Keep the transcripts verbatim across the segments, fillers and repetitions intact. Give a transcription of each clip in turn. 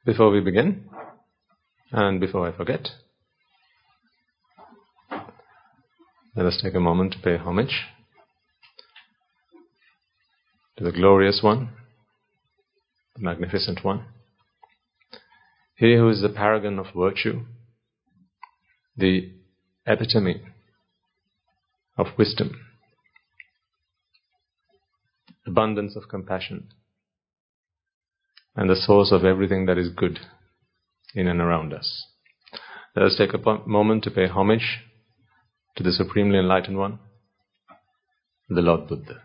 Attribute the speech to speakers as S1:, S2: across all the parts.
S1: Before we begin, and before I forget, let us take a moment to pay homage to the glorious one, the magnificent one, he who is the paragon of virtue, the epitome of wisdom, abundance of compassion, and the source of everything that is good in and around us. Let us take a moment to pay homage to the Supremely Enlightened One, the Lord Buddha.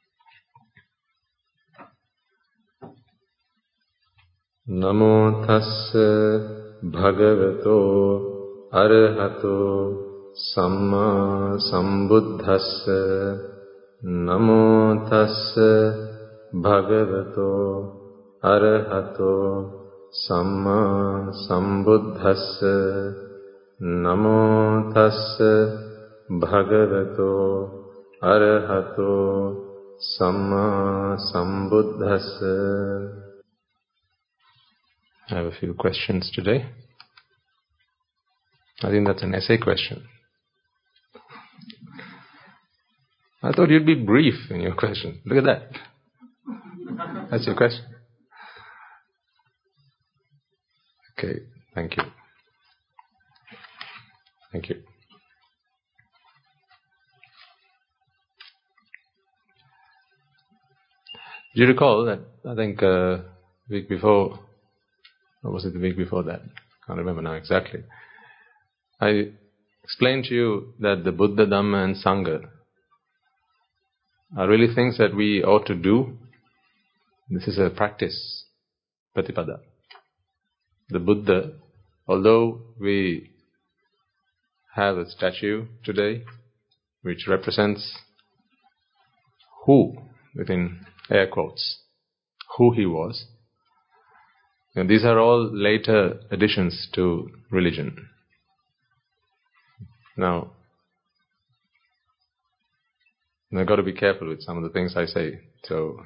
S1: Namo tassa bhagavato arahato samma sambuddhassa. Namo tassa bhagavato arahato samma sambuddhassa. Namo tassa bhagavato arahato samma sambuddhassa. I have a few questions today. I think that's an essay question. I thought you'd be brief in your question. Look at that. That's your question. Okay, thank you. Thank you. Do you recall that, I think, uh, week before, or was it the week before that? I can't remember now exactly. I explained to you that the Buddha, Dhamma and Sangha are really things that we ought to do. This is a practice, Patipada. The Buddha, although we have a statue today which represents who, within air quotes, who he was, and these are all later additions to religion. Now, I've got to be careful with some of the things I say, so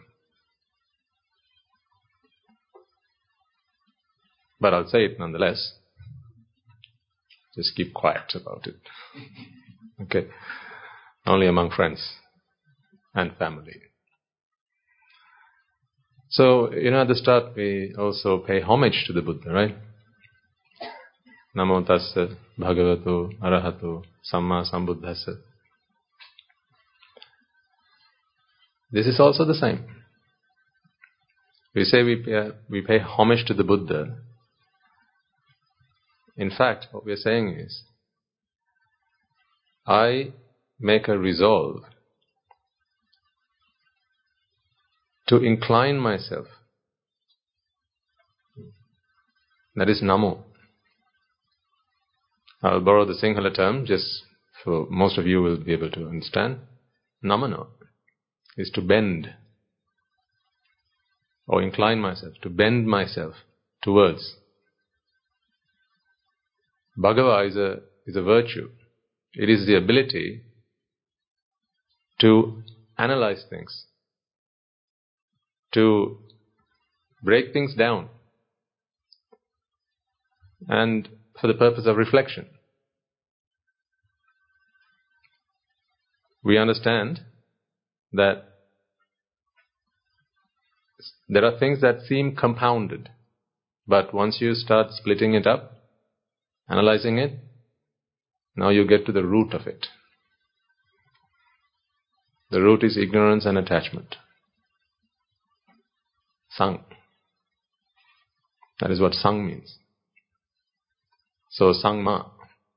S1: but I'll say it nonetheless. Just keep quiet about it. Okay? Only among friends and family. So, you know, at the start we also pay homage to the Buddha, right? Namo tassa bhagavato arahato samma sambuddhassa. This is also the same. We say we pay, we pay homage to the Buddha. In fact, what we are saying is, I make a resolve to incline myself. That is Namo. I'll borrow the Sinhala term, just so most of you will be able to understand. Namana is to bend, or incline myself, to bend myself towards. Bhagava is a, is a virtue. It is the ability to analyze things, to break things down, and for the purpose of reflection. We understand that there are things that seem compounded, but once you start splitting it up, analyzing it, now you get to the root of it. The root is ignorance and attachment. Sang. That is what sang means. So sangma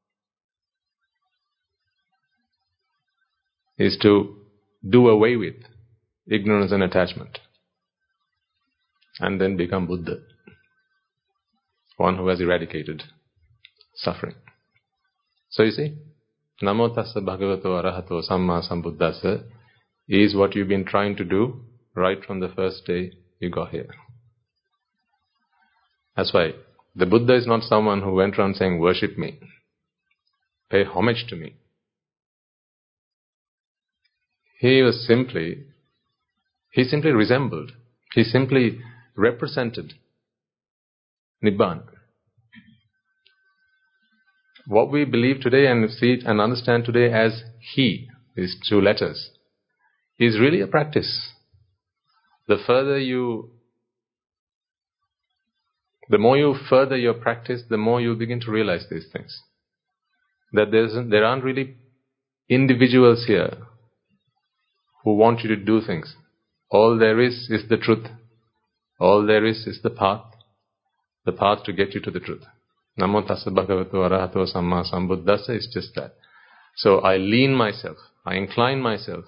S1: is to do away with ignorance and attachment and then become Buddha, one who has eradicated suffering. So you see, Namo tassa bhagavato arahato samma sambuddhassa is what you've been trying to do right from the first day you got here. That's why the Buddha is not someone who went around saying, worship me, pay homage to me. He was simply, he simply resembled, he simply represented Nibbana. What we believe today and see and understand today as He, these two letters, is really a practice. The further you, the more you further your practice, the more you begin to realize these things. That there's, there aren't really individuals here who want you to do things. All there is is the truth. All there is is the path. The path to get you to the truth. Namo tassa bhagavato arahato samma sambuddhassa is just that. So I lean myself, I incline myself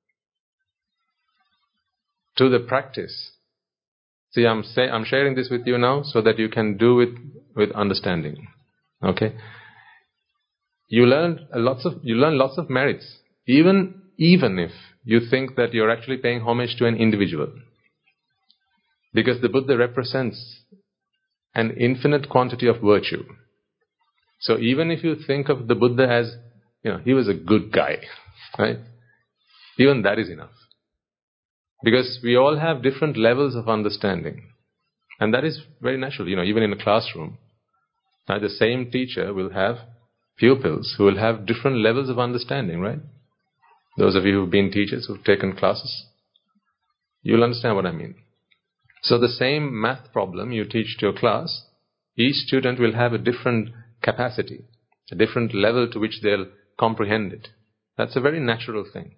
S1: to the practice. See, I'm say, I'm sharing this with you now so that you can do it with understanding. Okay? You learn lots of you learn lots of merits, even even if you think that you're actually paying homage to an individual, because the Buddha represents an infinite quantity of virtue. So even if you think of the Buddha as, you know, he was a good guy, right? Even that is enough. Because we all have different levels of understanding. And that is very natural. You know, even in a classroom, now the same teacher will have pupils who will have different levels of understanding, right? Those of you who've been teachers, who've taken classes, you'll understand what I mean. So the same math problem you teach to your class, each student will have a different capacity, a different level to which they'll comprehend it. That's a very natural thing.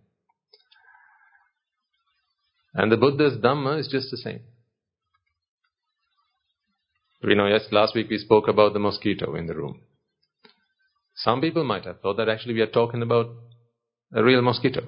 S1: And the Buddha's Dhamma is just the same. You know, yes, last week we spoke about the mosquito in the room. Some people might have thought that actually we are talking about a real mosquito.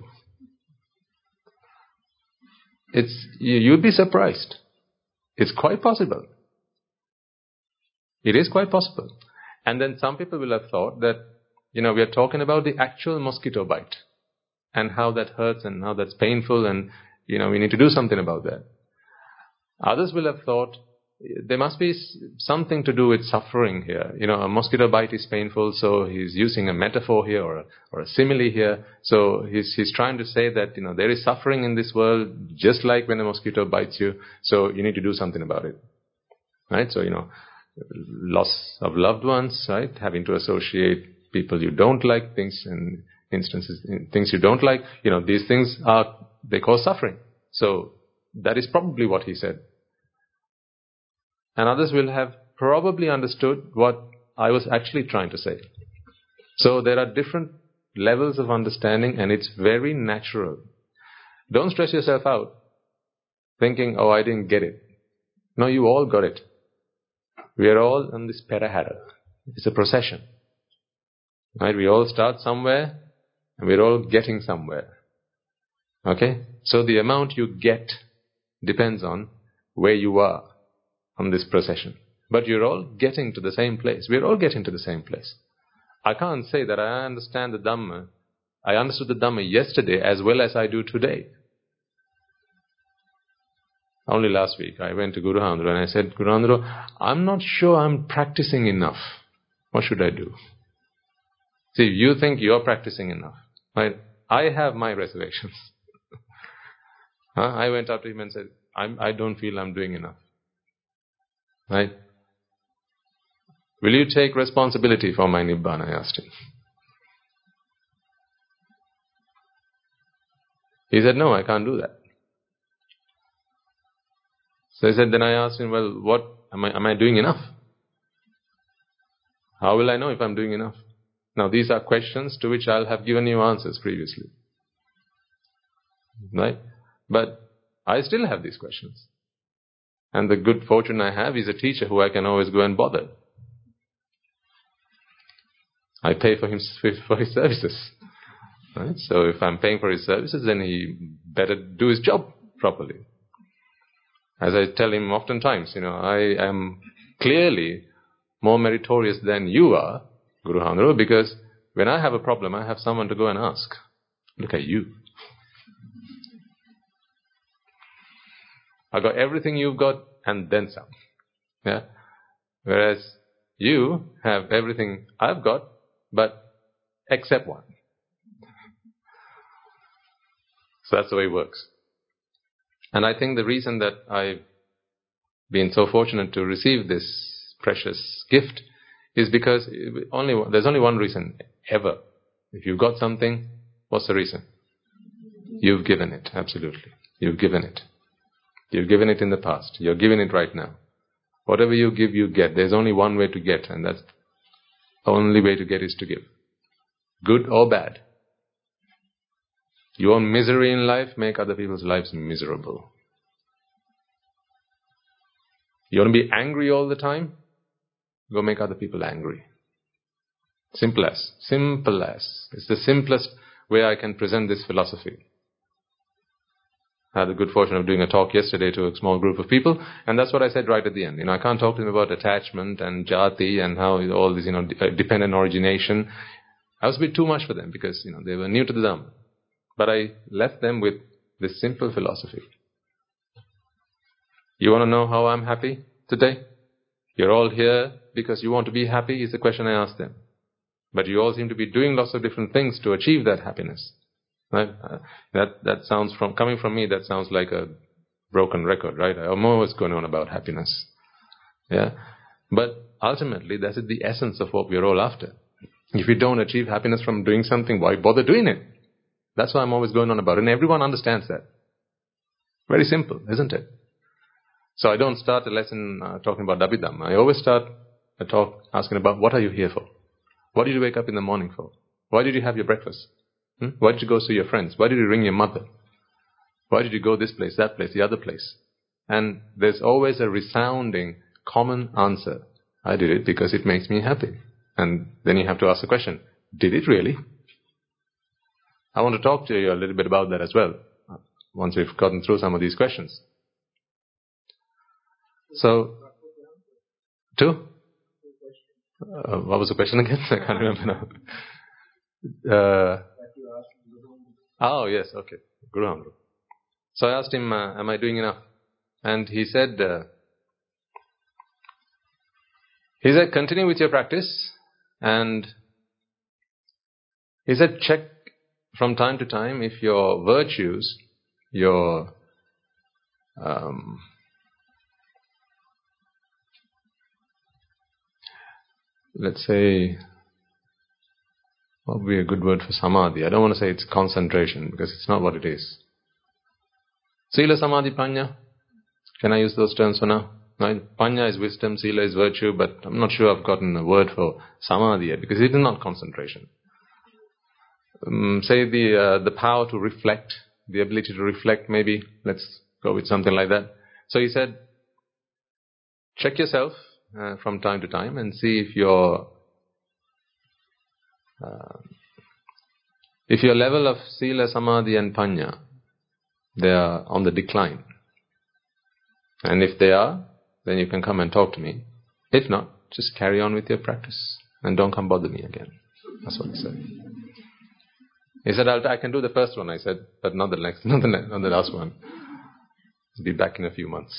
S1: It's, you'd be surprised. It's quite possible. It is quite possible. And then some people will have thought that, you know, we are talking about the actual mosquito bite and how that hurts and how that's painful and, you know, we need to do something about that. Others will have thought there must be something to do with suffering here. You know, a mosquito bite is painful, so he's using a metaphor here or a, or a simile here. So he's he's trying to say that, you know, there is suffering in this world just like when a mosquito bites you, so you need to do something about it. Right? So, you know, loss of loved ones, right? Having to associate people you don't like, things and instances, things you don't like, you know, these things are, they cause suffering. So that is probably what he said. And others will have probably understood what I was actually trying to say. So there are different levels of understanding, and it's very natural. Don't stress yourself out thinking, oh, I didn't get it. No, you all got it. We are all on this Perahara. It's a procession. Right? We all start somewhere, and we're all getting somewhere. Okay? So the amount you get depends on where you are on this procession. But you're all getting to the same place. We're all getting to the same place. I can't say that I understand the Dhamma. I understood the Dhamma yesterday as well as I do today. Only last week I went to Guru Handro and I said, Guru Handro, I'm not sure I'm practicing enough. What should I do? See, you think you're practicing enough. Right? I have my reservations. huh? I went up to him and said, I'm, I don't feel I'm doing enough. Right? Will you take responsibility for my Nibbana? I asked him. He said, no, I can't do that. So I said, then I asked him, well, what, am I, am I doing enough? How will I know if I'm doing enough? Now these are questions to which I'll have given you answers previously. Right? But I still have these questions. And the good fortune I have is a teacher who I can always go and bother. I pay for him for his services. Right? So if I'm paying for his services, then he better do his job properly. As I tell him oftentimes, you know, I am clearly more meritorious than you are, Guru Handro, because when I have a problem, I have someone to go and ask. Look at you. I got everything you've got and then some. Yeah? Whereas you have everything I've got, but except one. So that's the way it works. And I think the reason that I've been so fortunate to receive this precious gift is because only there's only one reason ever. If you've got something, what's the reason? You've given it, absolutely. You've given it. You've given it in the past. You're giving it right now. Whatever you give, you get. There's only one way to get, and that's the only way to get is to give. Good or bad. You want misery in life, make other people's lives miserable. You want to be angry all the time, go make other people angry. Simple as. Simple as. It's the simplest way I can present this philosophy. I had the good fortune of doing a talk yesterday to a small group of people, and that's what I said right at the end. You know, I can't talk to them about attachment and jati and how all this, you know, dependent origination. I was a bit too much for them because, you know, they were new to the Dhamma. But I left them with this simple philosophy. You want to know how I'm happy today? You're all here because you want to be happy, is the question I asked them. But you all seem to be doing lots of different things to achieve that happiness. Right? Uh, that that sounds from coming from me. That sounds like a broken record, right? I'm always going on about happiness, yeah. But ultimately, that is the essence of what we're all after. If you don't achieve happiness from doing something, why bother doing it? That's what I'm always going on about, and everyone understands that. Very simple, isn't it? So I don't start a lesson uh, talking about Abhidhamma. I always start a talk asking about what are you here for? What did you wake up in the morning for? Why did you have your breakfast? Hmm? Why did you go see your friends? Why did you ring your mother? Why did you go this place, that place, the other place? And there's always a resounding common answer. I did it because it makes me happy. And then you have to ask the question, did it really? I want to talk to you a little bit about that as well, once we've gotten through some of these questions. So, two? Uh, what was the question again? I can't remember now. Uh, oh, yes, okay. Guru Hamru. So I asked him, uh, am I doing enough? And he said, uh, he said, continue with your practice. And he said, check from time to time if your virtues, your um, let's say, what would be a good word for samadhi? I don't want to say it's concentration, because it's not what it is. Sila, samadhi, panya. Can I use those terms for now? Right? Panya is wisdom, sila is virtue, but I'm not sure I've gotten a word for samadhi yet, because it is not concentration. Um, say the uh, the power to reflect, the ability to reflect, maybe. Let's go with something like that. So he said, check yourself uh, from time to time and see if your uh, if your level of sila, samadhi and panya, they are on the decline. And if they are, then you can come and talk to me. If not, just carry on with your practice and don't come bother me again. That's what he said. He said, I'll, I can do the first one, I said, but not the next, not the, next, not the last one. I'll be back in a few months.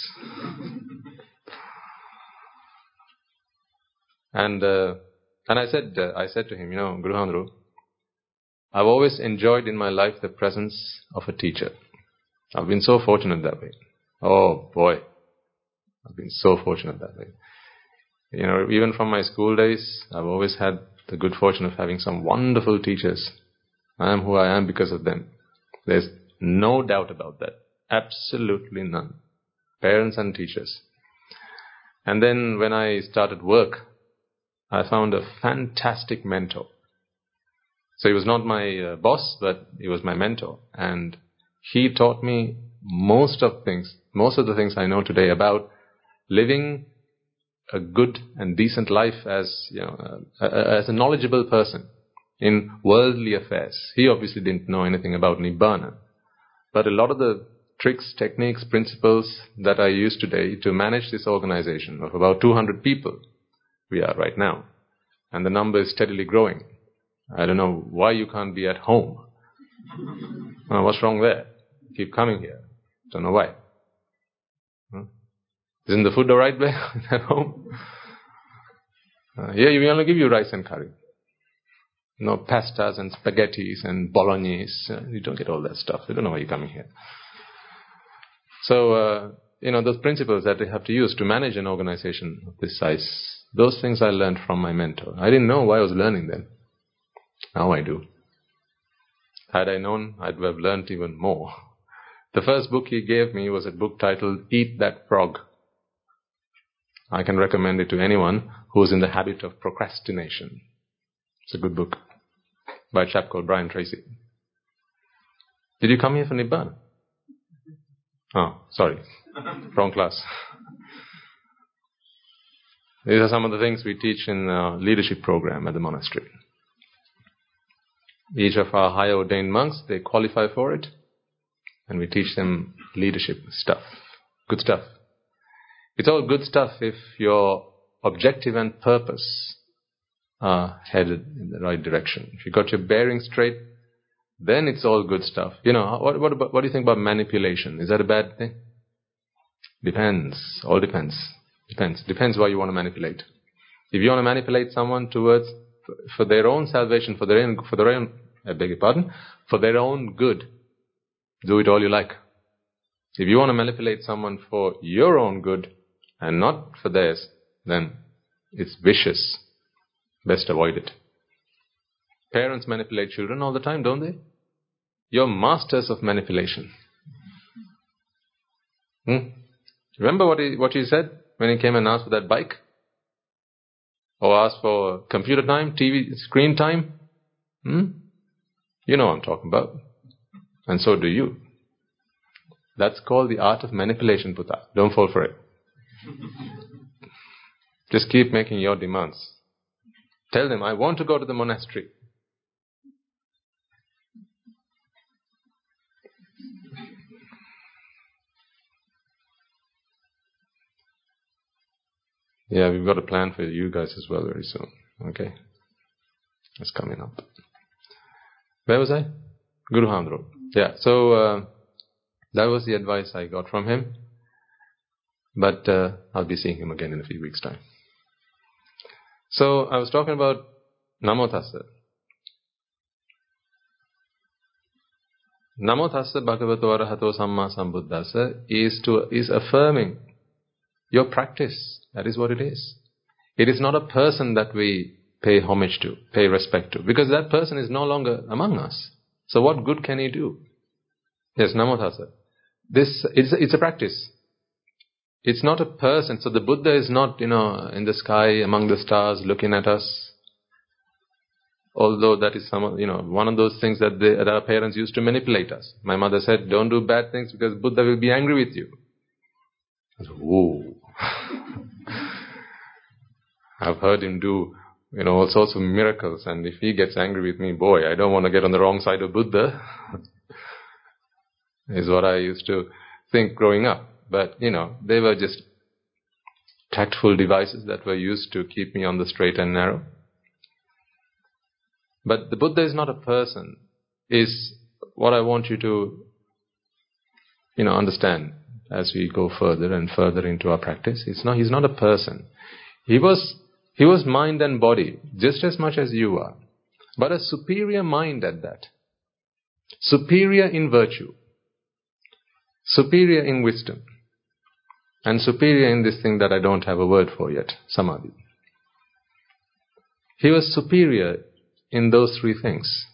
S1: and uh, and I said, uh, I said to him, you know, Guru Handru, I've always enjoyed in my life the presence of a teacher. I've been so fortunate that way. Oh boy, I've been so fortunate that way. You know, even from my school days, I've always had the good fortune of having some wonderful teachers. I am who I am because of them. There's no doubt about that. Absolutely none. Parents and teachers. And then when I started work, I found a fantastic mentor. So he was not my uh, boss, but he was my mentor. And he taught me most of things, most of the things I know today about living a good and decent life as, you know, uh, as a knowledgeable person in worldly affairs. He obviously didn't know anything about Nibbana. But a lot of the tricks, techniques, principles that I use today to manage this organization of about two hundred people we are right now. And the number is steadily growing. I don't know why you can't be at home. Uh, what's wrong there? Keep coming here. Don't know why. Hmm? Isn't the food alright there at home? Uh, yeah, we only give you rice and curry. No pastas and spaghettis and bolognese. Uh, you don't get all that stuff. You don't know why you're coming here. So, uh, you know, those principles that they have to use to manage an organization of this size, those things I learned from my mentor. I didn't know why I was learning then. Now I do. Had I known, I'd have learned even more. The first book he gave me was a book titled Eat That Frog. I can recommend it to anyone who's in the habit of procrastination. It's a good book by a chap called Brian Tracy. Did you come here for Nibbana? Oh, sorry. Wrong class. These are some of the things we teach in the leadership program at the monastery. Each of our high ordained monks, they qualify for it, and we teach them leadership stuff. Good stuff. It's all good stuff if your objective and purpose are headed in the right direction. If you got your bearings straight, then it's all good stuff. You know, what, what, about, what do you think about manipulation? Is that a bad thing? Depends. All depends. Depends. Depends why you want to manipulate. If you want to manipulate someone towards, for, for their own salvation, for their own, for their own, I beg your pardon, for their own good, do it all you like. If you want to manipulate someone for your own good and not for theirs, then it's vicious. Best avoid it. Parents manipulate children all the time, don't they? You're masters of manipulation. Hmm? Remember what he, what he said when he came and asked for that bike? Or asked for computer time, T V, screen time? Hmm? You know what I'm talking about. And so do you. That's called the art of manipulation, Putta. Don't fall for it. Just keep making your demands. Tell them, I want to go to the monastery. Yeah, we've got a plan for you guys as well very soon. Okay? It's coming up. Where was I? Guru Hamdro. Yeah, so uh, that was the advice I got from him. But uh, I'll be seeing him again in a few weeks' time. So I was talking about Namo Tassa. Namo Tassa Bhagavato Arahato Samma Sambuddhassa is to is affirming your practice. That is what it is. It is not a person that we pay homage to, pay respect to, because that person is no longer among us. So what good can he do? Yes, Namo Tassa. This it's it's a practice. It's not a person. So the Buddha is not, you know, in the sky among the stars looking at us. Although that is some, you know, one of those things that, they, that our parents used to manipulate us. My mother said, don't do bad things because Buddha will be angry with you. I said, whoa. I've heard him do, you know, all sorts of miracles, and if he gets angry with me, boy, I don't want to get on the wrong side of Buddha. Is what I used to think growing up. But, you know, they were just tactful devices that were used to keep me on the straight and narrow. But the Buddha is not a person, is what I want you to, you know, understand as we go further and further into our practice. It's not, he's not a person. He was, he was mind and body, just as much as you are. But a superior mind at that. Superior in virtue. Superior in wisdom. And superior in this thing that I don't have a word for yet, Samadhi. He was superior in those three things.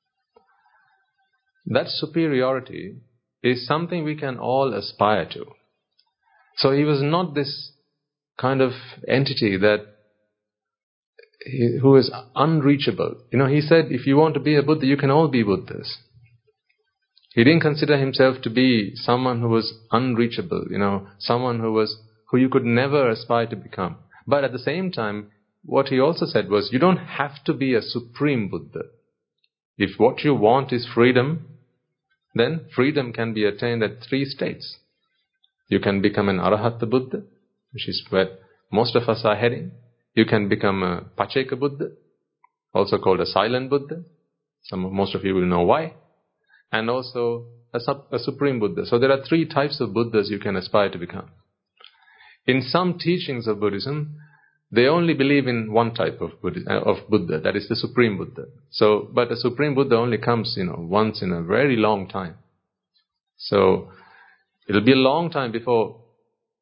S1: That superiority is something we can all aspire to. So he was not this kind of entity that he, who is unreachable. You know, he said, if you want to be a Buddha, you can all be Buddhas. He didn't consider himself to be someone who was unreachable, you know, someone who was who you could never aspire to become. But at the same time, what he also said was, you don't have to be a supreme Buddha. If what you want is freedom, then freedom can be attained at three states. You can become an Arahata Buddha, which is where most of us are heading. You can become a Pacceka Buddha, also called a silent Buddha. Some, most of you will know why. And also a, sub, a Supreme Buddha. So there are three types of Buddhas you can aspire to become. In some teachings of Buddhism, they only believe in one type of Buddha, of Buddha, that is the Supreme Buddha. So, but a Supreme Buddha only comes, you know, once in a very long time. So it'll be a long time before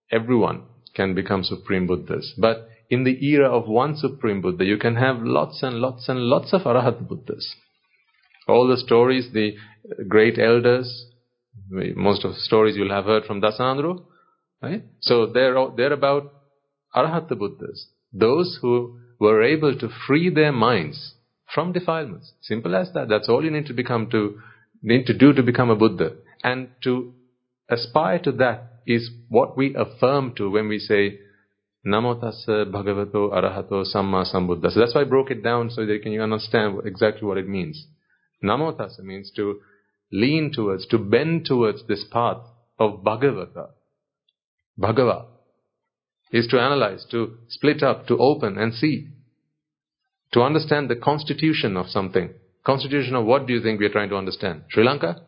S1: everyone can become Supreme Buddhas. But in the era of one Supreme Buddha, you can have lots and lots and lots of Arahat Buddhas. All the stories, the great elders, most of the stories you'll have heard from Dasanandru, right? So they're, they're about Arahata Buddhas. Those who were able to free their minds from defilements. Simple as that. That's all you need to become to, need to do to become a Buddha. And to aspire to that is what we affirm to when we say, Namo tassa bhagavato arahato samma sambuddhassa. So that's why I broke it down so that you can understand exactly what it means. Namo tassa means to lean towards, to bend towards this path of Bhagavata. Bhagava is to analyze, to split up, to open and see. To understand the constitution of something. Constitution of what do you think we are trying to understand? Sri Lanka?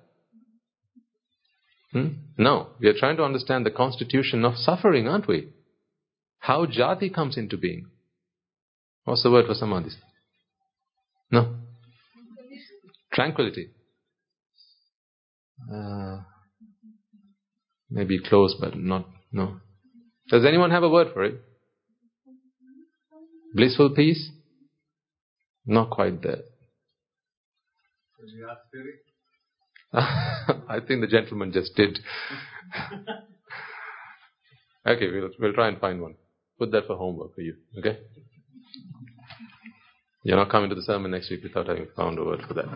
S1: Hmm? No, we are trying to understand the constitution of suffering, aren't we? How jati comes into being. What's the word for samadhi? No? Tranquility. Uh, maybe close, but not, no. Does anyone have a word for it? Blissful peace? Not quite there. I think the gentleman just did. Okay, we'll, we'll try and find one. Put that for homework for you, okay? You're not coming to the sermon next week without having found a word for that.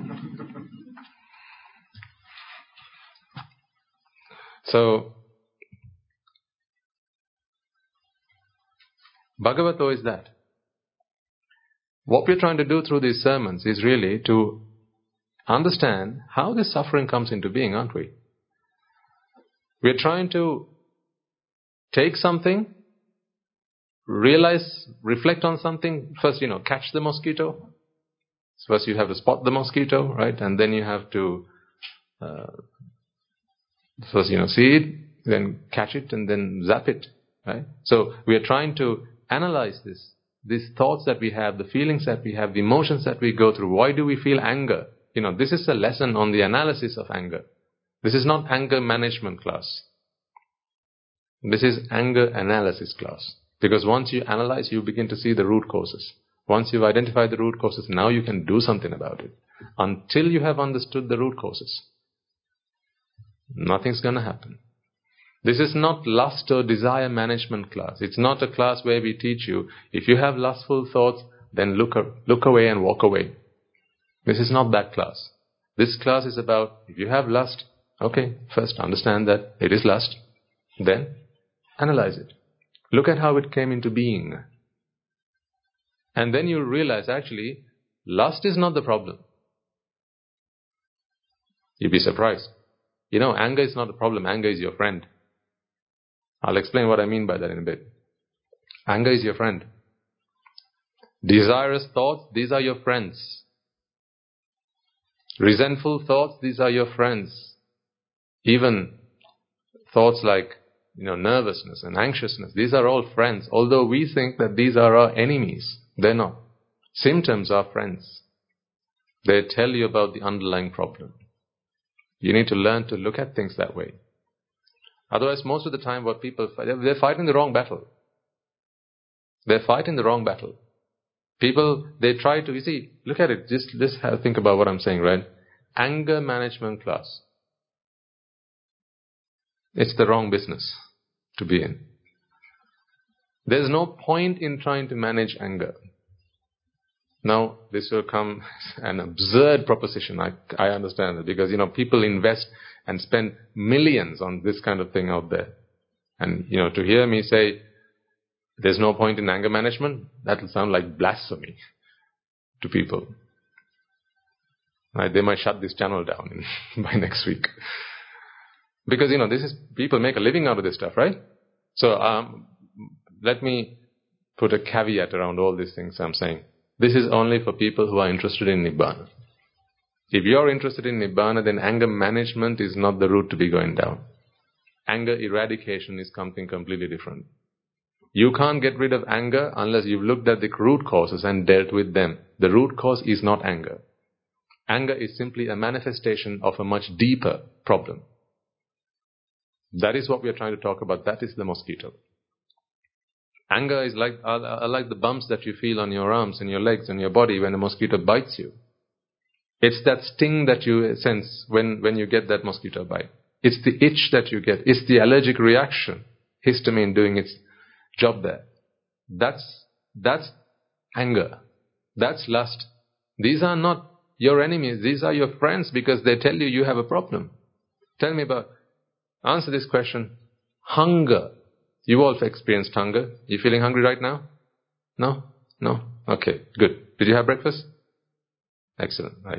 S1: So, Bhagavato is that. What we're trying to do through these sermons is really to understand how this suffering comes into being, aren't we? We're trying to take something, realize, reflect on something. First, you know, catch the mosquito. First you have to spot the mosquito, right? And then you have to uh, first, you know, see it, then catch it, and then zap it, right? So we are trying to analyze this. These thoughts that we have, the feelings that we have, the emotions that we go through. Why do we feel anger? You know, this is a lesson on the analysis of anger. This is not anger management class. This is anger analysis class. Because once you analyze, you begin to see the root causes. Once you've identified the root causes, now you can do something about it. Until you have understood the root causes, nothing's going to happen. This is not lust or desire management class. It's not a class where we teach you, if you have lustful thoughts, then look, look away and walk away. This is not that class. This class is about, if you have lust, okay, first understand that it is lust. Then analyze it. Look at how it came into being. And then you'll realize, actually, lust is not the problem. You'll be surprised. You know, anger is not a problem. Anger is your friend. I'll explain what I mean by that in a bit. Anger is your friend. Desirous thoughts, these are your friends. Resentful thoughts, these are your friends. Even thoughts like, you know, nervousness and anxiousness, these are all friends. Although we think that these are our enemies, they're not. Symptoms are friends. They tell you about the underlying problem. You need to learn to look at things that way. Otherwise, most of the time what people fight, they're fighting the wrong battle. They're fighting the wrong battle. People, they try to, you see, look at it, just, just have, think about what I'm saying, right? Anger management class. It's the wrong business to be in. There's no point in trying to manage anger. Now, this will come an absurd proposition. I, I understand it because, you know, people invest and spend millions on this kind of thing out there. And, you know, to hear me say, there's no point in anger management, that will sound like blasphemy to people. Right? They might shut this channel down in, by next week. Because, you know, this is, people make a living out of this stuff, right? So, um, let me put a caveat around all these things I'm saying. This is only for people who are interested in Nibbana. If you're interested in Nibbana, then anger management is not the route to be going down. Anger eradication is something completely different. You can't get rid of anger unless you've looked at the root causes and dealt with them. The root cause is not anger. Anger is simply a manifestation of a much deeper problem. That is what we are trying to talk about. That is the mosquito. Anger is like, are, are like the bumps that you feel on your arms and your legs and your body when a mosquito bites you. It's that sting that you sense when, when you get that mosquito bite. It's the itch that you get. It's the allergic reaction. Histamine doing its job there. That's, that's anger. That's lust. These are not your enemies. These are your friends because they tell you you have a problem. Tell me about, answer this question. Hunger. You've all experienced hunger. You feeling hungry right now? No? No? Okay, good. Did you have breakfast? Excellent, right.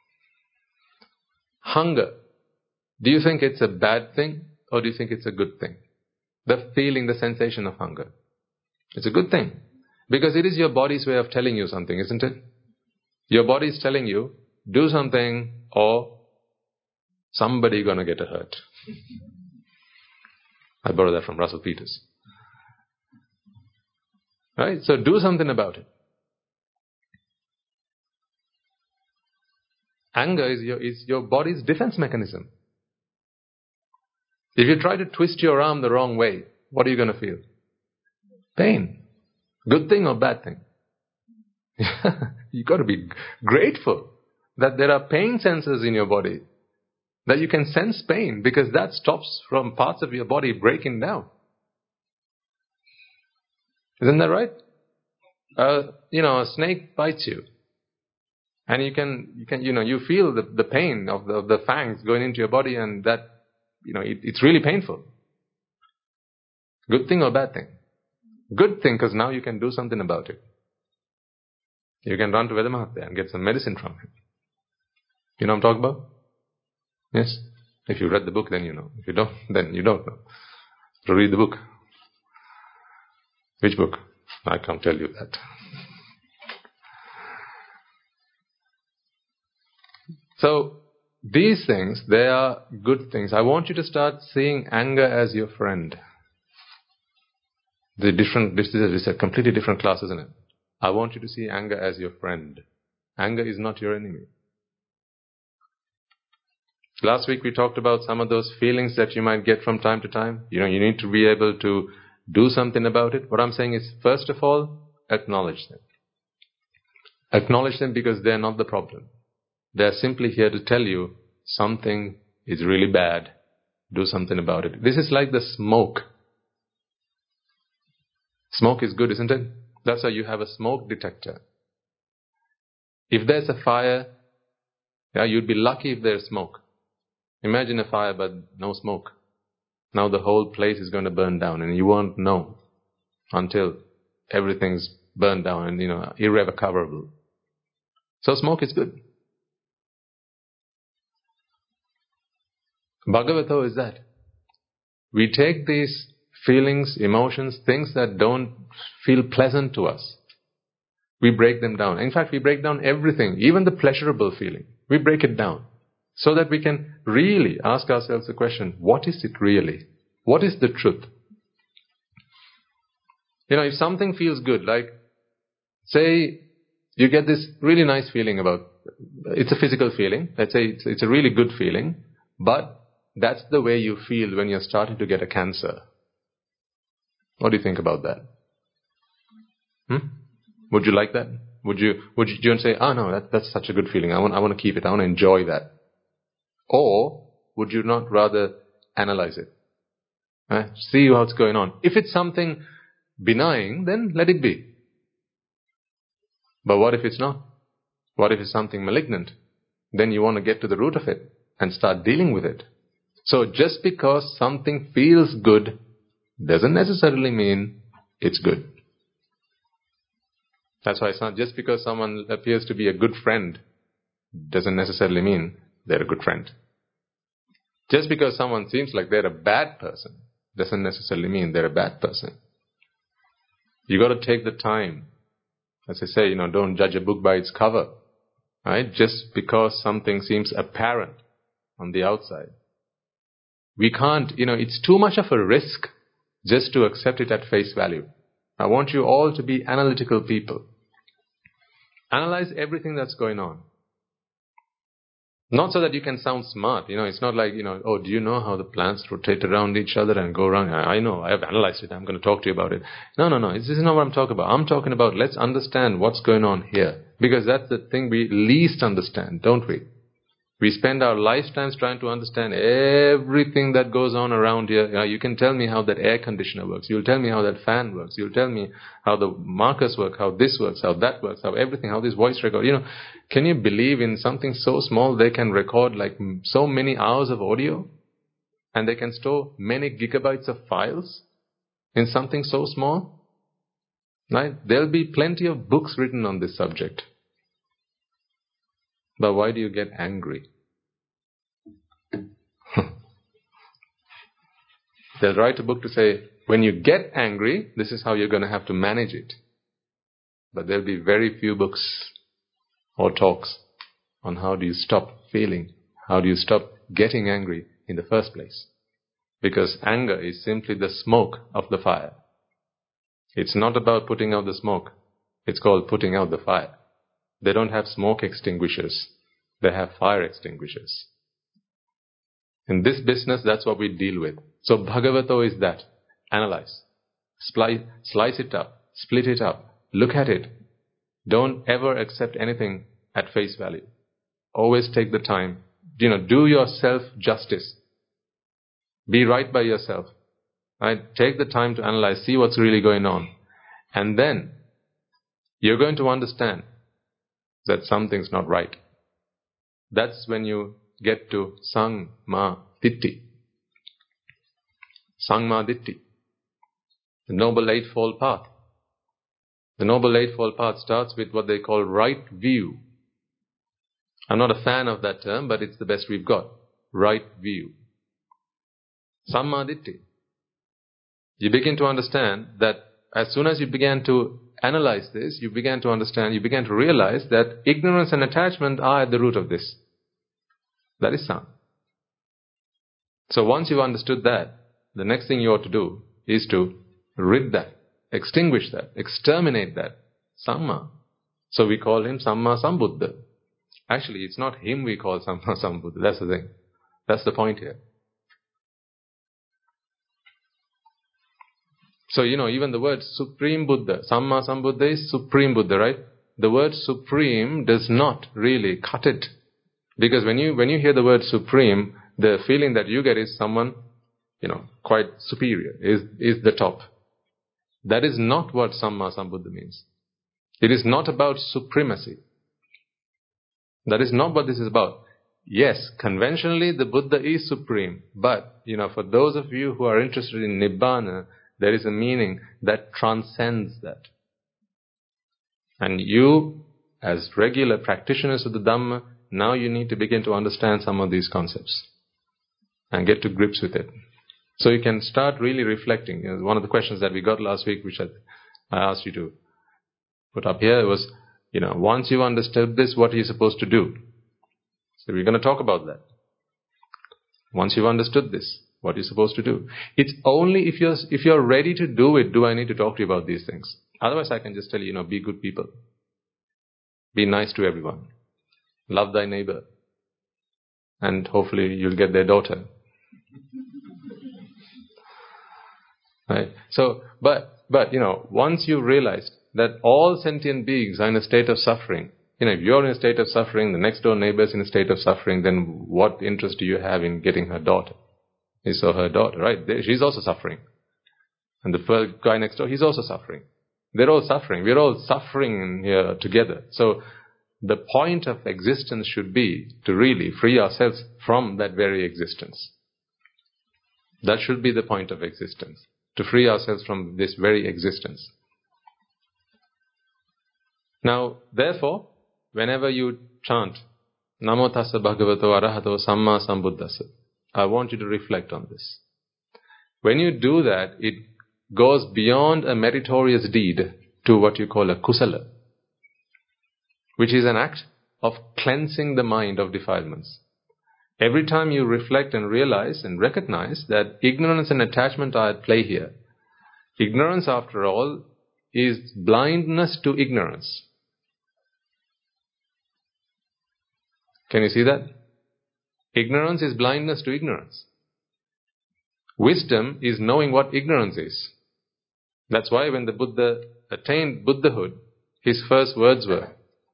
S1: Hunger. Do you think it's a bad thing or do you think it's a good thing? The feeling, the sensation of hunger. It's a good thing. Because it is your body's way of telling you something, isn't it? Your body is telling you, do something or somebody gonna get hurt. I borrowed that from Russell Peters. Right? So do something about it. Anger is your, is your body's defense mechanism. If you try to twist your arm the wrong way, what are you going to feel? Pain. Good thing or bad thing? You've got to be grateful that there are pain sensors in your body, that you can sense pain, because that stops from parts of your body breaking down. Isn't that right? Uh, you know, a snake bites you. And you can, you can, you know, you feel the, the pain of the, of the fangs going into your body, and that, you know, it, it's really painful. Good thing or bad thing? Good thing, because now you can do something about it. You can run to Veda Mahatya and get some medicine from him. You know what I'm talking about? Yes? If you read the book, then you know. If you don't, then you don't know. So read the book. Which book? I can't tell you that. So, these things, they are good things. I want you to start seeing anger as your friend. The different, this is a completely different class, isn't it? I want you to see anger as your friend. Anger is not your enemy. Last week we talked about some of those feelings that you might get from time to time. You know, you need to be able to do something about it. What I'm saying is, first of all, acknowledge them. Acknowledge them because they're not the problem. They're simply here to tell you something is really bad. Do something about it. This is like the smoke. Smoke is good, isn't it? That's why you have a smoke detector. If there's a fire, yeah, you'd be lucky if there's smoke. Imagine a fire but no smoke. Now the whole place is going to burn down, and you won't know until everything's burned down and, you know, irrecoverable. So smoke is good. Bhagavato is that. We take these feelings, emotions, things that don't feel pleasant to us. We break them down. In fact, we break down everything, even the pleasurable feeling. We break it down so that we can really ask ourselves the question, what is it really? What is the truth? You know, if something feels good, like, say, you get this really nice feeling about, it's a physical feeling, let's say it's, it's a really good feeling, but that's the way you feel when you're starting to get a cancer. What do you think about that? Hmm? Would you like that? Would you, would you, do you want to say, oh no, that, that's such a good feeling, I want, I want to keep it, I want to enjoy that? Or would you not rather analyze it? Uh, see what's going on. If it's something benign, then let it be. But what if it's not? What if it's something malignant? Then you want to get to the root of it and start dealing with it. So just because something feels good doesn't necessarily mean it's good. That's why it's not just because someone appears to be a good friend doesn't necessarily mean they're a good friend. Just because someone seems like they're a bad person doesn't necessarily mean they're a bad person. You got to take the time. As I say, you know, don't judge a book by its cover. Right? Just because something seems apparent on the outside. We can't, you know, it's too much of a risk just to accept it at face value. I want you all to be analytical people. Analyze everything that's going on. Not so that you can sound smart. You know, it's not like, you know, oh, do you know how the planets rotate around each other and go around? I know, I have analyzed it, I'm going to talk to you about it. No, no, no, this is not what I'm talking about. I'm talking about, let's understand what's going on here. Because that's the thing we least understand, don't we? We spend our lifetimes trying to understand everything that goes on around here. You know, you can tell me how that air conditioner works. You'll tell me how that fan works. You'll tell me how the markers work, how this works, how that works, how everything, how this voice record. You know, can you believe in something so small they can record like so many hours of audio? And they can store many gigabytes of files in something so small? Right? There'll be plenty of books written on this subject. But why do you get angry? They'll write a book to say, when you get angry, this is how you're going to have to manage it. But there'll be very few books or talks on how do you stop feeling, how do you stop getting angry in the first place. Because anger is simply the smoke of the fire. It's not about putting out the smoke. It's called putting out the fire. They don't have smoke extinguishers. They have fire extinguishers. In this business, that's what we deal with. So Bhagavato is that. Analyze. Slice, slice it up. Split it up. Look at it. Don't ever accept anything at face value. Always take the time. You know, do yourself justice. Be right by yourself. Right? Take the time to analyze. See what's really going on. And then, you're going to understand that something's not right. That's when you get to Sangma Ditti. Sangma Ditti. The Noble Eightfold Path. The Noble Eightfold Path starts with what they call right view. I'm not a fan of that term, but it's the best we've got. Right view. Samma Ditti. You begin to understand that as soon as you began to analyze this, you began to understand, you began to realize that ignorance and attachment are at the root of this. That is Sam. So once you've understood that, the next thing you ought to do is to rid that, extinguish that, exterminate that. Samma. So we call him Samma Sambuddha. Actually, it's not him we call Samma Sambuddha. That's the thing. That's the point here. So, you know, even the word Supreme Buddha, Samma Sambuddha is Supreme Buddha, right? The word Supreme does not really cut it. Because when you when you hear the word Supreme, the feeling that you get is someone, you know, quite superior, is, is the top. That is not what Samma Sambuddha means. It is not about supremacy. That is not what this is about. Yes, conventionally the Buddha is supreme, but, you know, for those of you who are interested in Nibbana, there is a meaning that transcends that. And you, as regular practitioners of the Dhamma, now you need to begin to understand some of these concepts and get to grips with it. So you can start really reflecting. You know, one of the questions that we got last week, which I, I asked you to put up here, was, you know, once you've understood this, what are you supposed to do? So we're going to talk about that. Once you've understood this, what are you supposed to do? It's only if you're, if you're ready to do it, do I need to talk to you about these things. Otherwise I can just tell you, you know, be good people. Be nice to everyone. Love thy neighbor. And hopefully you'll get their daughter. Right? So, but, but, you know, once you realize that all sentient beings are in a state of suffering, you know, if you're in a state of suffering, the next door neighbor is in a state of suffering, then what interest do you have in getting her daughter? His or her daughter, right? She's also suffering. And the guy next door, he's also suffering. They're all suffering. We're all suffering here together. So, the point of existence should be to really free ourselves from that very existence. That should be the point of existence. To free ourselves from this very existence. Now, therefore, whenever you chant, Namo Tassa Bhagavato Arahato Samma Sambuddhassa, I want you to reflect on this. When you do that, it goes beyond a meritorious deed to what you call a kusala, which is an act of cleansing the mind of defilements. Every time you reflect and realize and recognize that ignorance and attachment are at play here. Ignorance, after all, is blindness to ignorance. Can you see that? Ignorance is blindness to ignorance. Wisdom is knowing what ignorance is. That's why when the Buddha attained Buddhahood, his first words were,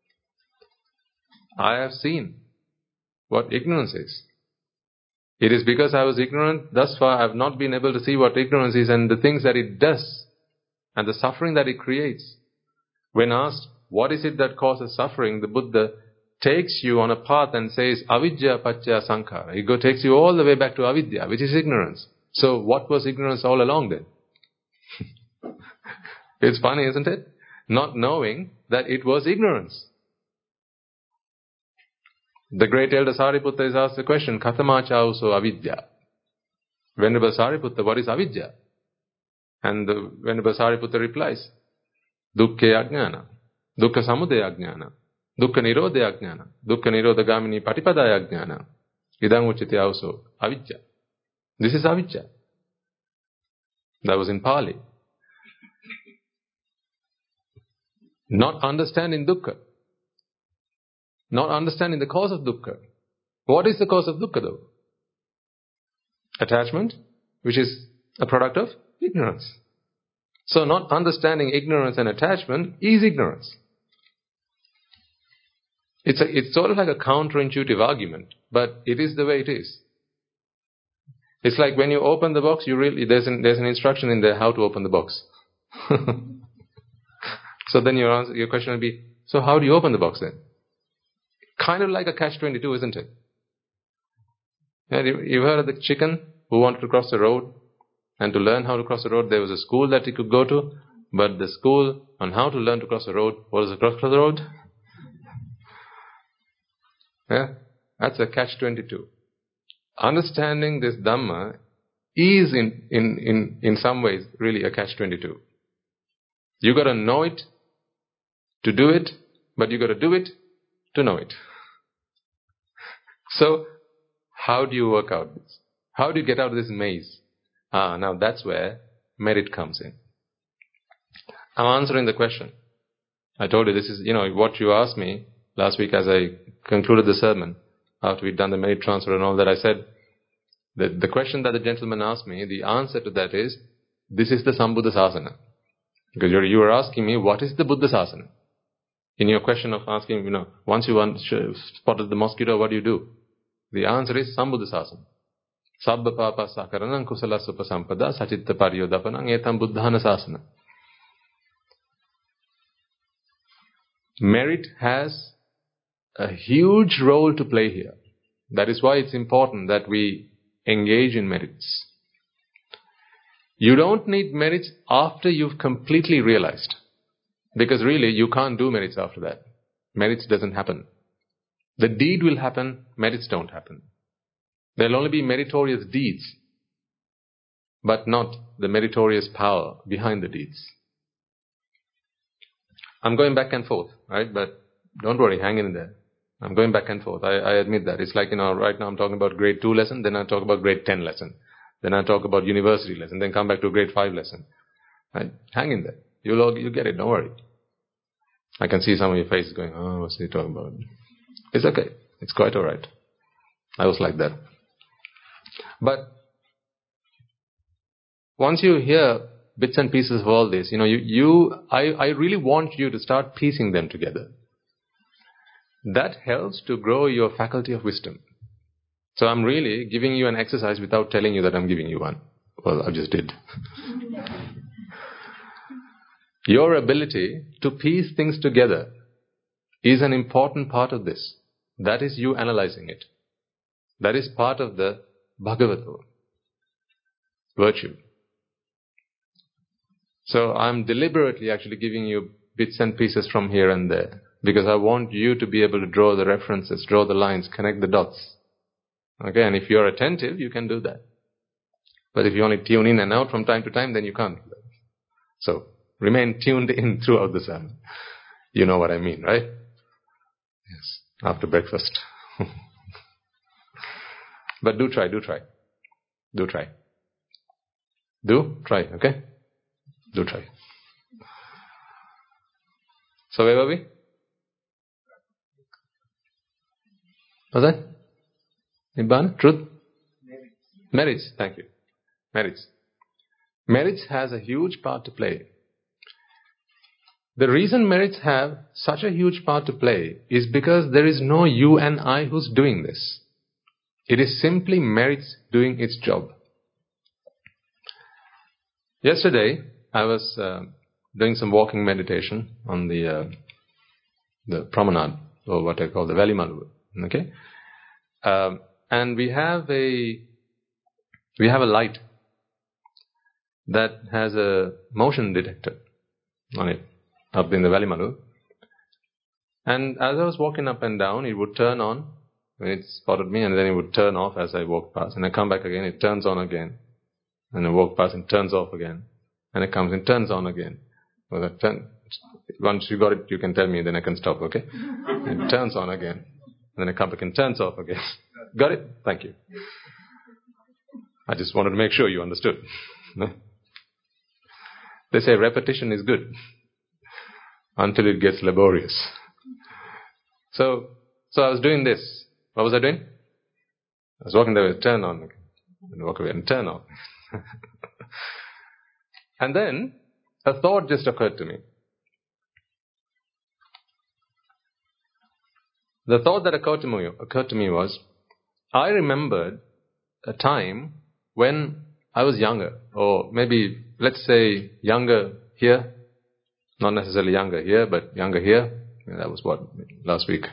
S1: I have seen what ignorance is. It is because I was ignorant, thus far I have not been able to see what ignorance is and the things that it does and the suffering that it creates. When asked, what is it that causes suffering, the Buddha takes you on a path and says, avidya paccaya sankhara. He go, takes you all the way back to avidya, which is ignorance. So what was ignorance all along then? It's funny, isn't it? Not knowing that it was ignorance. The great elder Sariputta is asked the question, Kathamacha uso avidya. Venerable Sariputta, what is avidya? And the Venerable Sariputta replies, dukkha ajnana, dukkha samudaya ajnana, dukkha nirodha ajnana, dukkha nirodha gamini patipadaya ajnana, idang uchiti auso avidya. This is avidya. That was in Pali. Not understanding dukkha. Not understanding the cause of dukkha. What is the cause of dukkha though? Attachment, which is a product of ignorance. So not understanding ignorance and attachment is ignorance. It's, a, it's sort of like a counterintuitive argument, but it is the way it is. It's like when you open the box, you really there's an, there's an instruction in there how to open the box. So then your answer, your question will be, so how do you open the box then? Kind of like a catch twenty-two, isn't it? Yeah, you, you've heard of the chicken who wanted to cross the road, and to learn how to cross the road, there was a school that he could go to, but the school on how to learn to cross the road was to cross the road. Yeah, that's a catch twenty-two. Understanding this Dhamma is in, in, in, in some ways really a catch twenty-two. You got to know it to do it, but you got to do it to know it. So, how do you work out this? How do you get out of this maze? Ah, now that's where merit comes in. I'm answering the question. I told you this is, you know, what you asked me last week as I concluded the sermon, after we'd done the merit transfer and all that. I said, the, the question that the gentleman asked me, the answer to that is, this is the Sambuddha Sasana. Because you're, you were asking me, what is the Buddha Sasana? In your question of asking, you know, once you want, spotted the mosquito, what do you do? The answer is Sambuddha Sasana. Sabba papa sakaranam kusala supasampada sachitta pariyodapanam etam buddhana sasana. Merit has a huge role to play here. That is why it's important that we engage in merits. You don't need merits after you've completely realized. Because really, you can't do merits after that. Merits doesn't happen. The deed will happen, merits don't happen. There'll only be meritorious deeds, but not the meritorious power behind the deeds. I'm going back and forth, right? But don't worry, hang in there. I'm going back and forth. I, I admit that. It's like, you know, right now I'm talking about grade two lesson, then I talk about grade ten lesson. Then I talk about university lesson, then come back to grade five lesson. Right? Hang in there. You'll all, you get it, don't worry. I can see some of your faces going, oh, what's he talking about? It's okay. It's quite alright. I was like that. But once you hear bits and pieces of all this, you know, you, you I, I really want you to start piecing them together. That helps to grow your faculty of wisdom. So I'm really giving you an exercise without telling you that I'm giving you one. Well, I just did. Your ability to piece things together is an important part of this. That is you analyzing it. That is part of the Bhagavato, virtue. So I'm deliberately actually giving you bits and pieces from here and there, because I want you to be able to draw the references, draw the lines, connect the dots. Okay, and if you're attentive, you can do that. But if you only tune in and out from time to time, then you can't do that. So, remain tuned in throughout the sermon. You know what I mean, right? Yes, after breakfast. But do try, do try. Do try. Do try, okay? Do try. So where were we? Was that? Nibbana? Truth? Merits. Thank you. Merits. Merits has a huge part to play. The reason merits have such a huge part to play is because there is no you and I who's doing this. It is simply merits doing its job. Yesterday, I was uh, doing some walking meditation on the uh, the promenade, or what I call the Valley Malu. Okay, um, and we have a we have a light that has a motion detector on it up in the Valley Malu. And as I was walking up and down, it would turn on when it spotted me, and then it would turn off as I walked past. And I come back again, it turns on again. And I walk past and turns off again. And it comes and turns on again. Well, that turn, once you got it, you can tell me, then I can stop, okay? It turns on again. And then I come back and turns off again. Got it? Thank you. I just wanted to make sure you understood. They say repetition is good until it gets laborious. So, so I was doing this. What was I doing? I was walking there, turn on, and walk away, and turn on. And then a thought just occurred to me. The thought that occurred to me occurred to me was, I remembered a time when I was younger, or maybe let's say younger here, not necessarily younger here, but younger here. That was what, last week.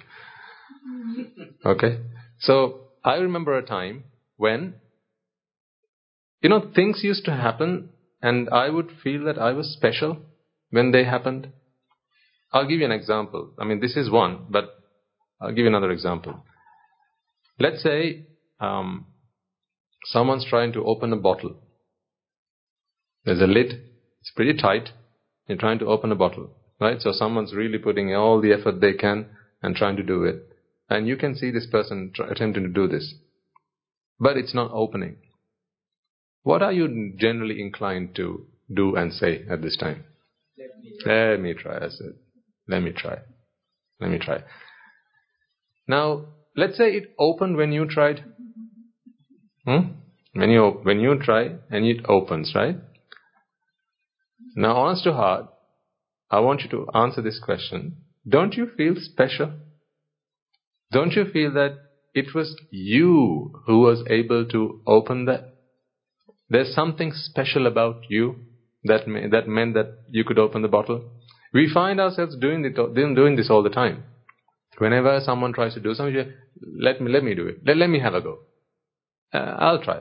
S1: Okay, so I remember a time when, you know, things used to happen and I would feel that I was special when they happened. I'll give you an example. I mean, this is one, but I'll give you another example. Let's say um, someone's trying to open a bottle. There's a lid, it's pretty tight, you're trying to open a bottle, right? So someone's really putting all the effort they can and trying to do it. And you can see this person try, attempting to do this. But it's not opening. What are you generally inclined to do and say at this time? Let me try. Let me try, I said. Let me try. Let me try. Now, let's say it opened when you tried. Hmm? When you, when you try and it opens, right? Now, honest to heart, I want you to answer this question. Don't you feel special? Don't you feel that it was you who was able to open that? There's something special about you that may, that meant that you could open the bottle. We find ourselves doing it, doing this all the time. Whenever someone tries to do something, you say, let me let me do it. Let, let me have a go. Uh, I'll try.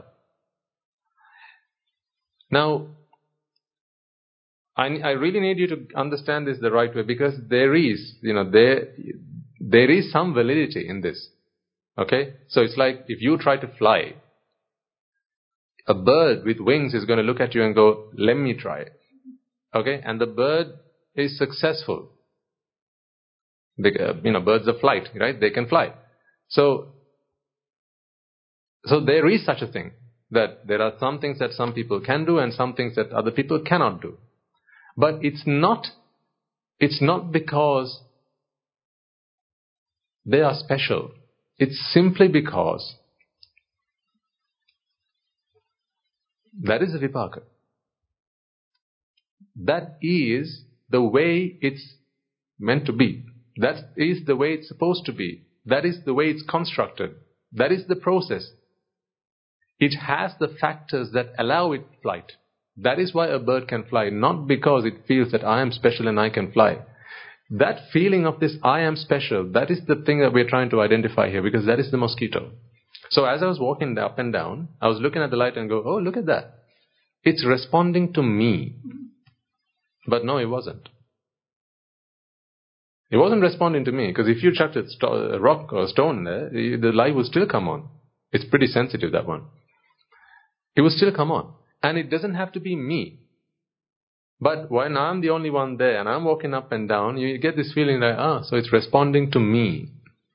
S1: Now, I, I really need you to understand this the right way, because there is, you know, there there is some validity in this. Okay? So it's like if you try to fly, a bird with wings is going to look at you and go, let me try it. Okay? And the bird is successful. The, you know, birds of flight, right? They can fly. So, so there is such a thing, that there are some things that some people can do and some things that other people cannot do. But it's not, it's not because they are special. It's simply because that is a vipaka. That is the way it's meant to be. That is the way it's supposed to be. That is the way it's constructed. That is the process. It has the factors that allow it flight. That is why a bird can fly, not because it feels that I am special and I can fly. That feeling of this I am special, that is the thing that we're trying to identify here, because that is the mosquito. So as I was walking up and down, I was looking at the light and go, oh, look at that. It's responding to me. But no, it wasn't. It wasn't responding to me, because if you chucked a, st- a rock or a stone there, the light would still come on. It's pretty sensitive, that one. It will still come on. And it doesn't have to be me. But when I'm the only one there and I'm walking up and down, you get this feeling like, ah, so it's responding to me.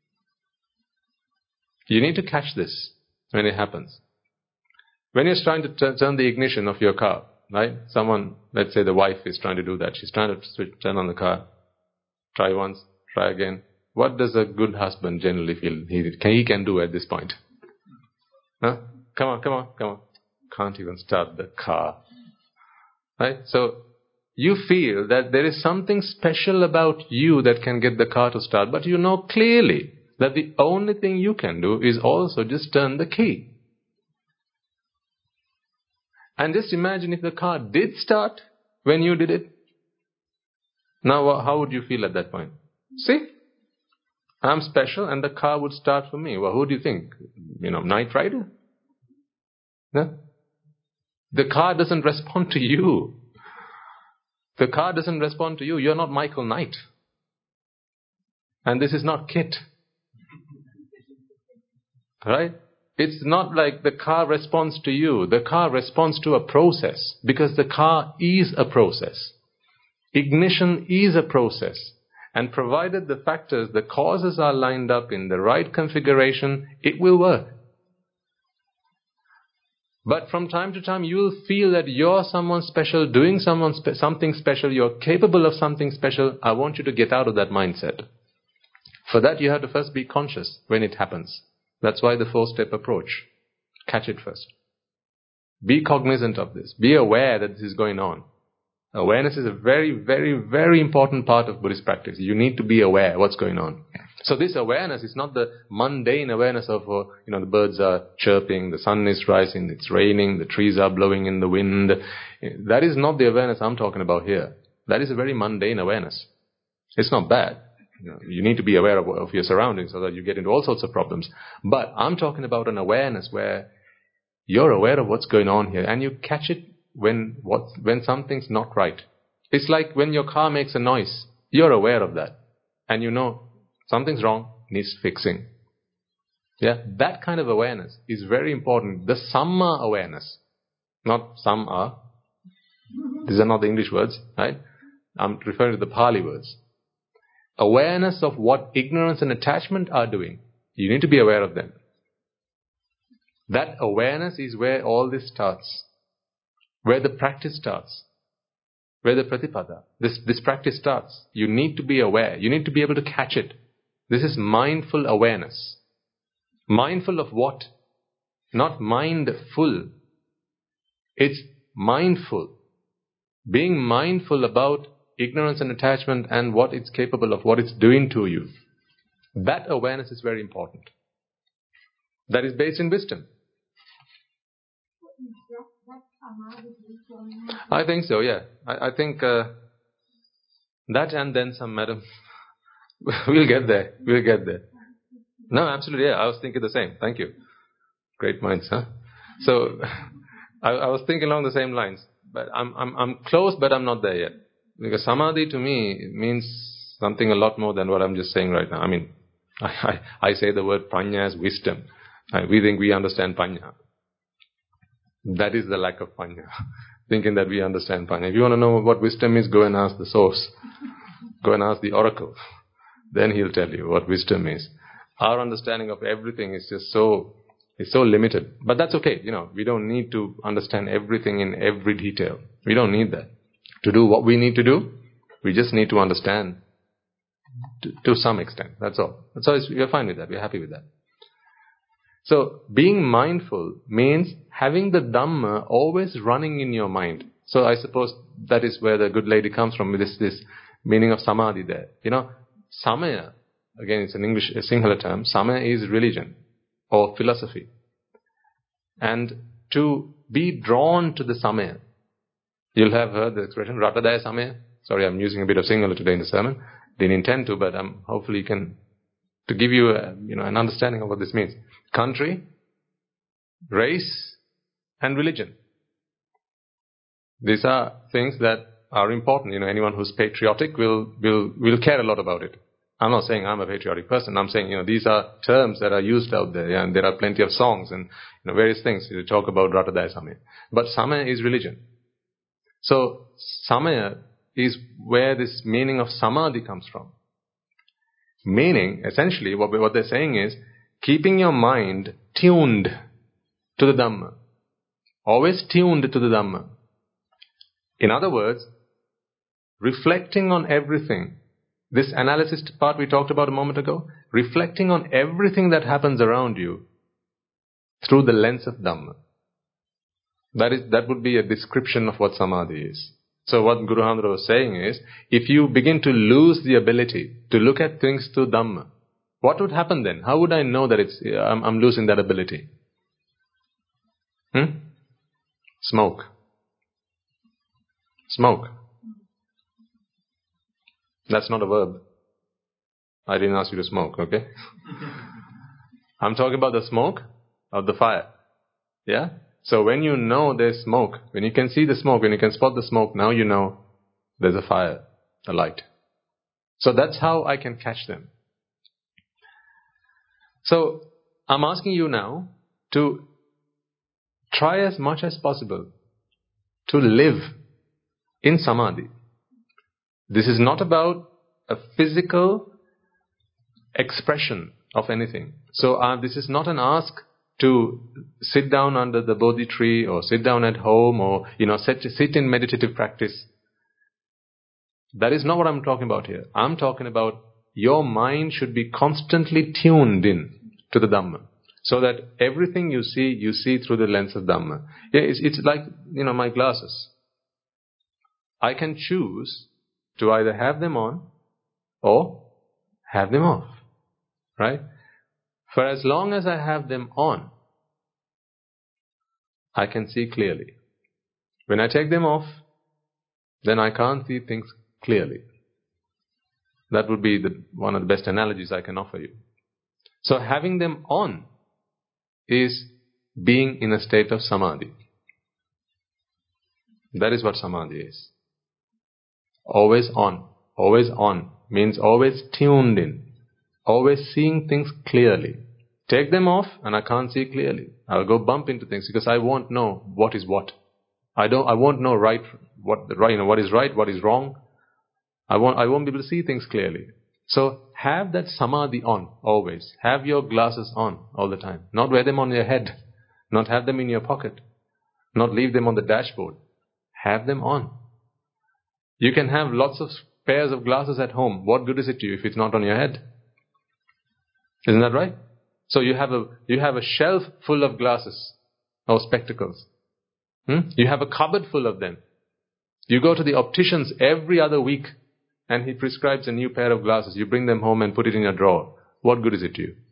S1: You need to catch this when it happens. When you're trying to t- turn the ignition of your car, right? Someone, let's say the wife is trying to do that. She's trying to switch, turn on the car. Try once, try again. What does a good husband generally feel he, he can do at this point? Huh? Come on, come on, come on. Can't even start the car. Right? So, you feel that there is something special about you that can get the car to start, but you know clearly that the only thing you can do is also just turn the key. And just imagine if the car did start when you did it. Now, how would you feel at that point? See? I'm special and the car would start for me. Well, who do you think? You know, Knight Rider? No? The car doesn't respond to you. The car doesn't respond to you. You're not Michael Knight. And this is not Kit. Right? It's not like the car responds to you. The car responds to a process, because the car is a process. Ignition is a process. And provided the factors, the causes are lined up in the right configuration, it will work. But from time to time, you will feel that you're someone special, doing someone spe- something special, you're capable of something special. I want you to get out of that mindset. For that, you have to first be conscious when it happens. That's why the four-step approach. Catch it first. Be cognizant of this. Be aware that this is going on. Awareness is a very, very, very important part of Buddhist practice. You need to be aware what's going on. So this awareness is not the mundane awareness of, uh, you know, the birds are chirping, the sun is rising, it's raining, the trees are blowing in the wind. That is not the awareness I'm talking about here. That is a very mundane awareness. It's not bad. You know, you need to be aware of, of your surroundings so that you get into all sorts of problems. But I'm talking about an awareness where you're aware of what's going on here and you catch it when what when something's not right. It's like when your car makes a noise. You're aware of that. And you know something's wrong, needs fixing. Yeah, that kind of awareness is very important. The Samma awareness, not Samma. These are not the English words, right? I'm referring to the Pali words. Awareness of what ignorance and attachment are doing. You need to be aware of them. That awareness is where all this starts. Where the practice starts. Where the pratipada. This, this practice starts. You need to be aware. You need to be able to catch it. This is mindful awareness. Mindful of what? Not mindful. It's mindful. Being mindful about ignorance and attachment and what it's capable of, what it's doing to you. That awareness is very important. That is based in wisdom. I think so, yeah. I, I think uh, that and then some, madam. We'll get there. We'll get there. No, absolutely, yeah. I was thinking the same. Thank you. Great minds, huh? So, I, I was thinking along the same lines. But I'm, I'm, I'm close, but I'm not there yet. Because samadhi to me means something a lot more than what I'm just saying right now. I mean, I, I, I say the word panya as wisdom. I, we think we understand panya. That is the lack of panya. Thinking that we understand panya. If you want to know what wisdom is, go and ask the source. Go and ask the oracle. Then he'll tell you what wisdom is. Our understanding of everything is just so, is so limited. But that's okay. You know, we don't need to understand everything in every detail. We don't need that. To do what we need to do, we just need to understand to, to some extent. That's all. That's all. We're fine with that. We're happy with that. So, being mindful means having the Dhamma always running in your mind. So, I suppose that is where the good lady comes from, with this, this meaning of samadhi there. You know, samaya, again it's an English, a Sinhala term, samaya is religion or philosophy. And to be drawn to the samaya, you'll have heard the expression, Ratadaya Samaya. Sorry, I'm using a bit of Sinhala today in the sermon. Didn't intend to, but um, hopefully you can, to give you a, you know, an understanding of what this means. Country, race, and religion. These are things that are important. You know, anyone who's patriotic will, will, will care a lot about it. I'm not saying I'm a patriotic person. I'm saying, you know, these are terms that are used out there. Yeah, and there are plenty of songs and, you know, various things to talk about Ratadaya Samaya. But Samaya is religion. So, Samaya is where this meaning of samadhi comes from. Meaning, essentially, what, what they're saying is, keeping your mind tuned to the Dhamma. Always tuned to the Dhamma. In other words, reflecting on everything. This analysis part we talked about a moment ago, reflecting on everything that happens around you through the lens of Dhamma. That is, that would be a description of what samadhi is. So what Guru Hamdra was saying is, if you begin to lose the ability to look at things through Dhamma, what would happen then? How would I know that it's I'm, I'm losing that ability? Hmm? Smoke. Smoke. That's not a verb. I didn't ask you to smoke, okay? I'm talking about the smoke of the fire. Yeah? So when you know there's smoke, when you can see the smoke, when you can spot the smoke, now you know there's a fire, a light. So that's how I can catch them. So I'm asking you now to try as much as possible to live in samadhi. This is not about a physical expression of anything. So uh, this is not an ask to sit down under the Bodhi tree or sit down at home or, you know, sit, sit in meditative practice. That is not what I'm talking about here. I'm talking about your mind should be constantly tuned in to the Dhamma. So that everything you see, you see through the lens of Dhamma. Yeah, it's, it's like, you know, my glasses. I can choose to either have them on or have them off. Right? For as long as I have them on, I can see clearly. When I take them off, then I can't see things clearly. That would be the, one of the best analogies I can offer you. So having them on is being in a state of samadhi. That is what samadhi is. Always on. Always on means always tuned in. Always seeing things clearly. Take them off and I can't see clearly. I'll go bump into things because I won't know what is what. I don't. I won't know right what the right. You know what is right, what is wrong. I won't. I won't be able to see things clearly. So have that samadhi on always. Have your glasses on all the time. Not wear them on your head. Not have them in your pocket. Not leave them on the dashboard. Have them on. You can have lots of pairs of glasses at home. What good is it to you if it's not on your head? Isn't that right? So you have a you have a shelf full of glasses or spectacles. Hmm? You have a cupboard full of them. You go to the opticians every other week and he prescribes a new pair of glasses. You bring them home and put it in your drawer. What good is it to you?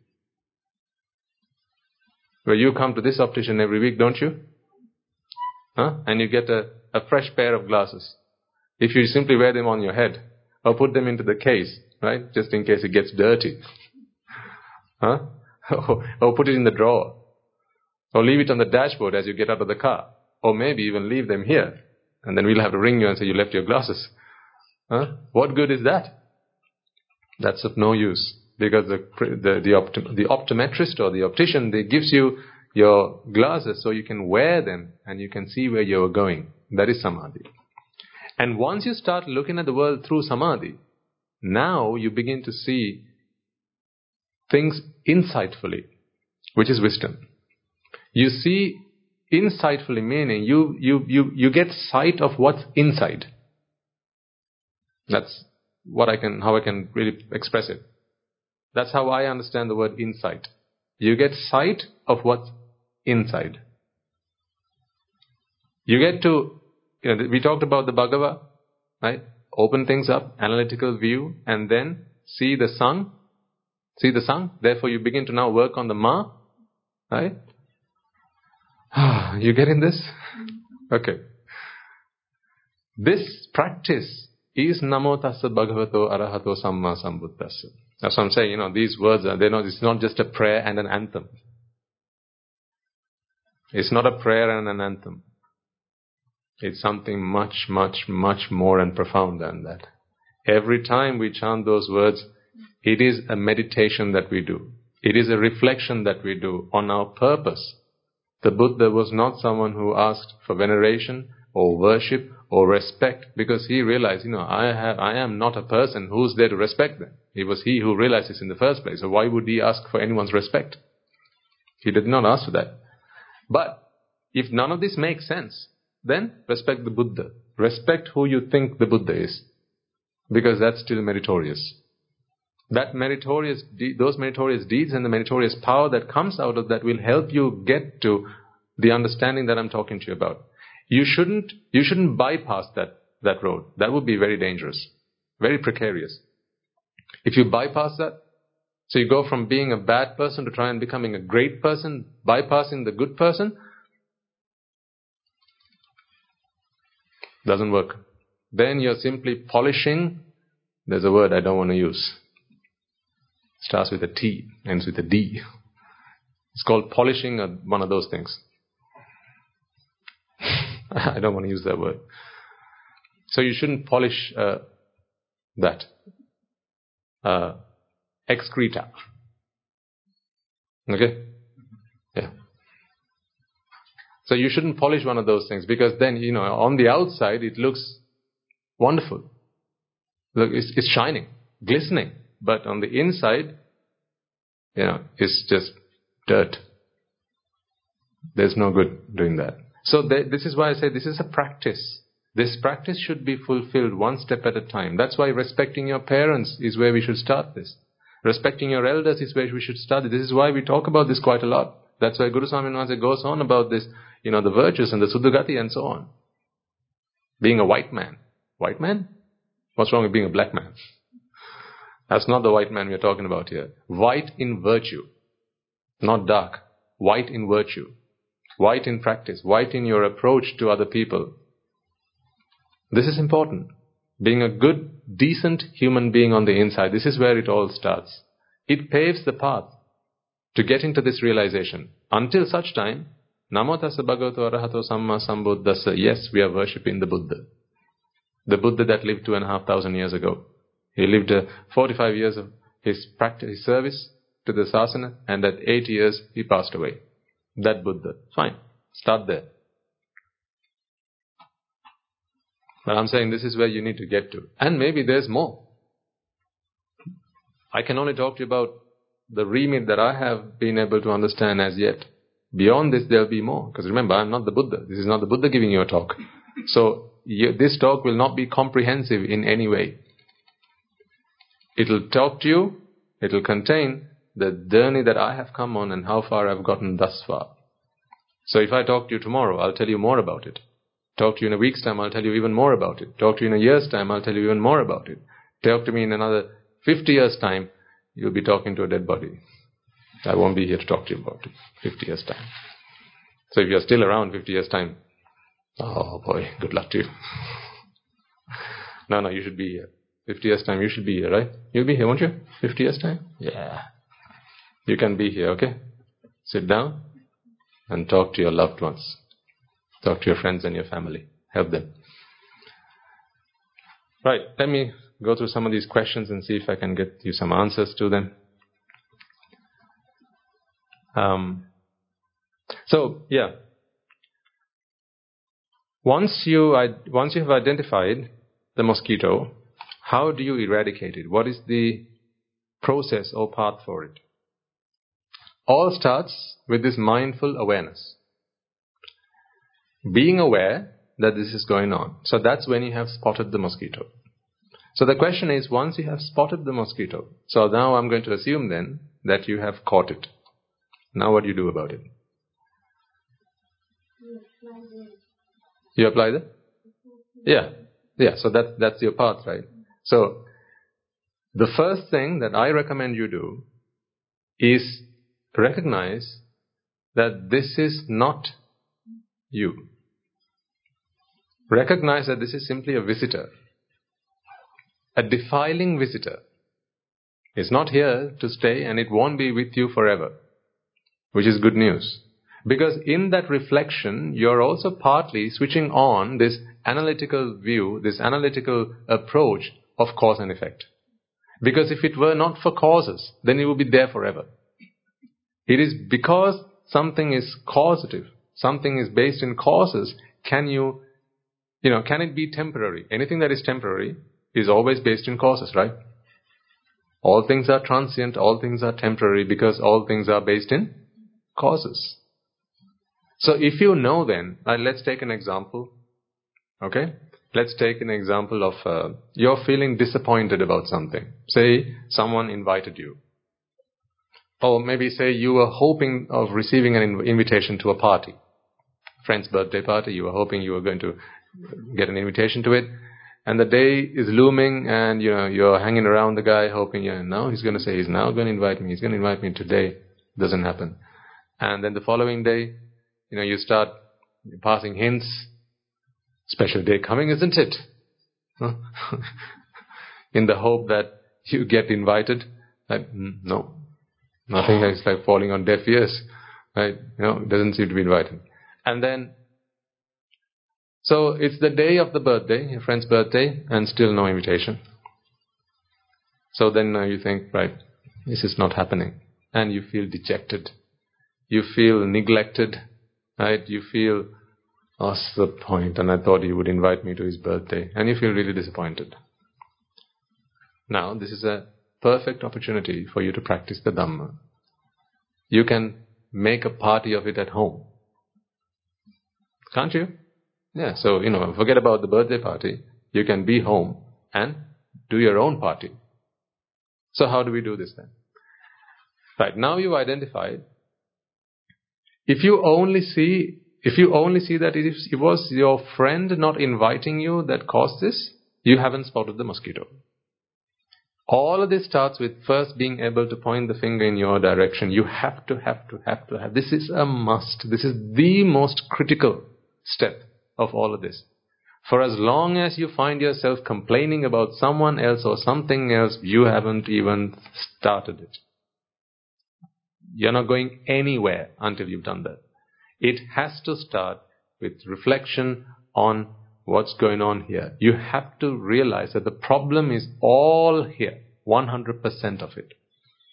S1: Well, you come to this optician every week, don't you? Huh? And you get a, a fresh pair of glasses. If you simply wear them on your head or put them into the case, right, just in case it gets dirty. Huh? Or put it in the drawer. Or leave it on the dashboard as you get out of the car. Or maybe even leave them here. And then we'll have to ring you and say you left your glasses. Huh? What good is that? That's of no use. Because the the the, optom- the optometrist or the optician, they gives you your glasses so you can wear them and you can see where you're going. That is samadhi. And once you start looking at the world through samadhi, now you begin to see things insightfully, which is wisdom. You see insightfully, meaning you, you, you, you get sight of what's inside. That's what I can, how I can really express it. That's how I understand the word insight. You get sight of what's inside. You get to, you know, we talked about the Bhagava, right? Open things up, analytical view, and then see the sun. See the sun? Therefore you begin to now work on the Ma, right? You getting this? Okay. This practice is Namo Tassa Bhagavato Arahato Samma Sambuddhassa. That's what I'm saying, you know, these words are, they're not, it's not just a prayer and an anthem. It's not a prayer and an anthem. It's something much, much, much more and profound than that. Every time we chant those words, it is a meditation that we do. It is a reflection that we do on our purpose. The Buddha was not someone who asked for veneration or worship or respect because he realized, you know, I have, I am not a person who's there to respect them. It was he who realized this in the first place. So why would he ask for anyone's respect? He did not ask for that. But if none of this makes sense, then respect the Buddha. Respect who you think the Buddha is. Because that's still meritorious. that meritorious, de- those meritorious deeds and the meritorious power that comes out of that will help you get to the understanding that I'm talking to you about. You shouldn't, you shouldn't bypass that, that road. That would be very dangerous, very precarious. If you bypass that, so you go from being a bad person to try and becoming a great person, bypassing the good person, doesn't work. Then you're simply polishing. There's a word I don't want to use. Starts with a T, ends with a D. It's called polishing a, one of those things. I don't want to use that word. So you shouldn't polish uh, that. Uh, excreta. Okay? Yeah. So you shouldn't polish one of those things, because then, you know, on the outside it looks wonderful. Look, it's, it's shining, glistening. But on the inside, you know, it's just dirt. There's no good doing that. So th- this is why I say this is a practice. This practice should be fulfilled one step at a time. That's why respecting your parents is where we should start this. Respecting your elders is where we should start it. This is why we talk about this quite a lot. That's why Guru Swami Maharaj goes on about this, you know, the virtues and the Suddhagati and so on. Being a white man. White man? What's wrong with being a black man? That's not the white man we're talking about here. White in virtue. Not dark. White in virtue. White in practice. White in your approach to other people. This is important. Being a good, decent human being on the inside. This is where it all starts. It paves the path to get into this realization. Until such time, Namo tassa bhagavato arahato samma sambuddhassa. Yes, we are worshipping the Buddha. The Buddha that lived two and a half thousand years ago. He lived uh, forty-five years of his practice, his service to the sasana, and at eight years he passed away. That Buddha. Fine. Start there. But I'm saying this is where you need to get to. And maybe there's more. I can only talk to you about the remit that I have been able to understand as yet. Beyond this, there'll be more. Because remember, I'm not the Buddha. This is not the Buddha giving you a talk. So you, this talk will not be comprehensive in any way. It'll talk to you, it'll contain the journey that I have come on and how far I've gotten thus far. So if I talk to you tomorrow, I'll tell you more about it. Talk to you in a week's time, I'll tell you even more about it. Talk to you in a year's time, I'll tell you even more about it. Talk to me in another fifty years' time, you'll be talking to a dead body. I won't be here to talk to you about it. fifty years' time. So if you're still around fifty years' time, oh boy, good luck to you. No, no, you should be here. fifty years' time, you should be here, right? You'll be here, won't you? fifty years' time? Yeah. You can be here, okay? Sit down and talk to your loved ones. Talk to your friends and your family. Help them. Right, let me go through some of these questions and see if I can get you some answers to them. Um, so, yeah. Once you, once you have identified the mosquito, how do you eradicate it? What is the process or path for it? All starts with this mindful awareness. Being aware that this is going on. So that's when you have spotted the mosquito. So the question is, once you have spotted the mosquito, so now I'm going to assume then that you have caught it. Now what do you do about it? You apply the? Yeah. Yeah, so that, that's your path, right? So the first thing that I recommend you do is recognize that this is not you. Recognize that this is simply a visitor. A defiling visitor. It's not here to stay and it won't be with you forever. Which is good news. Because in that reflection, you're also partly switching on this analytical view, this analytical approach of cause and effect. Because if it were not for causes, then it would be there forever. It is because something is causative, something is based in causes, can you, you know, can it be temporary? Anything that is temporary is always based in causes, right? All things are transient, all things are temporary because all things are based in causes. So if you know then, uh, let's take an example, okay? let's take an example of uh, you're feeling disappointed about something. Say someone invited you. Or maybe say you were hoping of receiving an inv- invitation to a party. Friend's birthday party, you were hoping you were going to get an invitation to it. And the day is looming and you know, you're hanging around the guy hoping, you know, now he's going to say he's now going to invite me. He's going to invite me today. Doesn't happen. And then the following day, you know, you start passing hints. Special day coming, isn't it? Huh? In the hope that you get invited. Like, mm, no. Nothing is like falling on deaf ears. Right? You know, it doesn't seem to be invited. And then, so it's the day of the birthday, your friend's birthday, and still no invitation. So then uh, you think, right, this is not happening. And you feel dejected. You feel neglected. Right? You feel, what's the point? And I thought he would invite me to his birthday. And you feel really disappointed. Now, this is a perfect opportunity for you to practice the Dhamma. You can make a party of it at home. Can't you? Yeah, so, you know, forget about the birthday party. You can be home and do your own party. So how do we do this then? Right, now you've identified. If you only see, if you only see that it, is, it was your friend not inviting you that caused this, you haven't spotted the mosquito. All of this starts with first being able to point the finger in your direction. You have to, have to, have to have. This is a must. This is the most critical step of all of this. For as long as you find yourself complaining about someone else or something else, you haven't even started it. You're not going anywhere until you've done that. It has to start with reflection on what's going on here. You have to realize that the problem is all here, one hundred percent of it.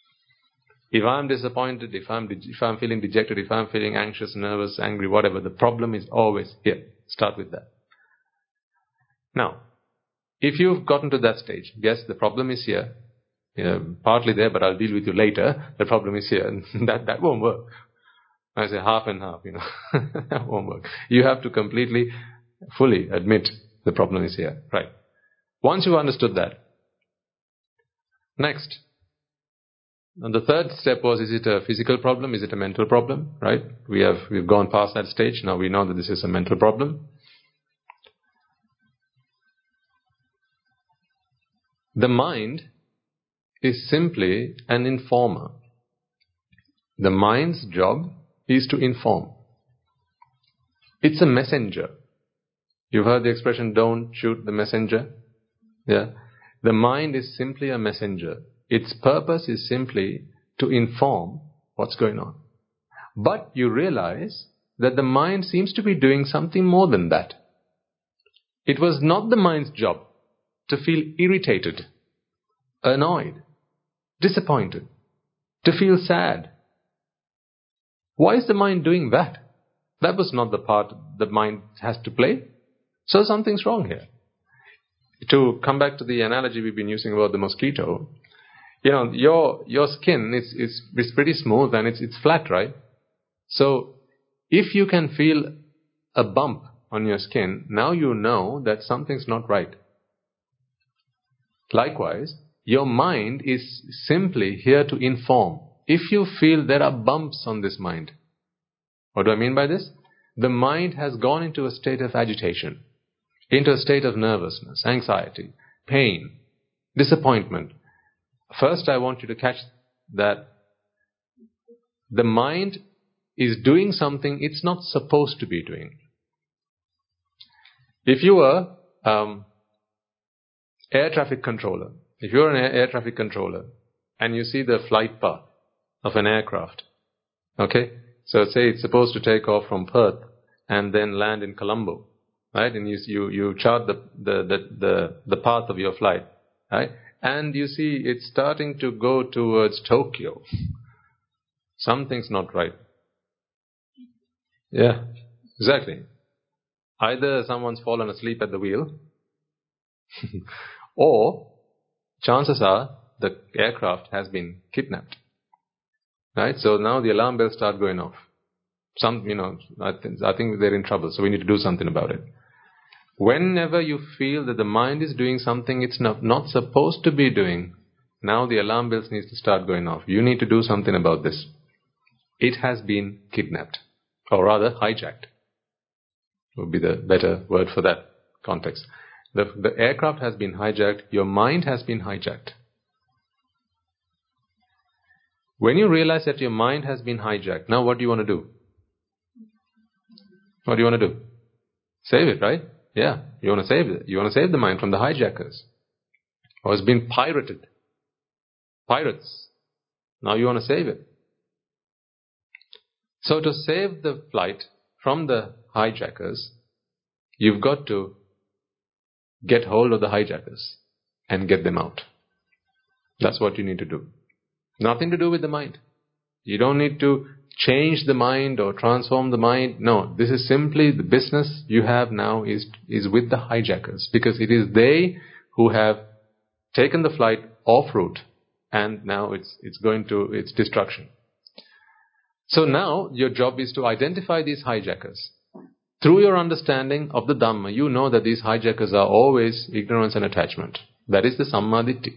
S1: If I'm disappointed, if I'm de- if I'm feeling dejected, if I'm feeling anxious, nervous, angry, whatever, the problem is always here. Start with that. Now, if you've gotten to that stage, yes, the problem is here, you know, partly there, but I'll deal with you later. The problem is here, and that that won't work. I say half and half, you know, that won't work. You have to completely, fully admit the problem is here, right? Once you've understood that, next, and the third step was: is it a physical problem? Is it a mental problem? Right? We have we've gone past that stage. Now we know that this is a mental problem. The mind is simply an informer. The mind's job is to inform. It's a messenger. You've heard the expression, don't shoot the messenger? Yeah. The mind is simply a messenger. Its purpose is simply to inform what's going on. But you realize that the mind seems to be doing something more than that. It was not the mind's job to feel irritated, annoyed, disappointed, to feel sad. Why is the mind doing that? That was not the part the mind has to play. So something's wrong here. To come back to the analogy we've been using about the mosquito, you know, your your skin is is, is pretty smooth and it's it's flat, right? So if you can feel a bump on your skin, now you know that something's not right. Likewise, your mind is simply here to inform. If you feel there are bumps on this mind, what do I mean by this? The mind has gone into a state of agitation, into a state of nervousness, anxiety, pain, disappointment. First, I want you to catch that the mind is doing something it's not supposed to be doing. If you were um, air traffic controller, if you're an air, air traffic controller and you see the flight path of an aircraft, okay? So say it's supposed to take off from Perth and then land in Colombo, right? And you you, you chart the, the, the, the, the path of your flight, right? And you see it's starting to go towards Tokyo. Something's not right. Yeah, exactly. Either someone's fallen asleep at the wheel, or chances are the aircraft has been kidnapped. Right? So now the alarm bells start going off. Some, you know, I, th- I think they're in trouble, so we need to do something about it. Whenever you feel that the mind is doing something it's not, not supposed to be doing, now the alarm bells need to start going off. You need to do something about this. It has been kidnapped, or rather hijacked, would be the better word for that context. The, the aircraft has been hijacked, your mind has been hijacked. When you realize that your mind has been hijacked, now what do you want to do? What do you want to do? Save it, right? Yeah, you want to save it. You want to save the mind from the hijackers. Or it's been pirated. Pirates. Now you want to save it. So to save the flight from the hijackers, you've got to get hold of the hijackers and get them out. That's what you need to do. Nothing to do with the mind. You don't need to change the mind or transform the mind. No, this is simply the business you have now is, is with the hijackers, because it is they who have taken the flight off route and now it's, it's going to its destruction. So now your job is to identify these hijackers. Through your understanding of the Dhamma, you know that these hijackers are always ignorance and attachment. That is the Sammaditthi.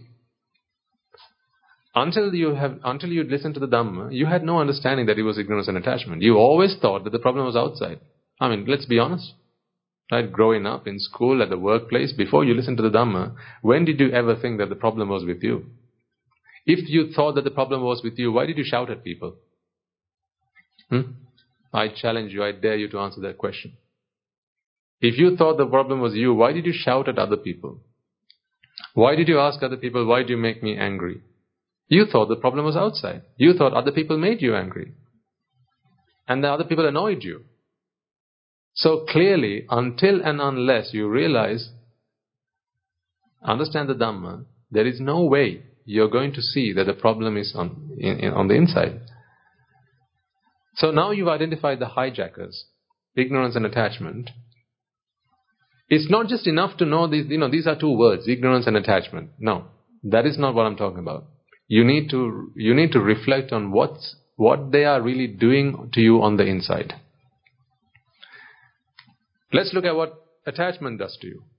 S1: Until you have, until you listened to the Dhamma, you had no understanding that it was ignorance and attachment. You always thought that the problem was outside. I mean, let's be honest. Right? Growing up in school, at the workplace, before you listened to the Dhamma, when did you ever think that the problem was with you? If you thought that the problem was with you, why did you shout at people? Hmm? I challenge you, I dare you to answer that question. If you thought the problem was you, why did you shout at other people? Why did you ask other people, why do you make me angry? You thought the problem was outside. You thought other people made you angry. And the other people annoyed you. So clearly, until and unless you realize, understand the Dhamma, there is no way you're going to see that the problem is on, in, in, on the inside. So now you've identified the hijackers, ignorance and attachment. It's not just enough to know these, you know, these are two words, ignorance and attachment. No, that is not what I'm talking about. You need to, you need to reflect on what's, what they are really doing to you on the inside. Let's look at what attachment does to you.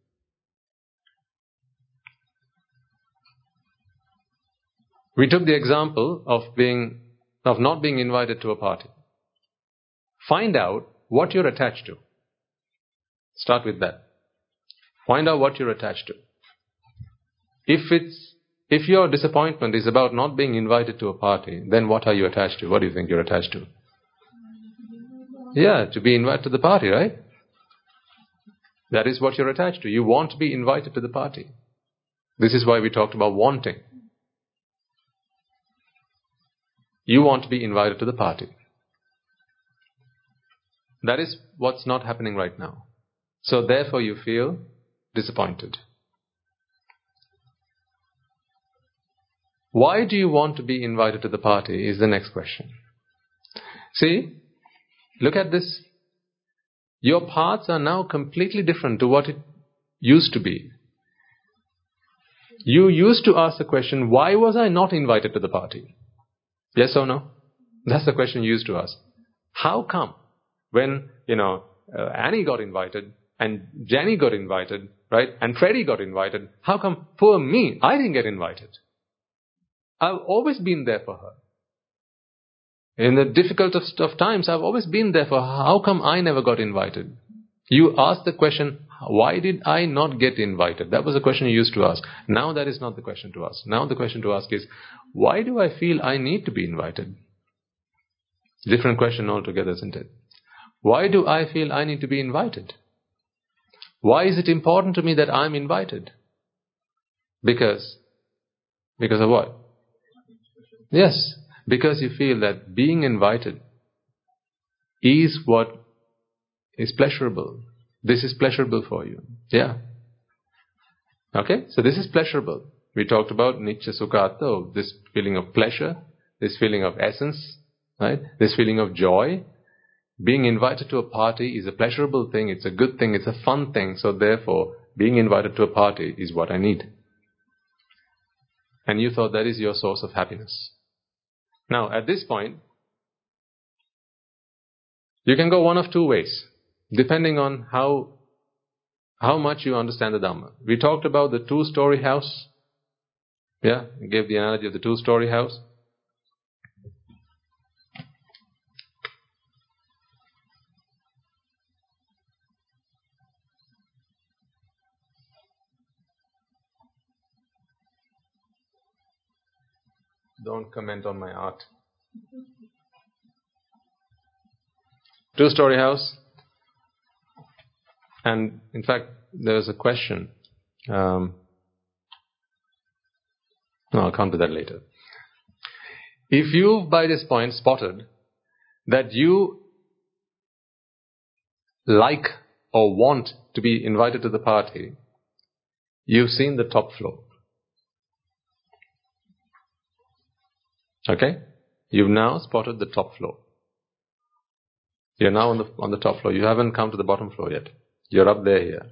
S1: We took the example of being, of not being invited to a party. Find out what you're attached to. Start with that. Find out what you're attached to. If it's, if your disappointment is about not being invited to a party, then what are you attached to? What do you think you're attached to? Yeah, to be invited to the party, right? That is what you're attached to. You want to be invited to the party. This is why we talked about wanting. You want to be invited to the party. That is what's not happening right now. So therefore you feel disappointed. Why do you want to be invited to the party is the next question. See, look at this. Your paths are now completely different to what it used to be. You used to ask the question, why was I not invited to the party? Yes or no? That's the question you used to ask. How come when, you know, uh, Annie got invited and Jenny got invited, right, and Freddie got invited, how come poor me, I didn't get invited? I've always been there for her. In the difficult of times, I've always been there for her. How come I never got invited? You ask the question, why did I not get invited? That was the question you used to ask. Now that is not the question to ask. Now the question to ask is, why do I feel I need to be invited? Different question altogether, isn't it? Why do I feel I need to be invited? Why is it important to me that I'm invited? Because, because of what? Yes, because you feel that being invited is what is pleasurable. This is pleasurable for you. Yeah. Okay, so this is pleasurable. We talked about Nitya Sukha Atta, this feeling of pleasure, this feeling of essence, right? This feeling of joy. Being invited to a party is a pleasurable thing, it's a good thing, it's a fun thing, so therefore, being invited to a party is what I need. And you thought that is your source of happiness. Now, at this point, you can go one of two ways, depending on how how much you understand the Dhamma. We talked about the two-story house. Yeah, I gave the analogy of the two-story house. Don't comment on my art. Two-story house. And in fact, there's a question. Um, no, I'll come to that later. If you've by this point spotted that you like or want to be invited to the party, you've seen the top floor. Okay? You've now spotted the top floor. You're now on the on the top floor. You haven't come to the bottom floor yet. You're up there here.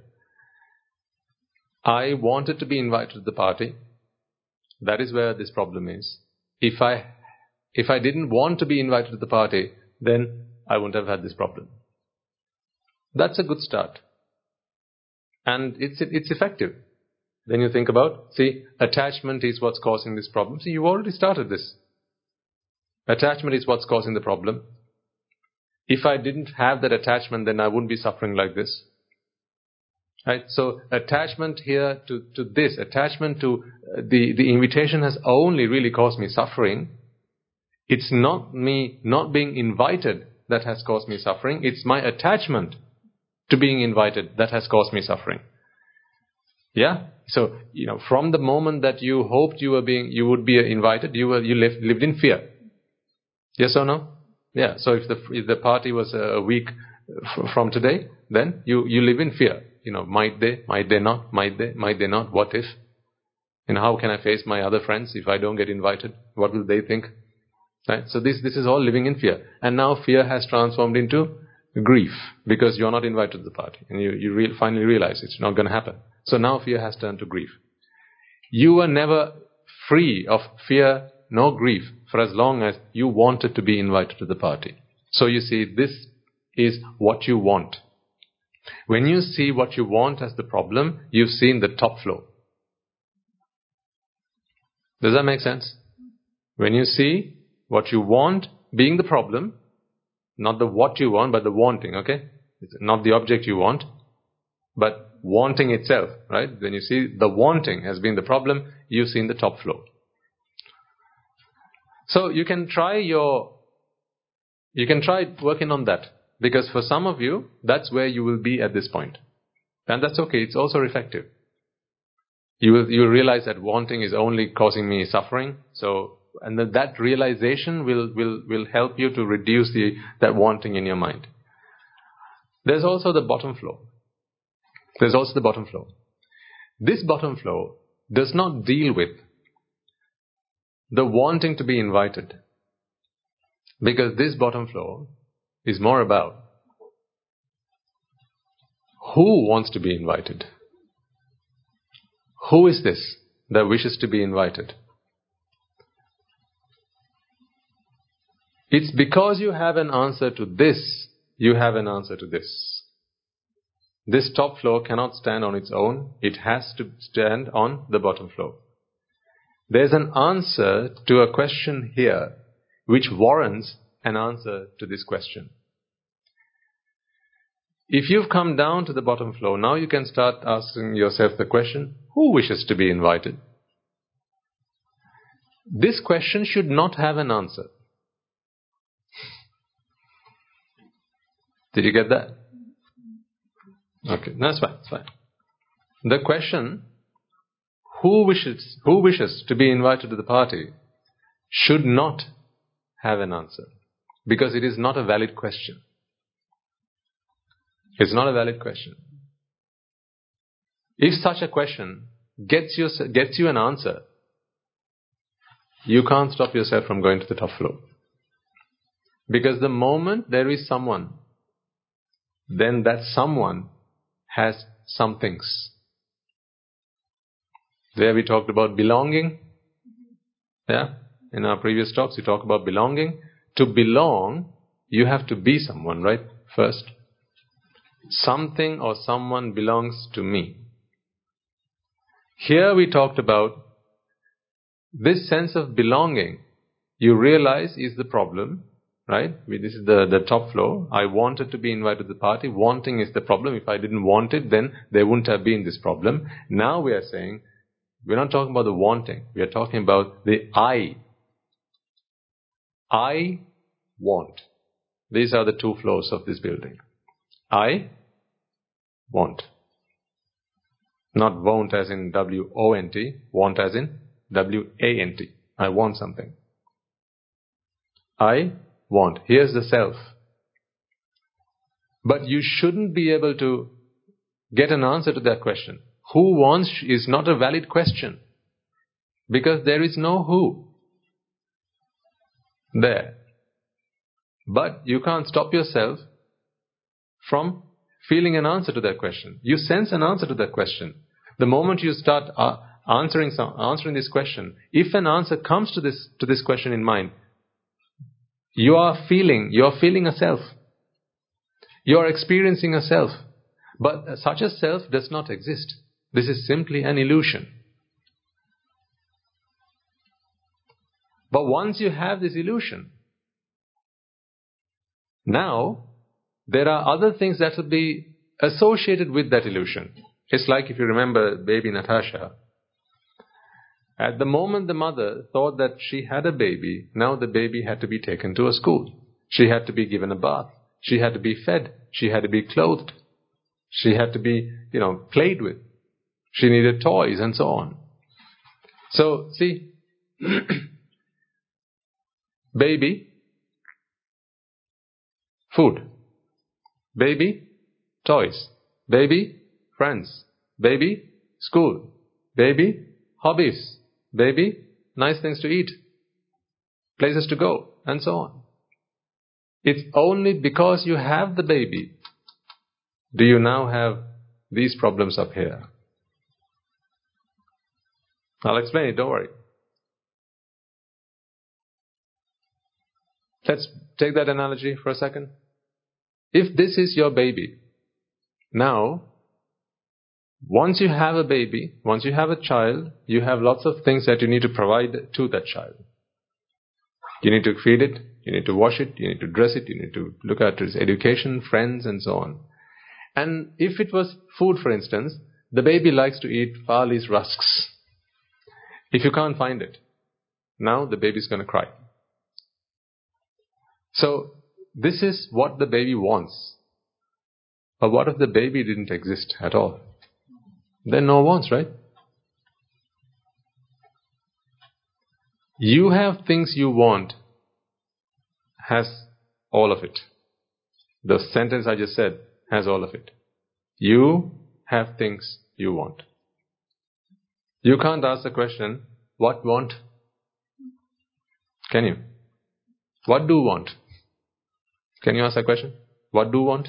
S1: I wanted to be invited to the party. That is where this problem is. If I if I didn't want to be invited to the party, then I wouldn't have had this problem. That's a good start. And it's it's effective. Then you think about, see, attachment is what's causing this problem. See, you've already started this. Attachment is what's causing the problem. If I didn't have that attachment, then I wouldn't be suffering like this. Right? So attachment here to, to this, attachment to uh, the, the invitation has only really caused me suffering. It's not me not being invited that has caused me suffering. It's my attachment to being invited that has caused me suffering. Yeah? So, you know, from the moment that you hoped you were being, you would be invited, you were, you lived, lived in fear. Yes or no? Yeah. So if the if the party was a week f- from today, then you, you live in fear. You know, might they, might they not, might they, might they not, what if? And how can I face my other friends if I don't get invited? What will they think? Right? So this, this is all living in fear. And now fear has transformed into grief because you're not invited to the party. And you, you re- finally realize it's not going to happen. So now fear has turned to grief. You were never free of fear nor grief for as long as you wanted to be invited to the party. So you see, this is what you want. When you see what you want as the problem, you've seen the top floor. Does that make sense? When you see what you want being the problem, not the what you want, but the wanting, okay? It's not the object you want, but wanting itself, right? When you see the wanting has been the problem, you've seen the top floor. So you can try your, you can try working on that. Because for some of you, that's where you will be at this point. And that's okay, it's also reflective. You will, you will realize that wanting is only causing me suffering. So, and that, that realization will, will, will help you to reduce the, that wanting in your mind. There's also the bottom floor. There's also the bottom floor. This bottom floor does not deal with the wanting to be invited. Because this bottom floor is more about who wants to be invited. Who is this that wishes to be invited? It's because you have an answer to this, you have an answer to this. This top floor cannot stand on its own. It has to stand on the bottom floor. There's an answer to a question here which warrants an answer to this question. If you've come down to the bottom floor, now you can start asking yourself the question, who wishes to be invited? This question should not have an answer. Did you get that? Okay, that's fine, that's fine. The question, who wishes, who wishes to be invited to the party, should not have an answer. Because it is not a valid question. It's not a valid question. If such a question gets you, gets you an answer, you can't stop yourself from going to the top floor. Because the moment there is someone, then that someone has some things. There we talked about belonging. Yeah? In our previous talks we talked about belonging. To belong, you have to be someone, right? First. something or someone belongs to me. Here we talked about this sense of belonging, you realize is the problem, right? This is the, the top floor. I wanted to be invited to the party. Wanting is the problem. If I didn't want it, then there wouldn't have been this problem. Now we are saying, we're not talking about the wanting. We are talking about the I. I want. These are the two floors of this building. I want. Not want as in W O N T, want as in W A N T. I want something. I want. Here's the self. But you shouldn't be able to get an answer to that question. Who wants is not a valid question. Because there is no who there. But you can't stop yourself from feeling an answer to that question. You sense an answer to that question. The moment you start uh, answering some, answering this question, if an answer comes to this to this question in mind, you are feeling, you are feeling a self. You are experiencing a self. But such a self does not exist. This is simply an illusion. But once you have this illusion, now there are other things that will be associated with that illusion. It's like if you remember baby Natasha. At the moment the mother thought that she had a baby, now the baby had to be taken to a school. She had to be given a bath. She had to be fed. She had to be clothed. She had to be, you know, played with. She needed toys and so on. So, see, baby, food. Baby, toys. Baby, friends. Baby, school. Baby, hobbies. Baby, nice things to eat. Places to go, and so on. It's only because you have the baby do you now have these problems up here. I'll explain it, don't worry. Let's take that analogy for a second. If this is your baby, now, once you have a baby, once you have a child, you have lots of things that you need to provide to that child. You need to feed it, you need to wash it, you need to dress it, you need to look after its education, friends, and so on. And if it was food, for instance, the baby likes to eat Farley's rusks. If you can't find it, now the baby's going to cry. So, this is what the baby wants. But what if the baby didn't exist at all? Then no wants, right? You have things you want has all of it. The sentence I just said has all of it. You have things you want. You can't ask the question, what want? Can you? What do want? Can you ask that question? What do want?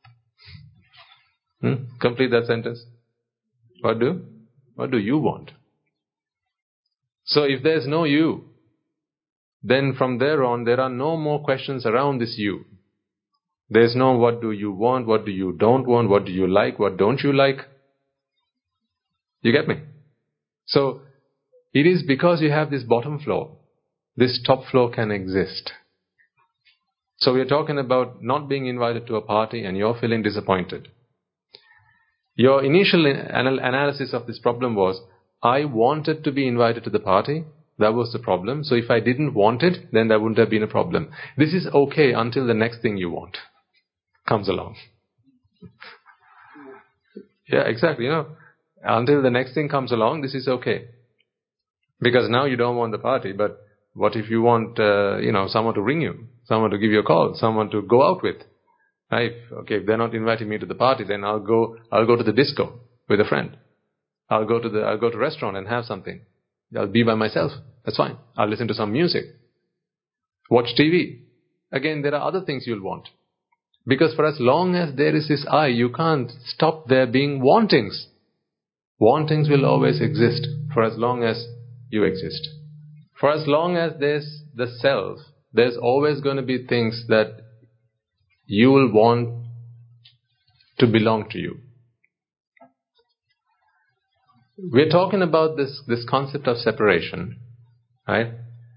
S1: Hmm? Complete that sentence. What do? What do you want? So if there's no you, then from there on there are no more questions around this you. There's no what do you want, what do you don't want, what do you like, what don't you like. You get me? So it is because you have this bottom floor, this top floor can exist. So we're talking about not being invited to a party and you're feeling disappointed. Your initial anal- analysis of this problem was, I wanted to be invited to the party. That was the problem. So if I didn't want it, then there wouldn't have been a problem. This is okay until the next thing you want comes along. Yeah, exactly. You know, until the next thing comes along, this is okay. Because now you don't want the party, but what if you want, uh, you know, someone to ring you, someone to give you a call, someone to go out with? Right? Okay, if they're not inviting me to the party, then I'll go. I'll go to the disco with a friend. I'll go to the. I'll go to a restaurant and have something. I'll be by myself. That's fine. I'll listen to some music. Watch T V. Again, there are other things you'll want. Because for as long as there is this I, you can't stop there being wantings. Wantings will always exist for as long as you exist. For as long as there's the self, there's always going to be things that you will want to belong to you. We're talking about this, this concept of separation, right?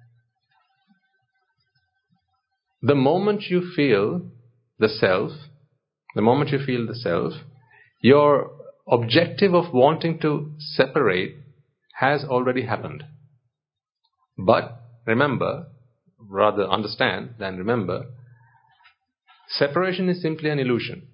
S1: The moment you feel the self, the moment you feel the self, your objective of wanting to separate has already happened. But remember, rather understand than remember, separation is simply an illusion.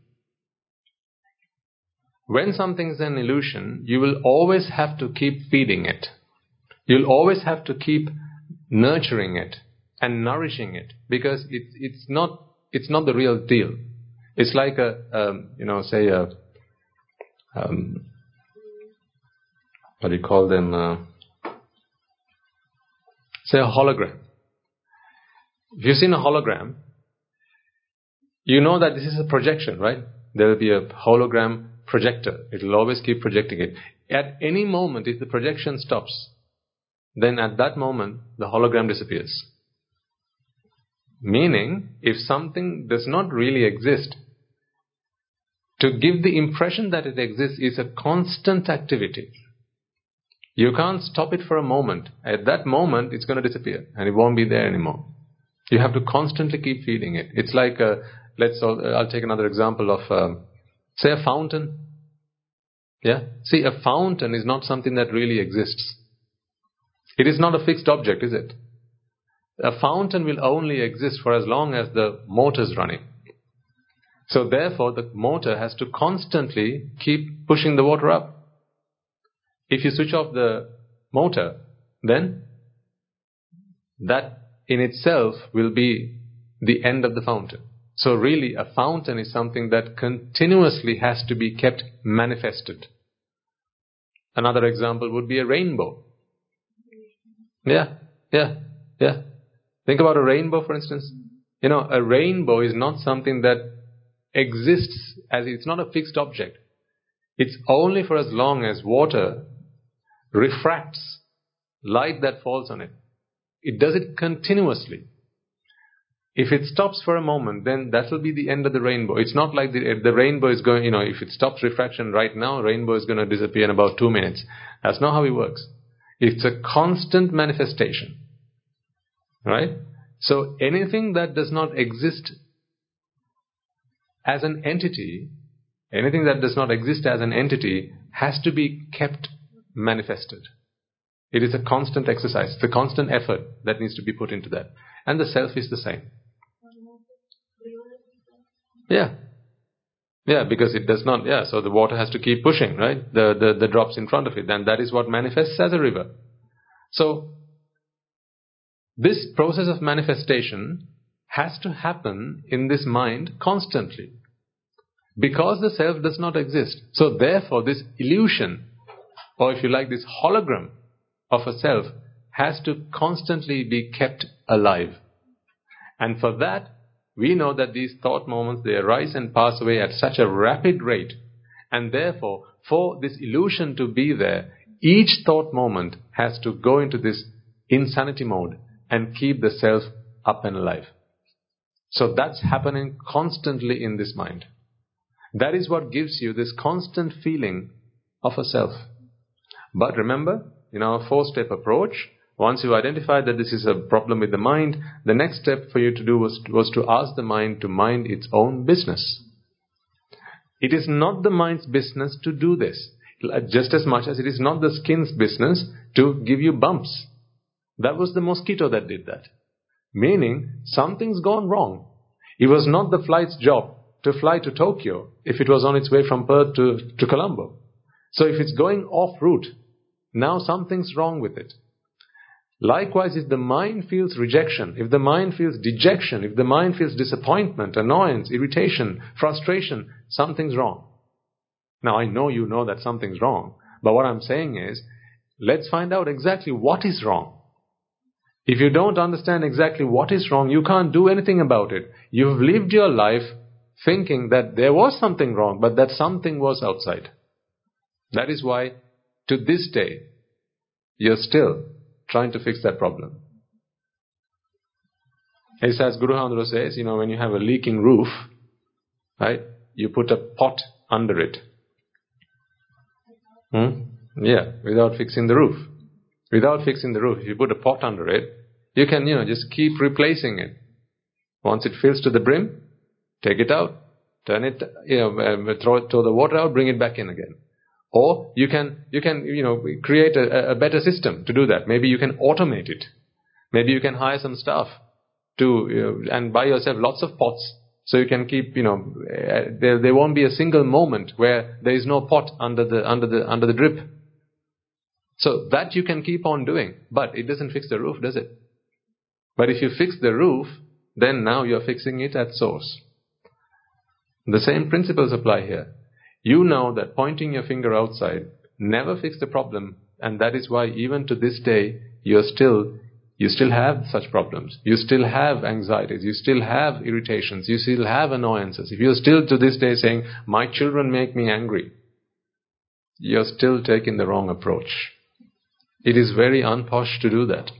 S1: When something is an illusion, you will always have to keep feeding it. You'll always have to keep nurturing it and nourishing it, because it's it's not it's not the real deal. It's like a um, you know say a um, what do you call them? Uh, say a hologram. If you've seen a hologram, you know that this is a projection, right? There will be a hologram projector. It will always keep projecting it. At any moment, if the projection stops, then at that moment, the hologram disappears. Meaning, if something does not really exist, to give the impression that it exists is a constant activity. You can't stop it for a moment. At that moment, it's going to disappear and it won't be there anymore. You have to constantly keep feeding it. It's like, a, let's. I'll take another example of, um, say, a fountain. Yeah? See, a fountain is not something that really exists. It is not a fixed object, is it? A fountain will only exist for as long as the motor is running. So therefore, the motor has to constantly keep pushing the water up. If you switch off the motor, then that in itself will be the end of the fountain. So really, a fountain is something that continuously has to be kept manifested. Another example would be a rainbow. Yeah, yeah, yeah. Think about a rainbow, for instance. You know, a rainbow is not something that exists as it's not a fixed object. It's only for as long as water refracts light that falls on it. It does it continuously. If it stops for a moment, then that will be the end of the rainbow. It's not like the, the rainbow is going, you know, if it stops refraction right now, rainbow is going to disappear in about two minutes. That's not how it works. It's a constant manifestation. Right? So anything that does not exist as an entity, anything that does not exist as an entity has to be kept manifested. It is a constant exercise. It's a constant effort that needs to be put into that. And the self is the same. Yeah. Yeah, because it does not, yeah, so the water has to keep pushing, right? The, the, the drops in front of it. And that is what manifests as a river. So, this process of manifestation has to happen in this mind constantly. Because the self does not exist. So therefore, this illusion, or if you like, this hologram of a self has to constantly be kept alive. And for that, we know that these thought moments, they arise and pass away at such a rapid rate. And therefore, for this illusion to be there, each thought moment has to go into this insanity mode and keep the self up and alive. So that's happening constantly in this mind. That is what gives you this constant feeling of a self. But remember, in our four-step approach, once you identify that this is a problem with the mind, the next step for you to do was, was to ask the mind to mind its own business. It is not the mind's business to do this, just as much as it is not the skin's business to give you bumps. That was the mosquito that did that. Meaning, something's gone wrong. It was not the flight's job to fly to Tokyo if it was on its way from Perth to, to Colombo. So if it's going off route, now something's wrong with it. Likewise, if the mind feels rejection, if the mind feels dejection, if the mind feels disappointment, annoyance, irritation, frustration, something's wrong. Now, I know you know that something's wrong, but what I'm saying is, let's find out exactly what is wrong. If you don't understand exactly what is wrong, you can't do anything about it. You've lived your life thinking that there was something wrong, but that something was outside. That is why, to this day, you're still trying to fix that problem. It's as Guru Handra says, you know, when you have a leaking roof, right, you put a pot under it. Hmm? Yeah, without fixing the roof. Without fixing the roof, if you put a pot under it, you can, you know, just keep replacing it. Once it fills to the brim, take it out, turn it, you know, uh, throw it, throw the water out, bring it back in again. Or you can, you can, you know, create a, a better system to do that. Maybe you can automate it. Maybe you can hire some staff to, you know, and buy yourself lots of pots. So you can keep, you know, uh, there there won't be a single moment where there is no pot under the under the under the drip. So that you can keep on doing, but it doesn't fix the roof, does it? But if you fix the roof, then now you're fixing it at source. The same principles apply here. You know that pointing your finger outside never fixed the problem, and that is why even to this day you're still you still have such problems. You still have anxieties, you still have irritations, you still have annoyances. If you're still to this day saying, my children make me angry, you're still taking the wrong approach. It is very unposh to do that.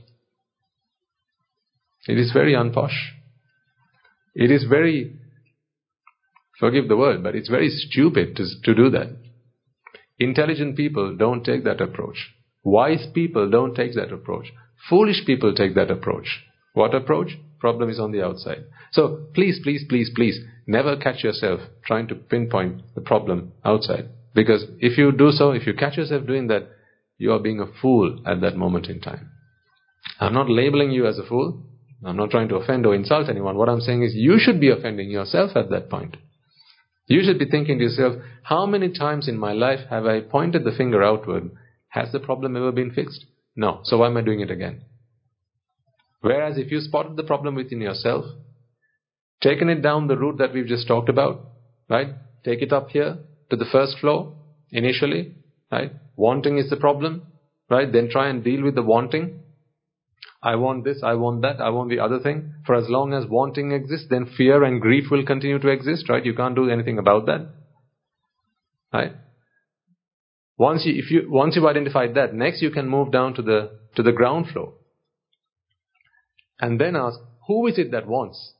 S1: It is very unposh. It is very, forgive the word, but it's very stupid to, to do that. Intelligent people don't take that approach. Wise people don't take that approach. Foolish people take that approach. What approach? Problem is on the outside. So please, please, please, please, never catch yourself trying to pinpoint the problem outside. Because if you do so, if you catch yourself doing that, you are being a fool at that moment in time. I'm not labeling you as a fool. I'm not trying to offend or insult anyone. What I'm saying is you should be offending yourself at that point. You should be thinking to yourself, how many times in my life have I pointed the finger outward? Has the problem ever been fixed? No. So why am I doing it again? Whereas if you spotted the problem within yourself, taken it down the route that we've just talked about, right? Take it up here to the first floor initially, right? Wanting is the problem, right? Then try and deal with the wanting. I want this, I want that, I want the other thing. For as long as wanting exists, then fear and grief will continue to exist, right? You can't do anything about that, right? Once you, if you, once you've identified that, next you can move down to the, to the ground floor. And then ask, who is it that wants?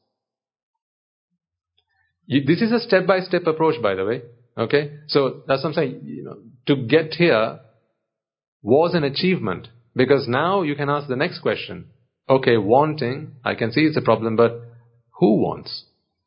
S1: You, this is a step-by-step approach, by the way. Okay? So, that's what I'm saying. You know, to get here was an achievement. Because now you can ask the next question. Okay, wanting, I can see it's a problem, but who wants?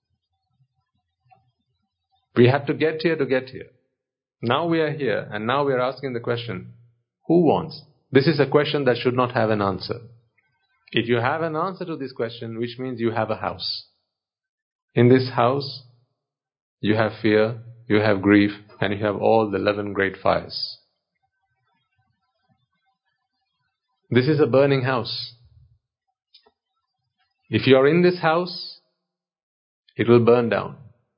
S1: We had to get here to get here. Now we are here, and now we are asking the question, who wants? This is a question that should not have an answer. If you have an answer to this question, which means you have a house. In this house, you have fear, you have grief, and you have all the eleven great fires. This is a burning house. If you are in this house, it will burn down.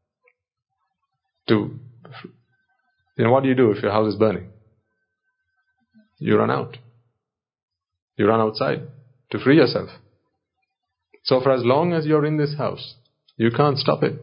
S1: To, you know, what do you do if your house is burning? You run out. You run outside to free yourself. So for as long as you're in this house, you can't stop it.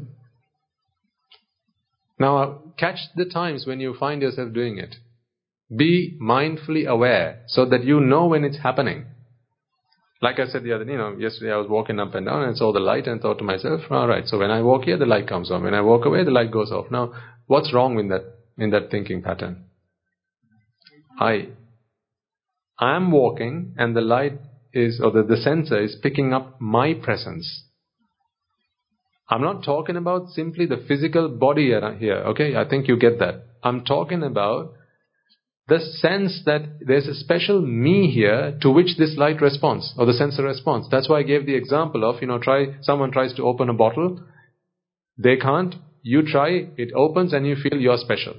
S1: Now, catch the times when you find yourself doing it. Be mindfully aware so that you know when it's happening. Like I said the other, you know, yesterday I was walking up and down and saw the light and thought to myself, all right, so when I walk here, the light comes on. When I walk away, the light goes off. Now, what's wrong with that, in that thinking pattern? I, I am walking and the light is, or the, the sensor is picking up my presence. I'm not talking about simply the physical body here, okay? I think you get that. I'm talking about the sense that there's a special me here to which this light responds, or the sensor responds. That's why I gave the example of, you know, try, someone tries to open a bottle. They can't. You try, it opens and you feel you're special.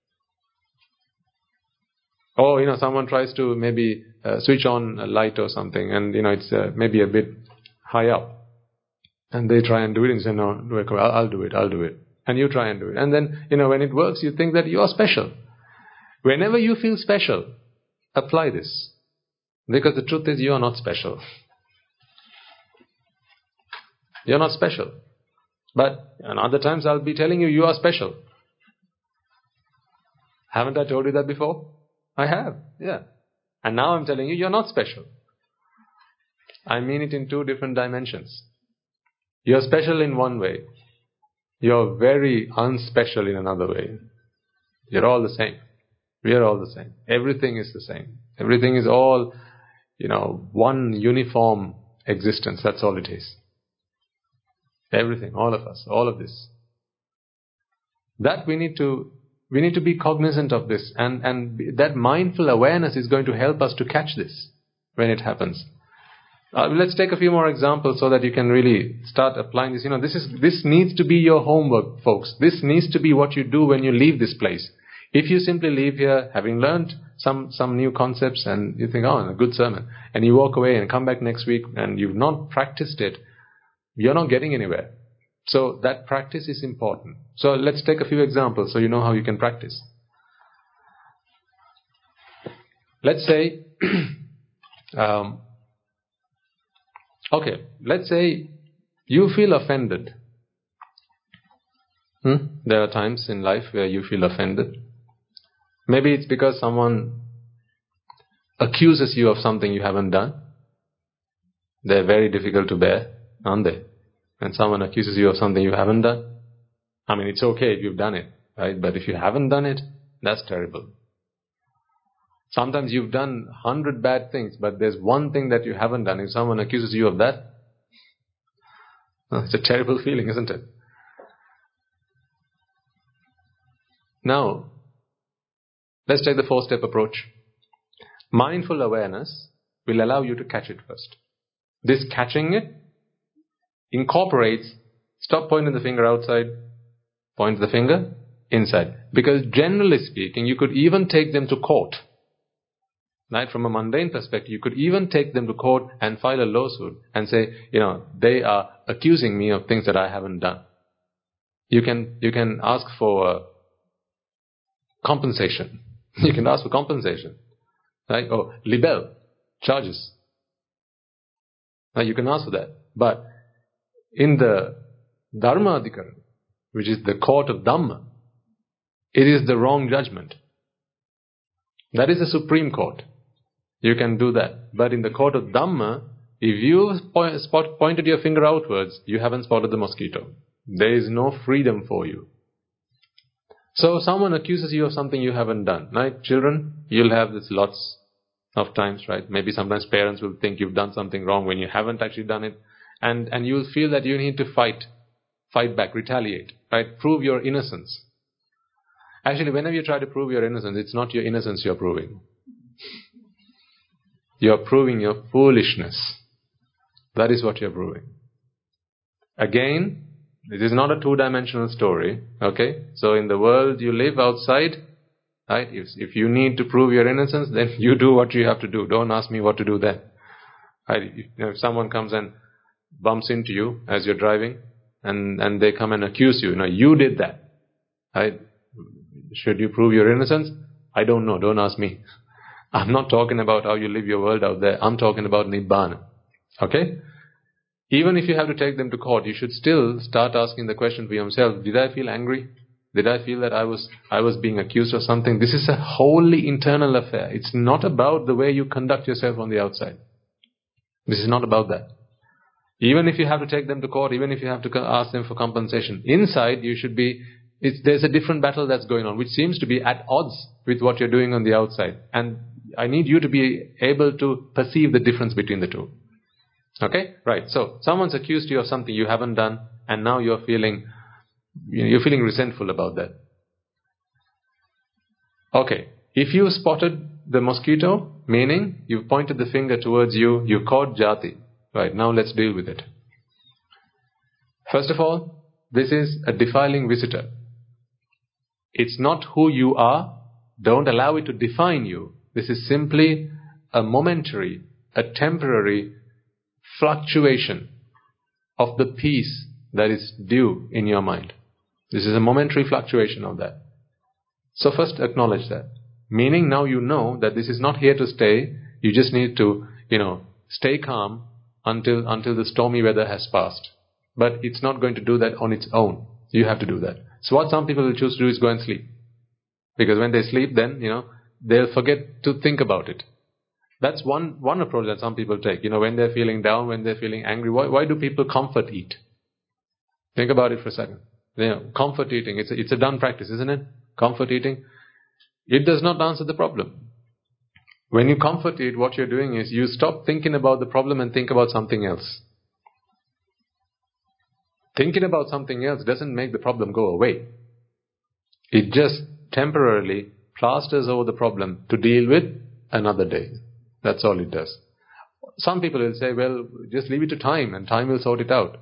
S1: Or, you know, someone tries to maybe uh, switch on a light or something and, you know, it's uh, maybe a bit high up. And they try and do it and say, no, I'll, I'll do it, I'll do it. And you try and do it. And then, you know, when it works, you think that you are special. Whenever you feel special, apply this. Because the truth is, you are not special. You're not special. But on other times, I'll be telling you, you are special. Haven't I told you that before? I have, yeah. And now I'm telling you, you're not special. I mean it in two different dimensions. You're special in one way. You're very unspecial in another way. You're all the same. We are all the same. Everything is the same. Everything is all, you know, one uniform existence. That's all it is. Everything, all of us, all of this. That we need to, we need to be cognizant of this, and, and that mindful awareness is going to help us to catch this when it happens. Uh, let's take a few more examples so that you can really start applying this. You know, this is, this needs to be your homework, folks. This needs to be what you do when you leave this place. If you simply leave here having learned some, some new concepts and you think, oh, a good sermon, and you walk away and come back next week and you've not practiced it, you're not getting anywhere. So that practice is important. So let's take a few examples so you know how you can practice. Let's say, um, okay, let's say you feel offended. Hmm? There are times in life where you feel offended. Maybe it's because someone accuses you of something you haven't done. They're very difficult to bear, aren't they? When someone accuses you of something you haven't done, I mean, it's okay if you've done it, right? But if you haven't done it, that's terrible. Sometimes you've done a hundred bad things, but there's one thing that you haven't done. If someone accuses you of that, it's a terrible feeling, isn't it? Now, let's take the four-step approach. Mindful awareness will allow you to catch it first. This catching it incorporates, stop pointing the finger outside, point the finger inside. Because generally speaking, you could even take them to court. Right? From a mundane perspective, you could even take them to court and file a lawsuit and say, you know, they are accusing me of things that I haven't done. You can, you can ask for uh, compensation. You can ask for compensation. Right? Or libel, charges. Now you can ask for that. But in the Dharma Adhikaran, which is the court of Dhamma, it is the wrong judgment. That is the Supreme Court. You can do that. But in the court of Dhamma, if you point, spot, pointed your finger outwards, you haven't spotted the mosquito. There is no freedom for you. So someone accuses you of something you haven't done. Right? Children, you'll have this lots of times, right? Maybe sometimes parents will think you've done something wrong when you haven't actually done it. And, and you'll feel that you need to fight, fight back, retaliate, right? Prove your innocence. Actually, whenever you try to prove your innocence, it's not your innocence you're proving. You're proving your foolishness. That is what you're proving. Again, this is not a two-dimensional story, okay? So in the world you live outside, right? If, if you need to prove your innocence, then you do what you have to do. Don't ask me what to do then. Right? If, you know, if someone comes and bumps into you as you're driving, and, and they come and accuse you, you know, you did that. Right? Should you prove your innocence? I don't know, don't ask me. I'm not talking about how you live your world out there. I'm talking about Nibbana. Okay? Even if you have to take them to court, you should still start asking the question for yourself, did I feel angry? Did I feel that I was I was being accused of something? This is a wholly internal affair. It's not about the way you conduct yourself on the outside. This is not about that. Even if you have to take them to court, even if you have to ask them for compensation, inside you should be, it's, there's a different battle that's going on, which seems to be at odds with what you're doing on the outside. And I need you to be able to perceive the difference between the two. Okay? Right. So, someone's accused you of something you haven't done, and now you're feeling, you're feeling resentful about that. Okay. If you spotted the mosquito, meaning you've pointed the finger towards you, you caught jati. Right, now let's deal with it. First of all, this is a defiling visitor. It's not who you are. Don't allow it to define you. This is simply a momentary, a temporary fluctuation of the peace that is due in your mind. This is a momentary fluctuation of that. So first acknowledge that. Meaning now you know that this is not here to stay. You just need to, you know, stay calm until until the stormy weather has passed. But it's not going to do that on its own. You have to do that. So what some people will choose to do is go and sleep. Because when they sleep, then, you know, they'll forget to think about it. That's one, one approach that some people take. You know, when they're feeling down, when they're feeling angry, why, why do people comfort eat? Think about it for a second. You know, comfort eating, it's a, it's a done practice, isn't it? Comfort eating. it does not answer the problem. When you comfort it, what you're doing is you stop thinking about the problem and think about something else. Thinking about something else doesn't make the problem go away. It just temporarily plasters over the problem to deal with another day. That's all it does. Some people will say, well, just leave it to time and time will sort it out.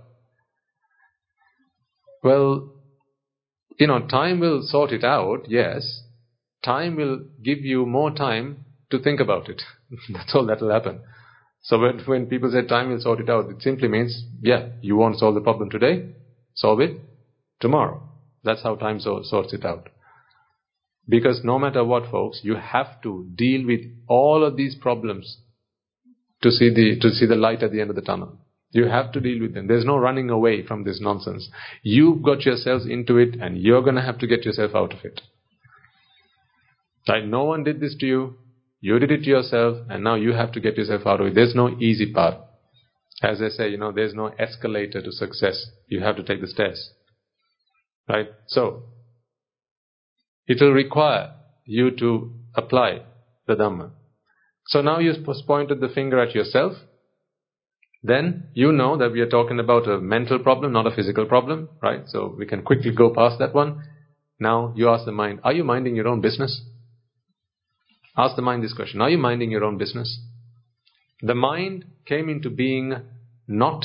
S1: Well, you know, time will sort it out, yes. Time will give you more time to think about it. That's all that will happen. So when, when people say time will sort it out, it simply means, yeah, you won't solve the problem today, solve it tomorrow. That's how time so, sorts it out. Because no matter what, folks, you have to deal with all of these problems to see the to see the light at the end of the tunnel. You have to deal with them. There's no running away from this nonsense. You've got yourselves into it and you're going to have to get yourself out of it. Right? No one did this to you. You did it to yourself, and now you have to get yourself out of it. There's no easy path. As I say, you know, there's no escalator to success. You have to take the stairs. Right? So, it will require you to apply the Dhamma. So now you've pointed the finger at yourself. Then you know that we are talking about a mental problem, not a physical problem. Right? So we can quickly go past that one. Now you ask the mind, are you minding your own business? Ask the mind this question. Are you minding your own business? The mind came into being not...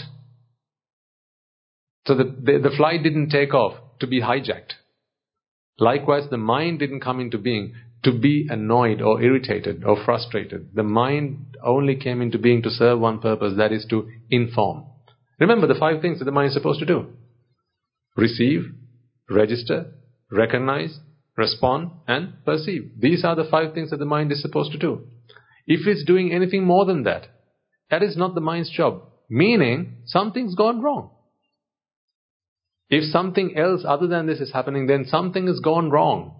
S1: So the, the, the flight didn't take off to be hijacked. Likewise, the mind didn't come into being to be annoyed or irritated or frustrated. The mind only came into being to serve one purpose, that is to inform. Remember the five things that the mind is supposed to do. Receive, register, recognize, respond and perceive. These are the five things that the mind is supposed to do. If it's doing anything more than that, that is not the mind's job. Meaning, something's gone wrong. If something else other than this is happening, then something has gone wrong.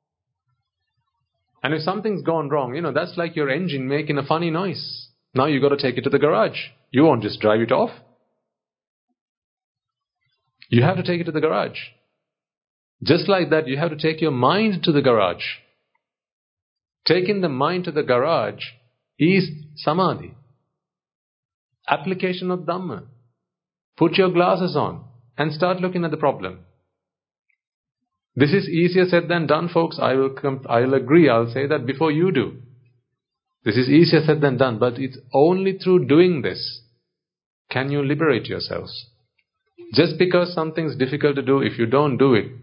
S1: And if something's gone wrong, you know, that's like your engine making a funny noise. Now you've got to take it to the garage. You won't just drive it off. You have to take it to the garage. Just like that, you have to take your mind to the garage. Taking the mind to the garage is samadhi. Application of Dhamma. Put your glasses on and start looking at the problem. This is easier said than done, folks. I will comp- I will agree. I'll say that before you do. This is easier said than done, but it's only through doing this can you liberate yourselves. Just because something's difficult to do, if you don't do it,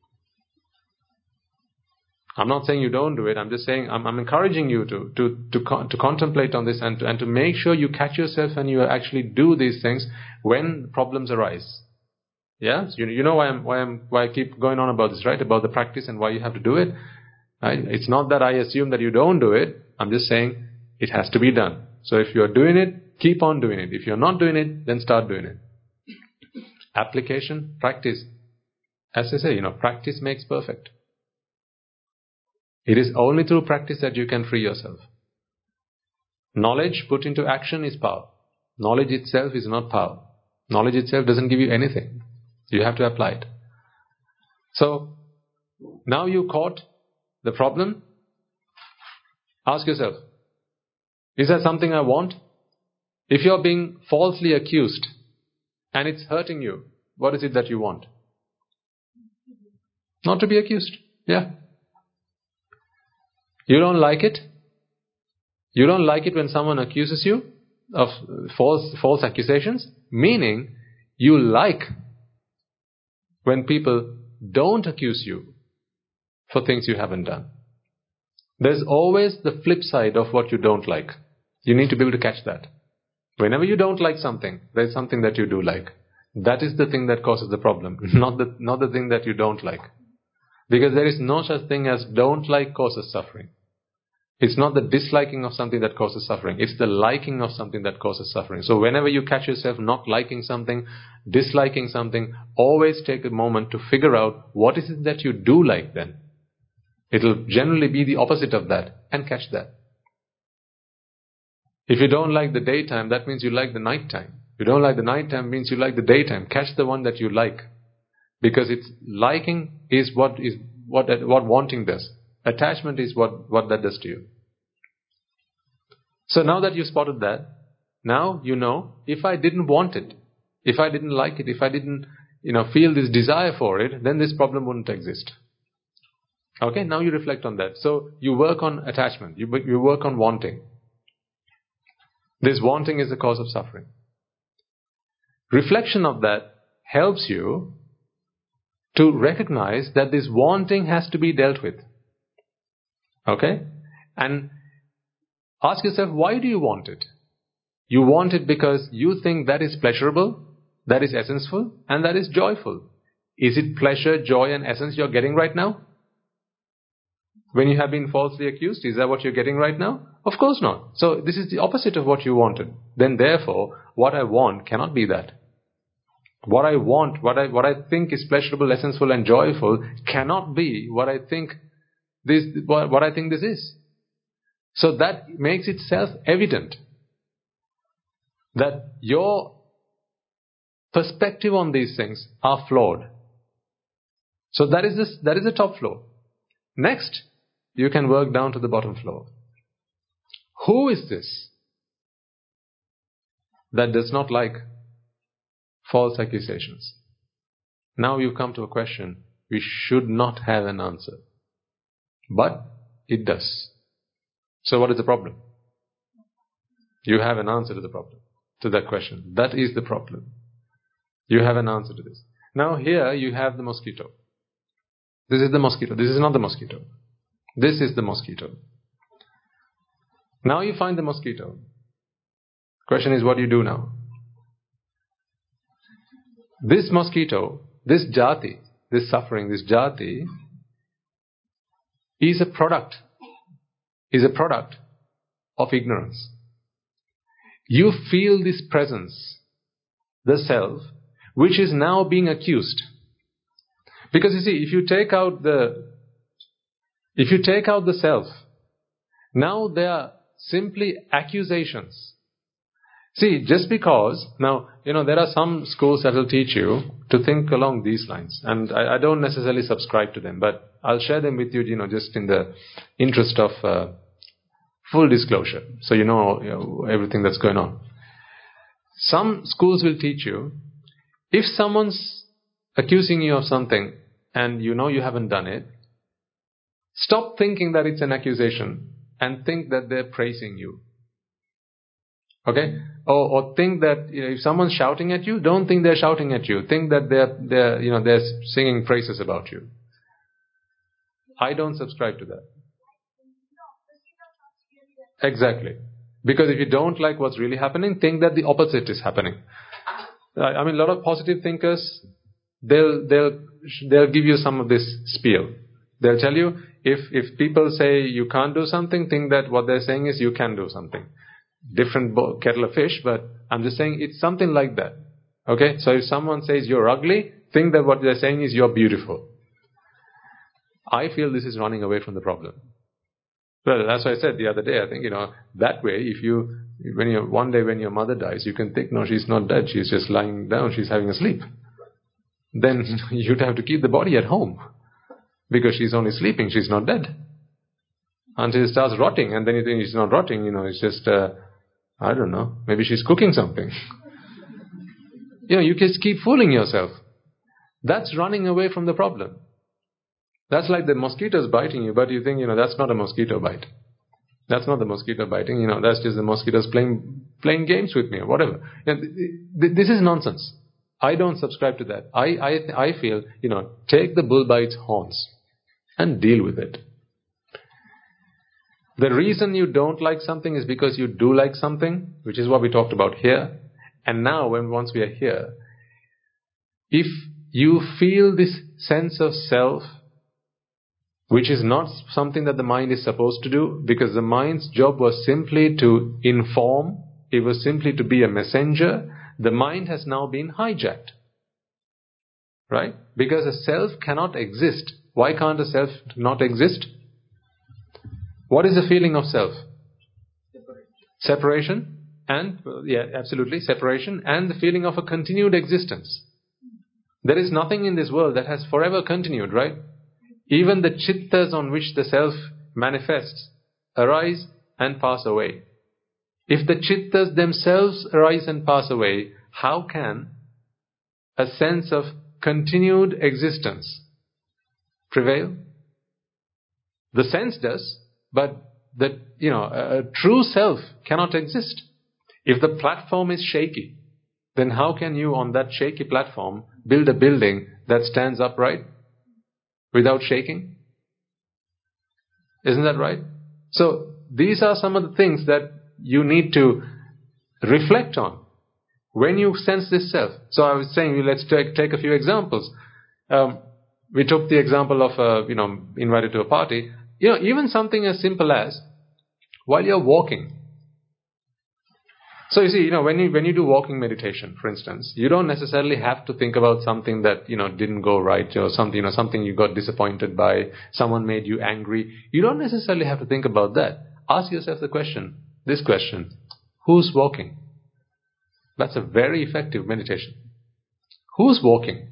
S1: I'm not saying you don't do it. I'm just saying I'm, I'm encouraging you to to to, con- to contemplate on this and to, and to make sure you catch yourself and you actually do these things when problems arise. Yeah, you, you know why I'm why I'm why I keep going on about this, right? About the practice and why you have to do it. Right? It's not that I assume that you don't do it. I'm just saying it has to be done. So if you're doing it, keep on doing it. If you're not doing it, then start doing it. Application, practice. As I say, you know, practice makes perfect. It is only through practice that you can free yourself. Knowledge put into action is power. Knowledge itself is not power. Knowledge itself doesn't give you anything. You have to apply it. So, now you caught the problem. Ask yourself, is that something I want? If you're being falsely accused and it's hurting you, what is it that you want? Not to be accused. Yeah. You don't like it? You don't like it when someone accuses you of false false accusations? Meaning, you like when people don't accuse you for things you haven't done. There's always the flip side of what you don't like. You need to be able to catch that. Whenever you don't like something, there's something that you do like. That is the thing that causes the problem, not the, not the thing that you don't like. Because there is no such thing as don't like causes suffering. It's not the disliking of something that causes suffering. It's the liking of something that causes suffering. So whenever you catch yourself not liking something, disliking something, always take a moment to figure out what is it that you do like then. It'll generally be the opposite of that, and catch that. If you don't like the daytime, that means you like the nighttime. If you don't like the nighttime, means you like the daytime. Catch the one that you like. Because it's liking is what is what what wanting does. Attachment is what, what that does to you. So now that you spotted that, now you know, if I didn't want it, if I didn't like it, if I didn't, you know, feel this desire for it, then this problem wouldn't exist. Okay, now you reflect on that. So you work on attachment, you, you work on wanting. This wanting is the cause of suffering. Reflection of that helps you to recognize that this wanting has to be dealt with. Okay? And ask yourself, why do you want it? You want it because you think that is pleasurable, that is essential, and that is joyful. Is it pleasure, joy, and essence you're getting right now? When you have been falsely accused, is that what you're getting right now? Of course not. So this is the opposite of what you wanted. Then therefore, what I want cannot be that. What I want, what I what I think is pleasurable, essential, and joyful cannot be what I think this what, what I think this is. So that makes it self-evident that your perspective on these things are flawed. So that is this, that is the top floor. Next, you can work down to the bottom floor. Who is this that does not like false accusations? Now you come to a question we should not have an answer. But it does. So what is the problem? You have an answer to the problem, to that question. That is the problem. You have an answer to this. Now here you have the mosquito. This is the mosquito. This is not the mosquito. This is the mosquito. Now you find the mosquito. Question is, what do you do now? This mosquito, this jati, this suffering, this jati is a product, is a product of ignorance. You feel this presence, the self, which is now being accused. Because you see, if you take out the, if you take out the self, now they are simply accusations. See, just because, now, you know, there are some schools that will teach you to think along these lines, and I, I don't necessarily subscribe to them, but I'll share them with you, you know, just in the interest of uh, full disclosure, so you know, you know everything that's going on. Some schools will teach you, if someone's accusing you of something and you know you haven't done it, stop thinking that it's an accusation and think that they're praising you. Okay? Or, or think that, you know, if someone's shouting at you, don't think they're shouting at you. Think that they're, they're, you know, they're singing praises about you. I don't subscribe to that. Exactly. Because if you don't like what's really happening, think that the opposite is happening. I mean, a lot of positive thinkers, they'll they'll they'll give you some of this spiel. They'll tell you, if if people say you can't do something, think that what they're saying is you can do something. Different bo- kettle of fish, but I'm just saying it's something like that. Okay? So if someone says you're ugly, think that what they're saying is you're beautiful. I feel this is running away from the problem. Well, that's why I said the other day, I think, you know, that way, if you, when you, one day when your mother dies, you can think, no, she's not dead, she's just lying down, she's having a sleep. Then you'd have to keep the body at home, because she's only sleeping, she's not dead. Until it starts rotting, and then you think it's not rotting, you know, it's just, uh, I don't know, maybe she's cooking something. You know, you just keep fooling yourself. That's running away from the problem. That's like the mosquitoes biting you, but you think, you know, that's not a mosquito bite. That's not the mosquito biting, you know, that's just the mosquitoes playing playing games with me or whatever. You know, this is nonsense. I don't subscribe to that. I, I, I feel, you know, take the bull by its horns and deal with it. The reason you don't like something is because you do like something, which is what we talked about here. And now, when once we are here, if you feel this sense of self, which is not something that the mind is supposed to do, because the mind's job was simply to inform, it was simply to be a messenger, the mind has now been hijacked. Right? Because a self cannot exist. Why can't a self not exist? What is the feeling of self? Separation. Separation and, yeah, absolutely, separation and the feeling of a continued existence. There is nothing in this world that has forever continued, right? even the chittas on which the self manifests arise and pass away. If the chittas themselves arise and pass away, how can a sense of continued existence prevail? The sense does, but the, you know, a, a true self cannot exist. If the platform is shaky, then how can you on that shaky platform build a building that stands upright without shaking? Isn't that right? So these are some of the things that you need to reflect on when you sense this self. So I was saying, let's take, take a few examples. Um, we took the example of, uh, you know, invited to a party. You know, even something as simple as while you're walking. So you see, you know, when you when you do walking meditation, for instance, you don't necessarily have to think about something that, you know, didn't go right, or something, you know, something you got disappointed by, someone made you angry. You don't necessarily have to think about that. Ask yourself the question, this question: who's walking? That's a very effective meditation. Who's walking?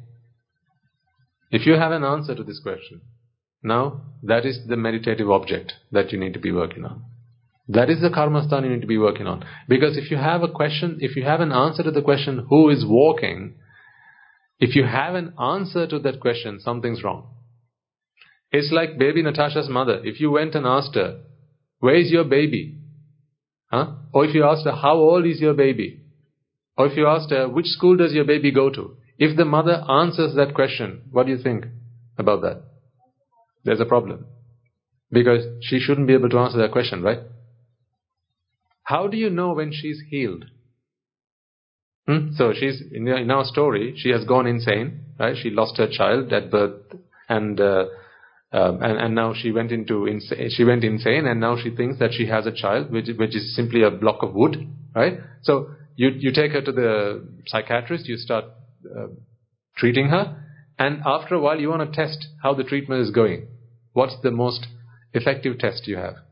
S1: If you have an answer to this question, now that is the meditative object that you need to be working on. That is the karmasthana you need to be working on. Because if you have a question, if you have an answer to the question, who is walking, if you have an answer to that question, something's wrong. It's like baby Natasha's mother. If you went and asked her, where is your baby? Huh? Or if you asked her, how old is your baby? Or if you asked her, which school does your baby go to? If the mother answers that question, what do you think about that? There's a problem. Because she shouldn't be able to answer that question, right? How do you know when she's healed? Hmm? So she's in, in our story, she has gone insane, right? She lost her child at birth, and uh, um, and and now she went into insa- she went insane, and now she thinks that she has a child, which which is simply a block of wood, right? So you you take her to the psychiatrist, you start uh, treating her, and after a while you want to test how the treatment is going. What's the most effective test you have?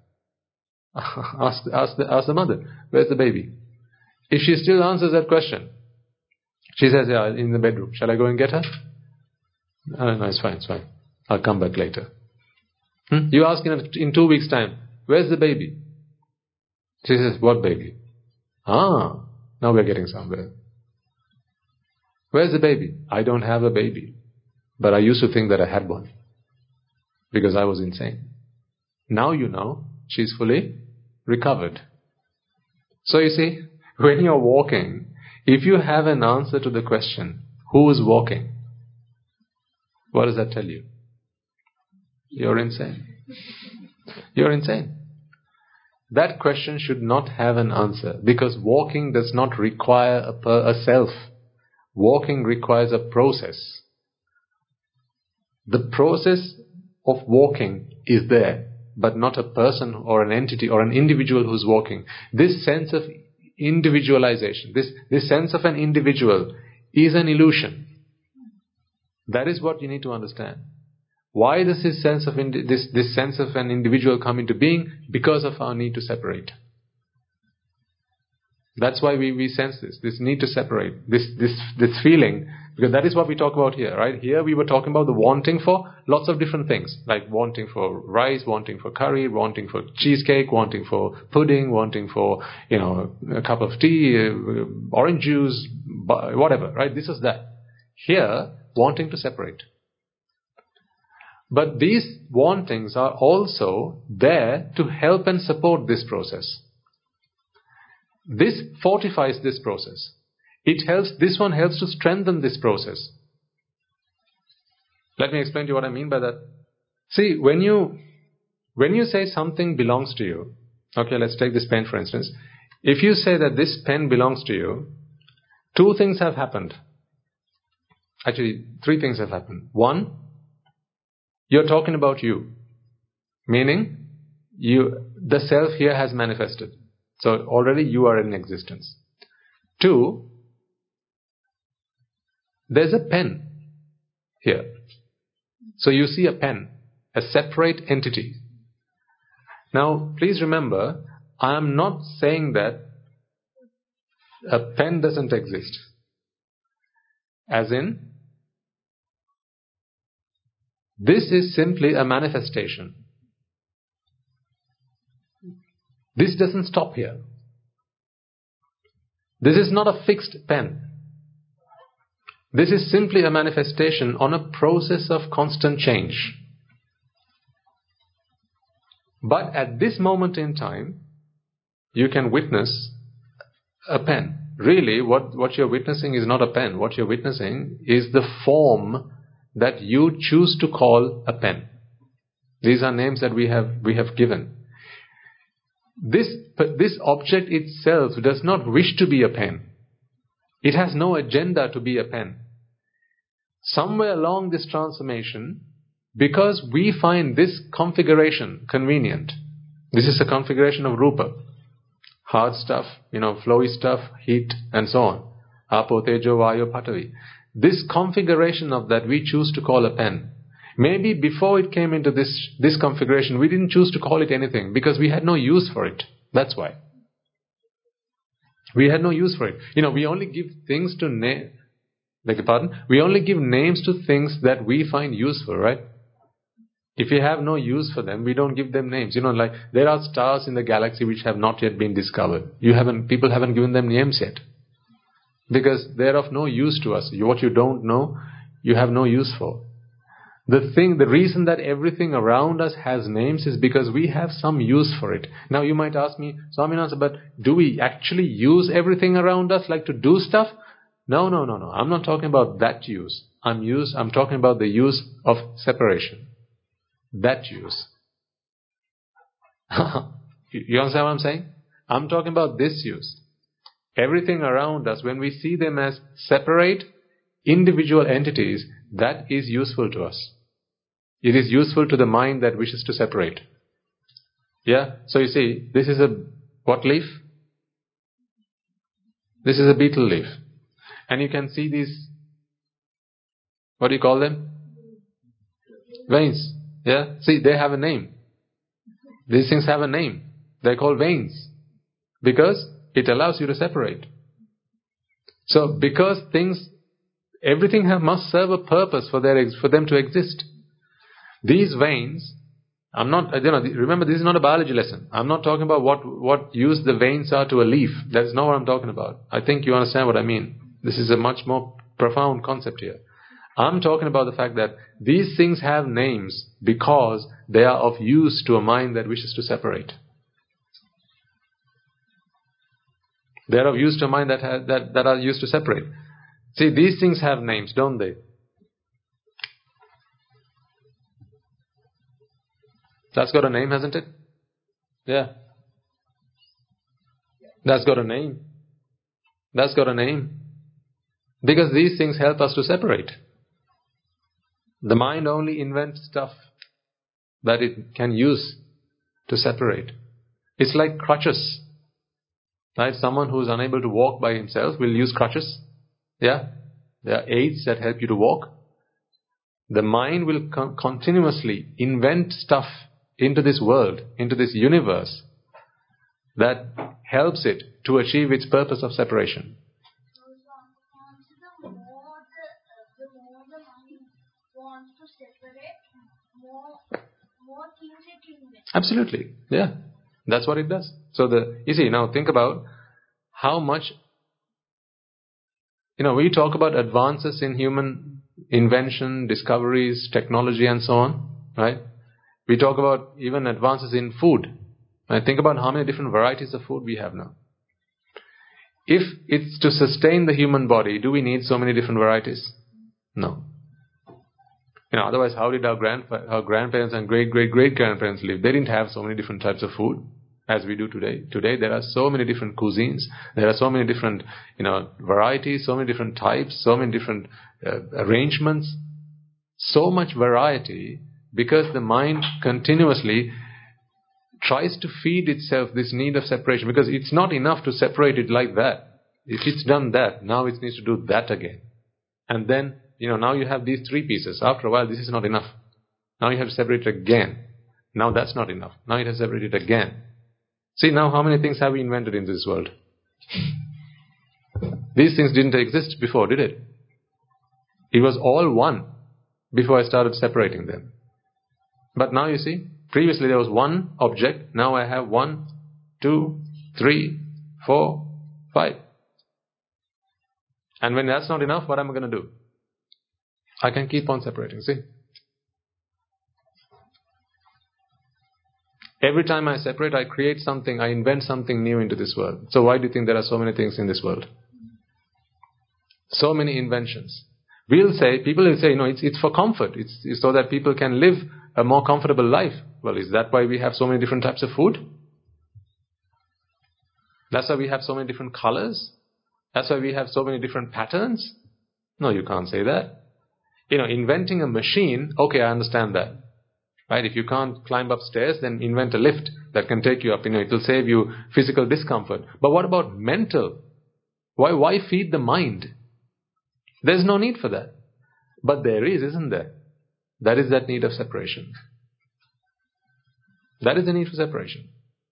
S1: ask, ask, the, ask the mother, where's the baby? If she still answers that question, she says, yeah, in the bedroom. Shall I go and get her? No, no, it's fine, it's fine. I'll come back later. Hmm? You ask in, in two weeks' time, where's the baby? She says, what baby? Ah, now we're getting somewhere. Where's the baby? I don't have a baby. But I used to think that I had one. Because I was insane. Now you know, she's fully recovered. So you see, when you're walking, if you have an answer to the question, who is walking? What does that tell you? You're insane. You're insane. That question should not have an answer, because walking does not require a, per, a self. Walking requires a process. The process of walking is there, but not a person or an entity or an individual who's walking. This sense of individualization, this, this sense of an individual is an illusion. That is what you need to understand. Why does this sense of indi- this, this sense of an individual come into being? Because of our need to separate. That's why we, we sense this, this need to separate, this, this, this feeling, because that is what we talk about here, right? Here we were talking about the wanting for lots of different things, like wanting for rice, wanting for curry, wanting for cheesecake, wanting for pudding, wanting for, you know, a cup of tea, uh, orange juice, whatever, right? This is that. Here, wanting to separate. But these wantings are also there to help and support this process. This fortifies this process. It helps, this one helps to strengthen this process. Let me explain to you what I mean by that. See, when you, when you say something belongs to you, okay, let's take this pen for instance. If you say that this pen belongs to you, two things have happened. Actually, three things have happened. One, you're talking about you. Meaning, you, the self here has manifested. So already you are in existence. Two, there's a pen here. So you see a pen, a separate entity. Now, please remember, I am not saying that a pen doesn't exist. As in, This is simply a manifestation. This doesn't stop here. This is not a fixed pen. This is simply a manifestation on a process of constant change. But at this moment in time, you can witness a pen. Really, what, what you're witnessing is not a pen. What you're witnessing is the form that you choose to call a pen. These are names that we have, we have given. This, this object itself does not wish to be a pen. It has no agenda to be a pen. Somewhere along this transformation, because we find this configuration convenient, this is a configuration of Rupa, hard stuff, you know, flowy stuff, heat, and so on. Apo, Tejo, Vayu, Patavi. This configuration of that we choose to call a pen. Maybe before it came into this, this configuration, we didn't choose to call it anything because we had no use for it. That's why. We had no use for it. You know, we only give things to name, beg your pardon? We only give names to things that we find useful, right? If we have no use for them, we don't give them names. You know, like there are stars in the galaxy which have not yet been discovered. You haven't, people haven't given them names yet. Because they're of no use to us. What you don't know, you have no use for. The thing, the reason that everything around us has names is because we have some use for it. Now you might ask me, Swaminatha, but do we actually use everything around us, like to do stuff? No, no, no, no. I'm not talking about that use. I'm use. I'm talking about the use of separation. That use. You understand what I'm saying? I'm talking about this use. Everything around us, when we see them as separate, individual entities, that is useful to us. It is useful to the mind that wishes to separate. Yeah? So you see, this is a what leaf? This is a beetle leaf. And you can see these, what do you call them? Veins. Yeah? See, they have a name. These things have a name. They're called veins. Because it allows you to separate. So, because things, everything have, must serve a purpose for their for them to exist. These veins, I'm not, you know, remember this is not a biology lesson. I'm not talking about what, what use the veins are to a leaf. That's not what I'm talking about. I think you understand what I mean. This is a much more profound concept here. I'm talking about the fact that these things have names because they are of use to a mind that wishes to separate. They are of use to a mind that, has, that, that are used to separate. See, these things have names, don't they? That's got a name, hasn't it? Yeah. That's got a name. That's got a name. Because these things help us to separate. The mind only invents stuff that it can use to separate. It's like crutches. Right? Someone who is unable to walk by himself will use crutches. Yeah? There are aids that help you to walk. The mind will con- continuously invent stuff into this world, into this universe, that helps it to achieve its purpose of separation.
S2: The more the, the more the mind wants to separate, more, more things it invents.
S1: Absolutely. Yeah. That's what it does. So the, you see, now think about how much, you know, we talk about advances in human invention, discoveries, technology and so on, right? We talk about even advances in food. And think about how many different varieties of food we have now. If it's to sustain the human body, do we need so many different varieties? No. You know, otherwise how did our, grandpa- our grandparents and great-great-great-grandparents live? They didn't have so many different types of food as we do today. Today there are so many different cuisines. There are so many different, you know, varieties, so many different types, so many different uh, arrangements. So much variety because the mind continuously tries to feed itself this need of separation, because it's not enough to separate it like that. If it's done that, now it needs to do that again. And then, you know, now you have these three pieces. After a while, this is not enough. Now you have to separate it again. Now that's not enough. Now you have to separate it again. See, now how many things have we invented in this world? These things didn't exist before, did it? It was all one. before I started separating them. But now you see, previously there was one object, now I have one, two, three, four, five. And when that's not enough, what am I going to do? I can keep on separating, see? Every time I separate, I create something, I invent something new into this world. So why do you think there are so many things in this world? So many inventions. We'll say, people will say, you know, it's, it's for comfort. It's, it's so that people can live a more comfortable life. Well, is that why we have so many different types of food? That's why we have so many different colors? That's why we have so many different patterns? No, you can't say that. You know, inventing a machine, okay, I understand that. Right? If you can't climb upstairs, then invent a lift that can take you up. You know, it will save you physical discomfort. But what about mental? Why, why feed the mind? There's no need for that. But there is, isn't there? That is that need of separation. That is the need for separation.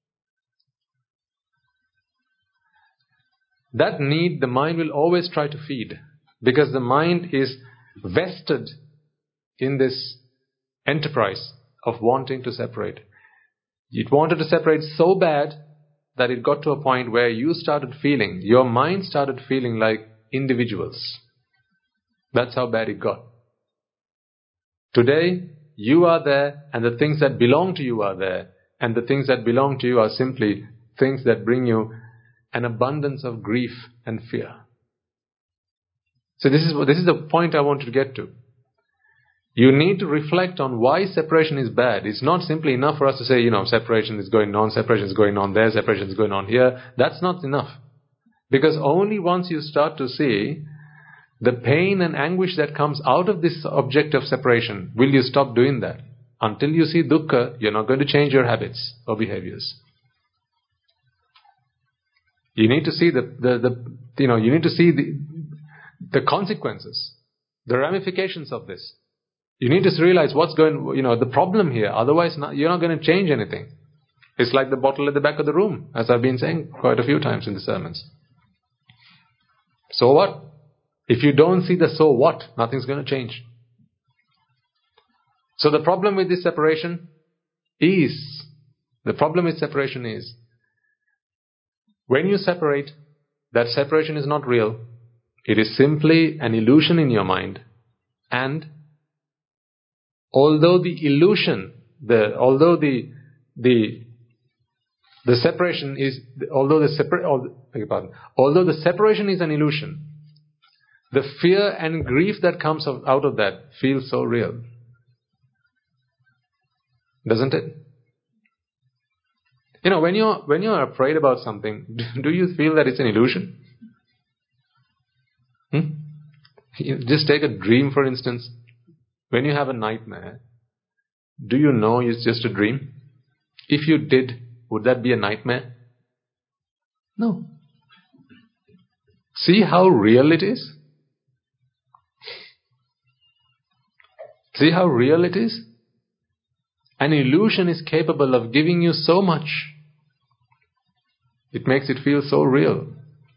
S1: That need, the mind will always try to feed. Because the mind is vested in this enterprise of wanting to separate. It wanted to separate so bad that it got to a point where you started feeling, your mind started feeling like individuals. That's how bad it got. Today, you are there, and the things that belong to you are there, and the things that belong to you are simply things that bring you an abundance of grief and fear. So this is this is the point I wanted to get to. You need to reflect on why separation is bad. It's not simply enough for us to say, you know, separation is going on, separation is going on there, separation is going on here. That's not enough. Because only once you start to see the pain and anguish that comes out of this object of separation, will you stop doing that. Until you see dukkha, you're not going to change your habits or behaviors. You need to see the, the, the you know, you need to see the, the consequences, the ramifications of this. You need to realize what's going, you know, the problem here. Otherwise, not, you're not going to change anything. It's like the bottle at the back of the room, as I've been saying quite a few times in the sermons. So what? If you don't see the so what, nothing's going to change. So the problem with this separation is, the problem with separation is, when you separate, that separation is not real. It is simply an illusion in your mind. And although the illusion, the although the the the separation is, although the separa- although, although the separation is an illusion, the fear and grief that comes out of that feels so real. Doesn't it? You know, when you're, when you're afraid about something, do you feel that it's an illusion? Hmm? You just take a dream, for instance. When you have a nightmare, do you know it's just a dream? If you did, would that be a nightmare? No. See how real it is? See how real it is? An illusion is capable of giving you so much. It makes it feel so real.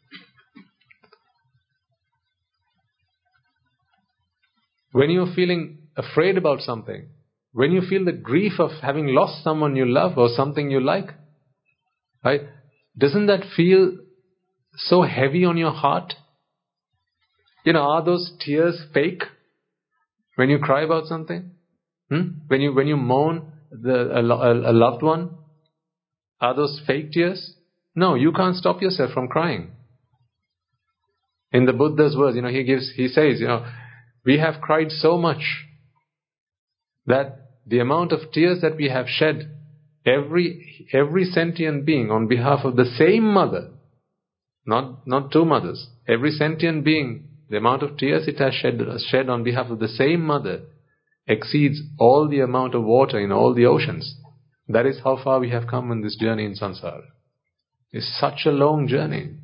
S1: When you're feeling afraid about something, when you feel the grief of having lost someone you love or something you like, right? Doesn't that feel so heavy on your heart? You know, are those tears fake when you cry about something? Hmm? When you when you mourn the, a, a, a loved one, are those fake tears? No, you can't stop yourself from crying. In the Buddha's words, you know, he gives, he says, you know, we have cried so much that the amount of tears that we have shed, every every sentient being on behalf of the same mother, not not two mothers, every sentient being, the amount of tears it has shed, shed on behalf of the same mother exceeds all the amount of water in all the oceans. That is how far we have come in this journey in samsara. It's such a long journey.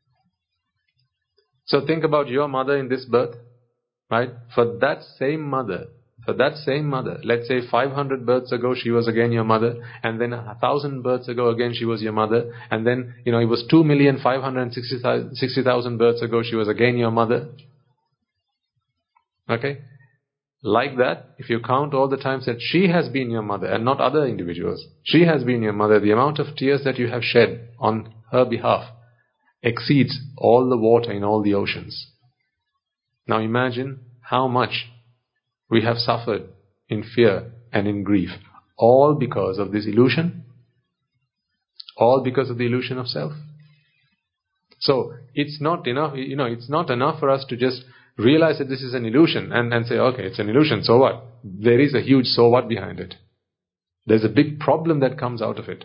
S1: So think about your mother in this birth, right? For that same mother, for that same mother, let's say five hundred births ago she was again your mother, and then a thousand births ago again she was your mother, and then, you know, it was two million five hundred sixty thousand births ago she was again your mother. Okay? Like that, if you count all the times that she has been your mother and not other individuals, she has been your mother, the amount of tears that you have shed on her behalf exceeds all the water in all the oceans. Now imagine how much we have suffered in fear and in grief, all because of this illusion, all because of the illusion of self. So it's not enough, you know, it's not enough for us to just realize that this is an illusion and, and say, okay, it's an illusion, so what? There is a huge so what behind it. There's a big problem that comes out of it.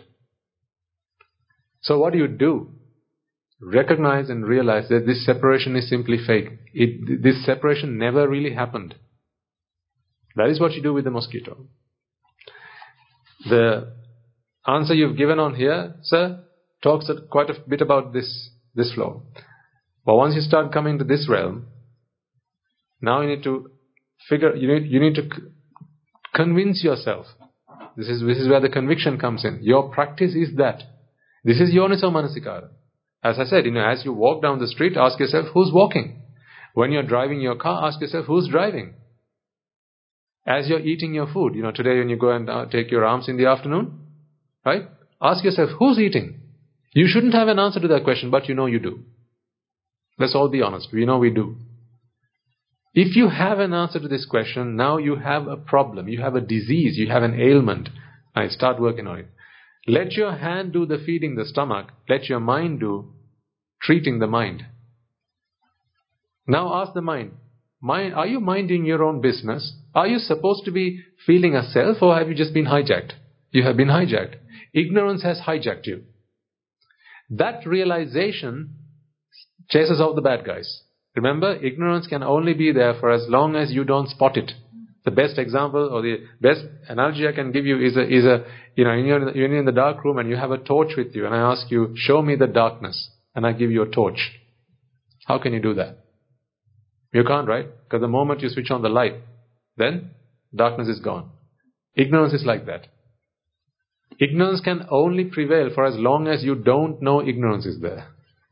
S1: So what do you do? Recognize and realize that this separation is simply fake. It, this separation never really happened. That is what you do with the mosquito. The answer you've given on here, sir, talks quite a bit about this, this flow. But once you start coming to this realm, now you need to figure, you need, you need to c- convince yourself. This is, this is where the conviction comes in. Your practice is that. This is Yoniso Manasikara. As I said, you know, as you walk down the street, ask yourself, who's walking? When you're driving your car, ask yourself, who's driving? As you're eating your food, you know, today when you go and uh, take your alms in the afternoon, right? Ask yourself, who's eating? You shouldn't have an answer to that question, but you know you do. Let's all be honest. We know we do. If you have an answer to this question, now you have a problem, you have a disease, you have an ailment. Right, start working on it. Let your hand do the feeding the stomach. Let your mind do treating the mind. Now ask the mind, mind, are you minding your own business? Are you supposed to be feeling a self, or have you just been hijacked? You have been hijacked. Ignorance has hijacked you. That realization chases off the bad guys. Remember, ignorance can only be there for as long as you don't spot it. The best example or the best analogy I can give you is a, is a you know, you're in the dark room and you have a torch with you, and I ask you, show me the darkness, and I give you a torch. How can you do that? You can't, right? Because the moment you switch on the light, then darkness is gone. Ignorance is like that. Ignorance can only prevail for as long as you don't know ignorance is there.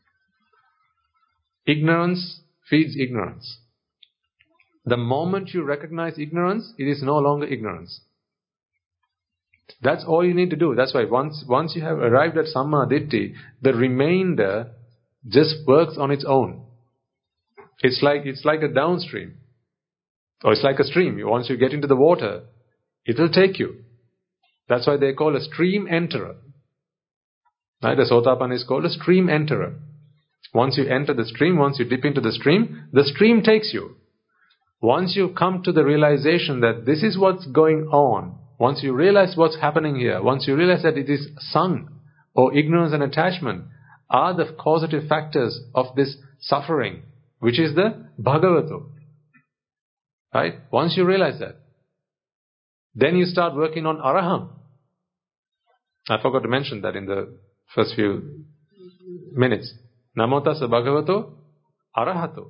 S1: Ignorance feeds ignorance. The moment you recognize ignorance, it is no longer ignorance. That's all you need to do. That's why once once you have arrived at Samma Ditti, the remainder just works on its own. It's like it's like a downstream. Or it's like a stream. Once you get into the water, it will take you. That's why they call a stream enterer. Right? The Sotapanna is called a stream enterer. Once you enter the stream, once you dip into the stream, the stream takes you. Once you come to the realization that this is what's going on, once you realize what's happening here, once you realize that it is sang, or ignorance and attachment, are the causative factors of this suffering, which is the Bhagavato. Right? Once you realize that, then you start working on Araham. I forgot to mention that in the first few minutes. Namo tassa Bhagavato Arahato.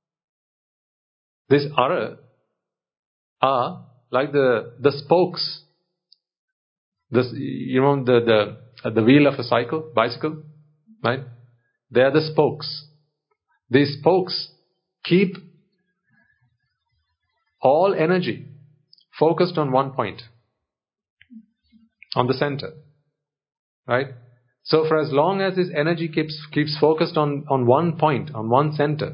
S1: This Ara are like the the spokes. This, you know, the the the wheel of a cycle, bicycle, right? They are the spokes. These spokes keep all energy focused on one point, on the center, right? So for as long as this energy keeps keeps focused on, on one point, on one center,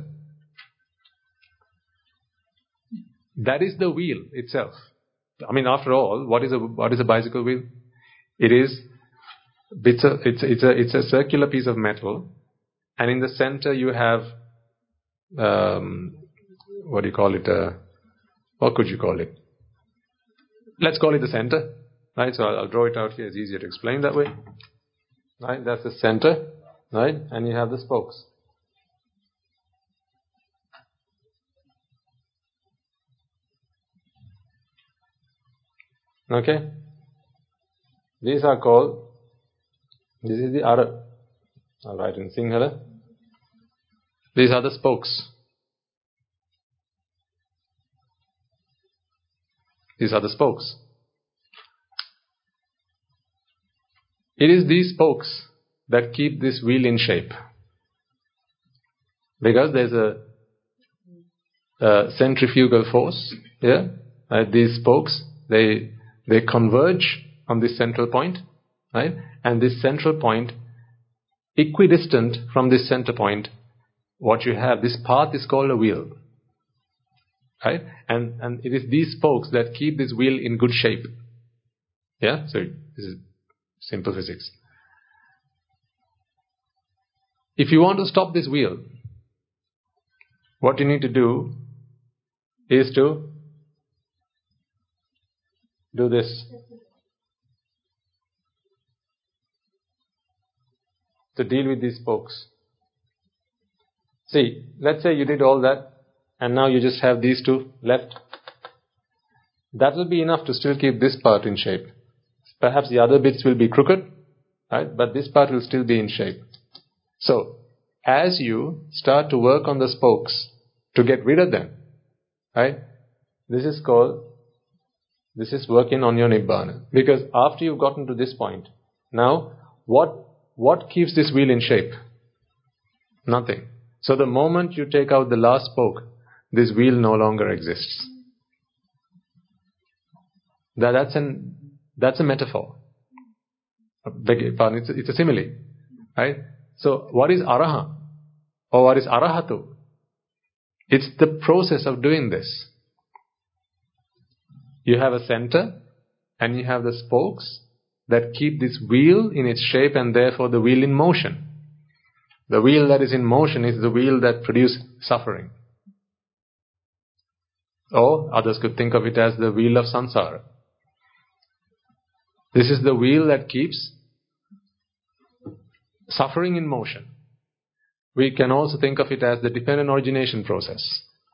S1: that is the wheel itself. I mean, after all, what is a what is a bicycle wheel? It is it's a it's it's a it's a circular piece of metal, and in the center you have um, what do you call it? Uh, what could you call it? Let's call it the center, right? So I'll, I'll draw it out here. It's easier to explain that way. Right, that's the center, right? And you have the spokes. Okay? These are called, this is the Ara. I'll write in Sinhala. These are the spokes. These are the spokes. It is these spokes that keep this wheel in shape. Because there's a, a centrifugal force here, Right? These spokes, they they converge on this central point, right? And this central point, equidistant from this center point, what you have, this path is called a wheel. Right? And and it is these spokes that keep this wheel in good shape. Yeah? So this is simple physics. If you want to stop this wheel, what you need to do is to do this. To deal with these spokes. See, let's say you did all that and now you just have these two left. That will be enough to still keep this part in shape. Perhaps the other bits will be crooked, right? But this part will still be in shape. So, as you start to work on the spokes to get rid of them, right? This is called, this is working on your Nibbana. Because after you've gotten to this point, now what what keeps this wheel in shape? Nothing. So the moment you take out the last spoke, this wheel no longer exists. That, that's an that's a metaphor. Beg your pardon, it's a, it's a simile, right? So what is araha, or what is arahatu? It's the process of doing this. You have a center, and you have the spokes that keep this wheel in its shape, and therefore the wheel in motion. The wheel that is in motion is the wheel that produces suffering. Or others could think of it as the wheel of samsara. This is the wheel that keeps suffering in motion. We can also think of it as the dependent origination process.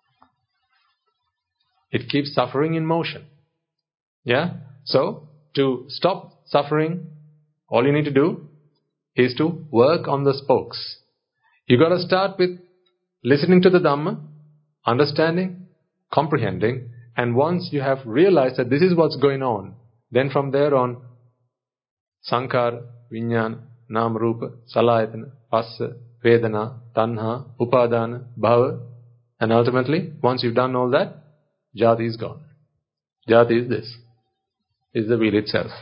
S1: It keeps suffering in motion. Yeah? So, to stop suffering, all you need to do is to work on the spokes. You got to start with listening to the Dhamma, understanding, comprehending, and once you have realized that this is what's going on, then from there on, Sankara, Vijnana, Nama Rupa, Salayatana, Passa, Vedana, Tanha, Upadana, Bhava, and ultimately, once you've done all that, Jati is gone. Jati is this, is the wheel itself.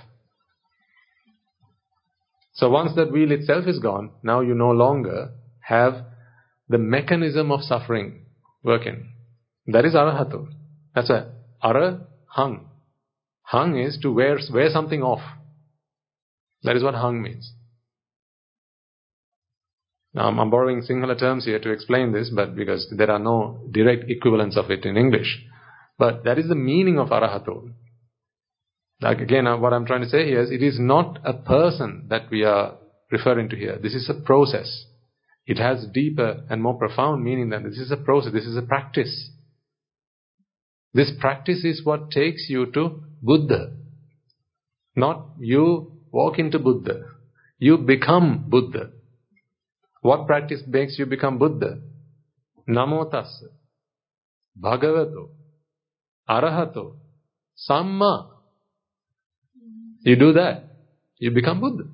S1: So once that wheel itself is gone, now you no longer have the mechanism of suffering working. That is arahatu. That's a ara hang. Hang is to wear, wear something off. That is what hang means. Now I'm borrowing Sinhala terms here to explain this, but because there are no direct equivalents of it in English. But that is the meaning of arahatu. Like again, what I'm trying to say here is, it is not a person that we are referring to here. This is a process. It has deeper and more profound meaning than this. This is a process. This is a practice. This practice is what takes you to Buddha. Not you walk into Buddha. You become Buddha. What practice makes you become Buddha? Namo tassa, bhagavato, arahato, samma. You do that, you become Buddha.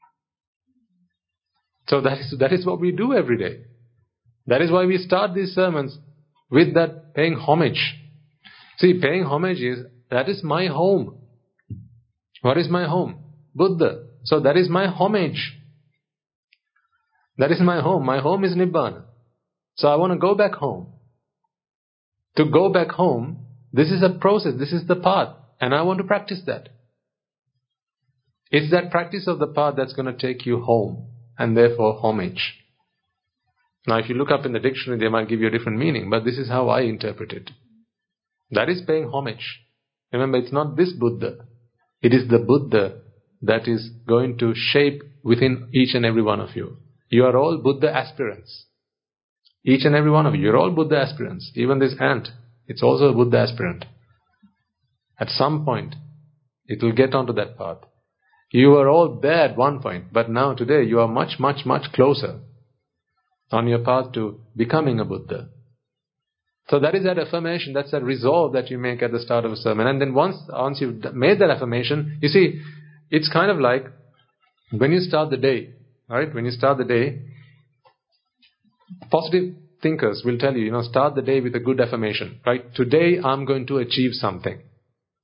S1: So that is, that is what we do every day. That is why we start these sermons with that paying homage. See, paying homage is, that is my home. What is my home? Buddha. So that is my homage. That is my home. My home is Nibbana. So I want to go back home. To go back home, this is a process, this is the path, and I want to practice that. It's that practice of the path that's going to take you home, and therefore homage. Now if you look up in the dictionary, they might give you a different meaning, but this is how I interpret it. That is paying homage. Remember, it's not this Buddha. It is the Buddha that is going to shape within each and every one of you. You are all Buddha aspirants. Each and every one of you, you're all Buddha aspirants. Even this ant, it's also a Buddha aspirant. At some point, it will get onto that path. You were all there at one point, but now today you are much, much, much closer on your path to becoming a Buddha. So that is that affirmation, that's that resolve that you make at the start of a sermon. And then once, once you've made that affirmation, you see, it's kind of like when you start the day, right? When you start the day, positive thinkers will tell you, you know, start the day with a good affirmation, right? Today I'm going to achieve something.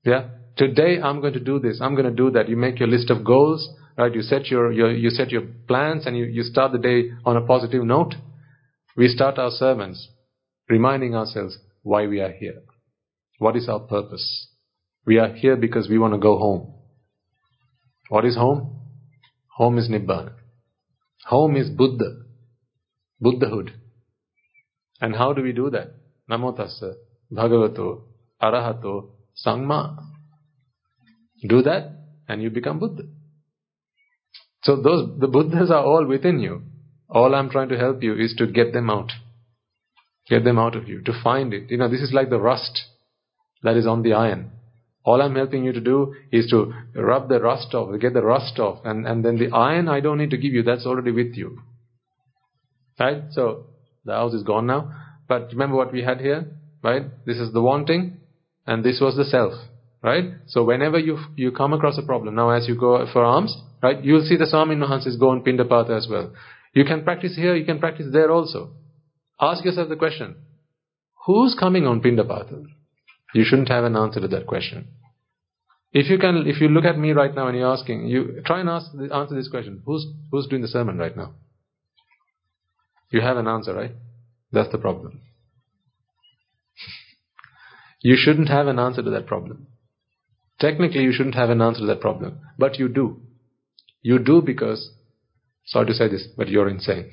S1: Yeah? Today I'm going to do this, I'm going to do that. You make your list of goals, right? You set your, your you set your plans and you, you start the day on a positive note. We start our sermons reminding ourselves why we are here. What is our purpose? We are here because we want to go home. What is home? Home is Nibbana. Home is Buddha. Buddhahood. And how do we do that? Namo tassa bhagavato arahato samma. Do that and you become Buddha. So those the Buddhas are all within you. All I'm trying to help you is to get them out. Get them out of you. To find it. You know, this is like the rust that is on the iron. All I'm helping you to do is to rub the rust off, get the rust off, and, and then the iron I don't need to give you, that's already with you. Right? So, the house is gone now. But remember what we had here? Right? This is the wanting, and this was the self. Right? So whenever you you come across a problem, now as you go for alms, right, you'll see the Swami Nuhansis go on Pindapata as well. You can practice here, you can practice there also. Ask yourself the question, who's coming on Pindapata? You shouldn't have an answer to that question. If you can, if you look at me right now and you're asking, you try and ask, answer this question. Who's who's doing the sermon right now? You have an answer, right? That's the problem. You shouldn't have an answer to that problem. Technically, you shouldn't have an answer to that problem, but you do. You do because, sorry to say this, but you're insane.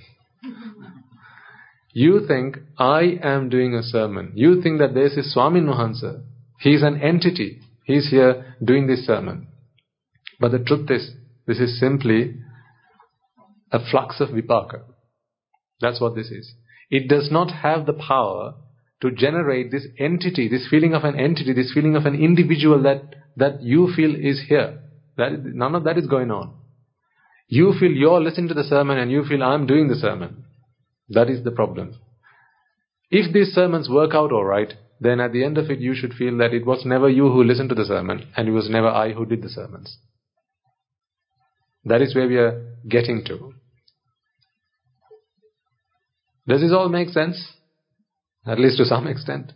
S1: You think, I am doing a sermon. You think that this is Swami Nuhansa. He's an entity. He's here doing this sermon. But the truth is, this is simply a flux of vipaka. That's what this is. It does not have the power to generate this entity, this feeling of an entity, this feeling of an individual that, that you feel is here. That, none of that is going on. You feel you're listening to the sermon and you feel I'm doing the sermon. That is the problem. If these sermons work out alright, then at the end of it you should feel that it was never you who listened to the sermon and it was never I who did the sermons. That is where we are getting to. Does this all make sense? At least to some extent.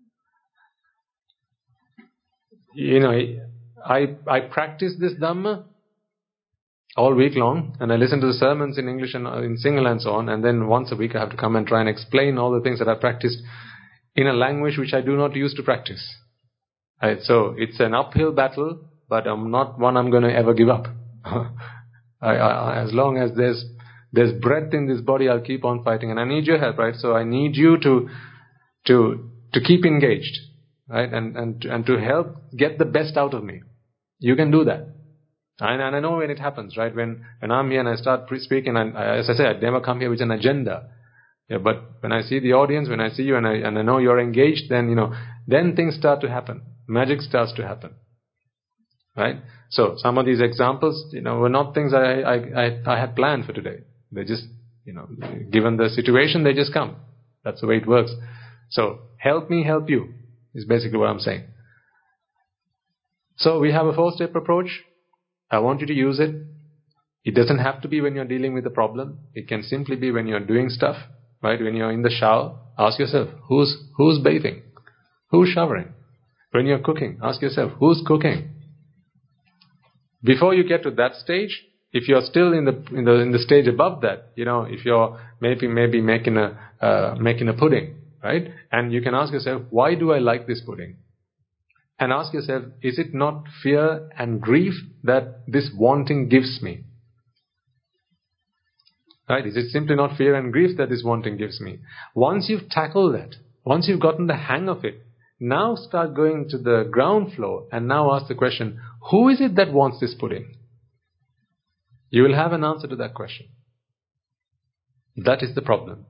S1: You know, I I practice this Dhamma all week long, and I listen to the sermons in English and in Sinhala and so on, and then once a week I have to come and try and explain all the things that I practiced in a language which I do not use to practice. Right, so it's an uphill battle, but I'm not one I'm going to ever give up. I, I, as long as there's there's breath in this body, I'll keep on fighting, and I need your help, right? So I need you to to to keep engaged, right, and and and to help get the best out of me. You can do that. And, and I know when it happens, right? When when I'm here and I start speaking, and I, as I say, I never come here with an agenda. Yeah, but when I see the audience, when I see you, and I and I know you're engaged, then you know, then things start to happen. Magic starts to happen, right? So some of these examples, you know, were not things I I I, I had planned for today. They just, you know, given the situation, they just come. That's the way it works. So help me, help you is basically what I'm saying. So we have a four-step approach. I want you to use it. It doesn't have to be when you're dealing with a problem. It can simply be when you're doing stuff, right? When you're in the shower, ask yourself, who's who's bathing? Who's showering? When you're cooking, ask yourself, who's cooking? Before you get to that stage, if you're still in the in the in the stage above that, you know, if you're maybe maybe making a uh, making a pudding, right? And you can ask yourself, why do I like this pudding? And ask yourself, is it not fear and grief that this wanting gives me? Right? Is it simply not fear and grief that this wanting gives me? Once you've tackled that, once you've gotten the hang of it, now start going to the ground floor and now ask the question, who is it that wants this pudding? You will have an answer to that question. That is the problem.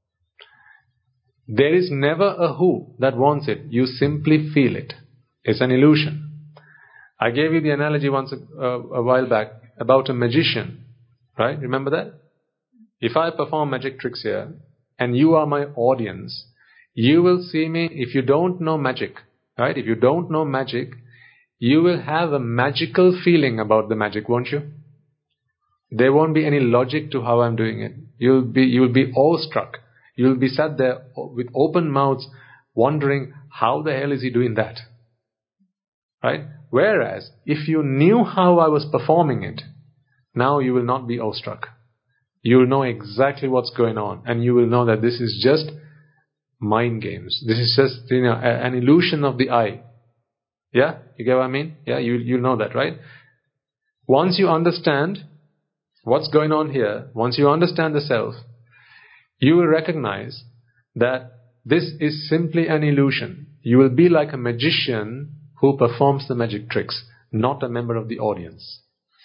S1: There is never a who that wants it. You simply feel it. It's an illusion. I gave you the analogy once a, a, a while back about a magician. Right? Remember that? If I perform magic tricks here and you are my audience, you will see me, if you don't know magic, right? If you don't know magic, you will have a magical feeling about the magic, won't you? There won't be any logic to how I'm doing it. You'll be, you'll be awestruck. You'll be sat there with open mouths wondering, how the hell is he doing that? Right? Whereas, if you knew how I was performing it, now you will not be awestruck. You will know exactly what's going on, and you will know that this is just mind games. This is just, you know, a, an illusion of the eye. Yeah? You get what I mean? Yeah, you, you know that, right? Once you understand what's going on here, once you understand the self, you will recognize that this is simply an illusion. You will be like a magician who performs the magic tricks, not a member of the audience.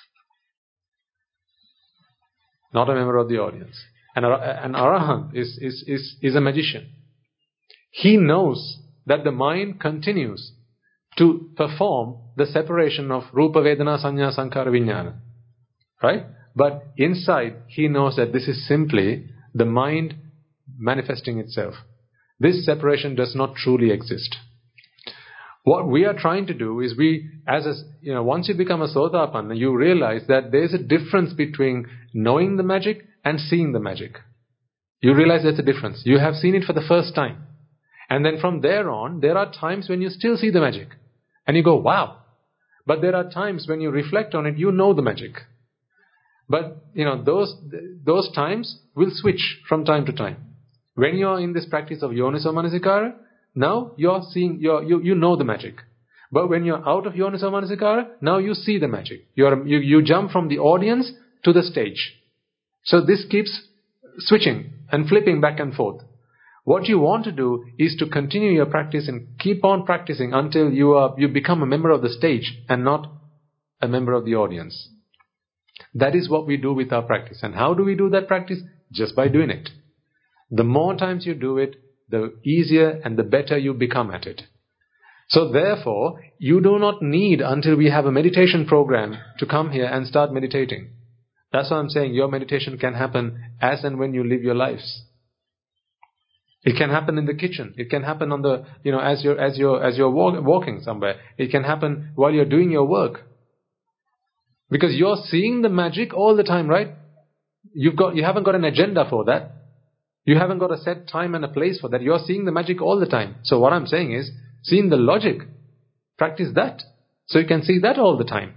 S1: Not a member of the audience. An, an arahant is, is, is, is a magician. He knows that the mind continues to perform the separation of Rupa, Vedana, Sanya, Sankhara, Vijnana. Right? But inside, he knows that this is simply the mind manifesting itself. This separation does not truly exist. What we are trying to do is we, as a, you know, once you become a Sotapanna, you realize that there is a difference between knowing the magic and seeing the magic. You realize there's a difference. You have seen it for the first time. And then from there on, there are times when you still see the magic. And you go, wow. But there are times when you reflect on it, you know the magic. But, you know, those those times will switch from time to time. When you are in this practice of Yoniso Manasikara, now you're seeing, you're, you you know the magic. But when you're out of Yoniso Manasikara, now you see the magic. You're, you you jump from the audience to the stage. So this keeps switching and flipping back and forth. What you want to do is to continue your practice and keep on practicing until you are you become a member of the stage and not a member of the audience. That is what we do with our practice. And how do we do that practice? Just by doing it. The more times you do it, the easier and the better you become at it. So therefore, you do not need until we have a meditation program to come here and start meditating. That's why I'm saying your meditation can happen as and when you live your lives. It can happen in the kitchen. It can happen on the, you know, as you're, as you're, as you're walk, walking somewhere. It can happen while you're doing your work. Because you're seeing the magic all the time, right? You've got, you haven't got an agenda for that. You haven't got a set time and a place for that. You're seeing the magic all the time. So what I'm saying is, seeing the logic, practice that. So you can see that all the time.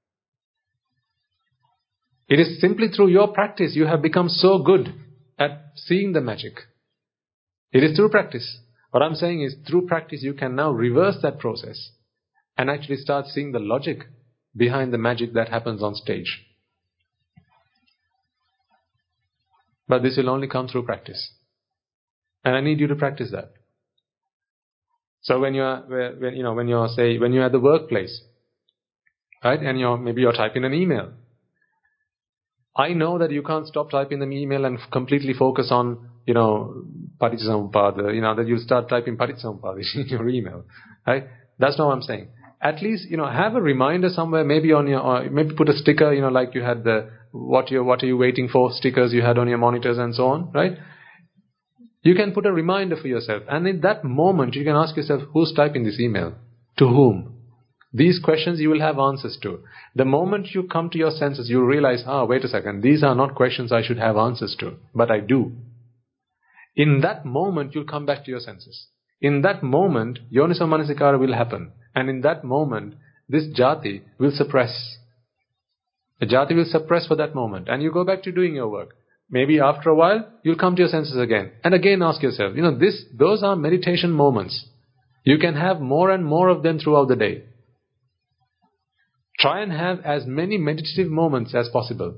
S1: It is simply through your practice you have become so good at seeing the magic. It is through practice. What I'm saying is, through practice you can now reverse that process and actually start seeing the logic behind the magic that happens on stage. But this will only come through practice. And I need you to practice that. So when you're, when, you know, when you're, say, when you're at the workplace, right, and you're, maybe you're typing an email. I know that you can't stop typing the email and completely focus on, you know, Paticcasamuppada, you know, that you'll start typing Paticcasamuppada in your email, right? That's not what I'm saying. At least, you know, have a reminder somewhere, maybe on your, or maybe put a sticker, you know, like you had the, what you what are you waiting for stickers you had on your monitors and so on, right? You can put a reminder for yourself. And in that moment, you can ask yourself, who's typing this email? To whom? These questions you will have answers to. The moment you come to your senses, you realize, ah, wait a second, these are not questions I should have answers to, but I do. In that moment, you'll come back to your senses. In that moment, Yoniso Manasikara will happen. And in that moment, this jati will suppress. The jati will suppress for that moment. And you go back to doing your work. Maybe after a while, you'll come to your senses again. And again ask yourself, you know, this, those are meditation moments. You can have more and more of them throughout the day. Try and have as many meditative moments as possible.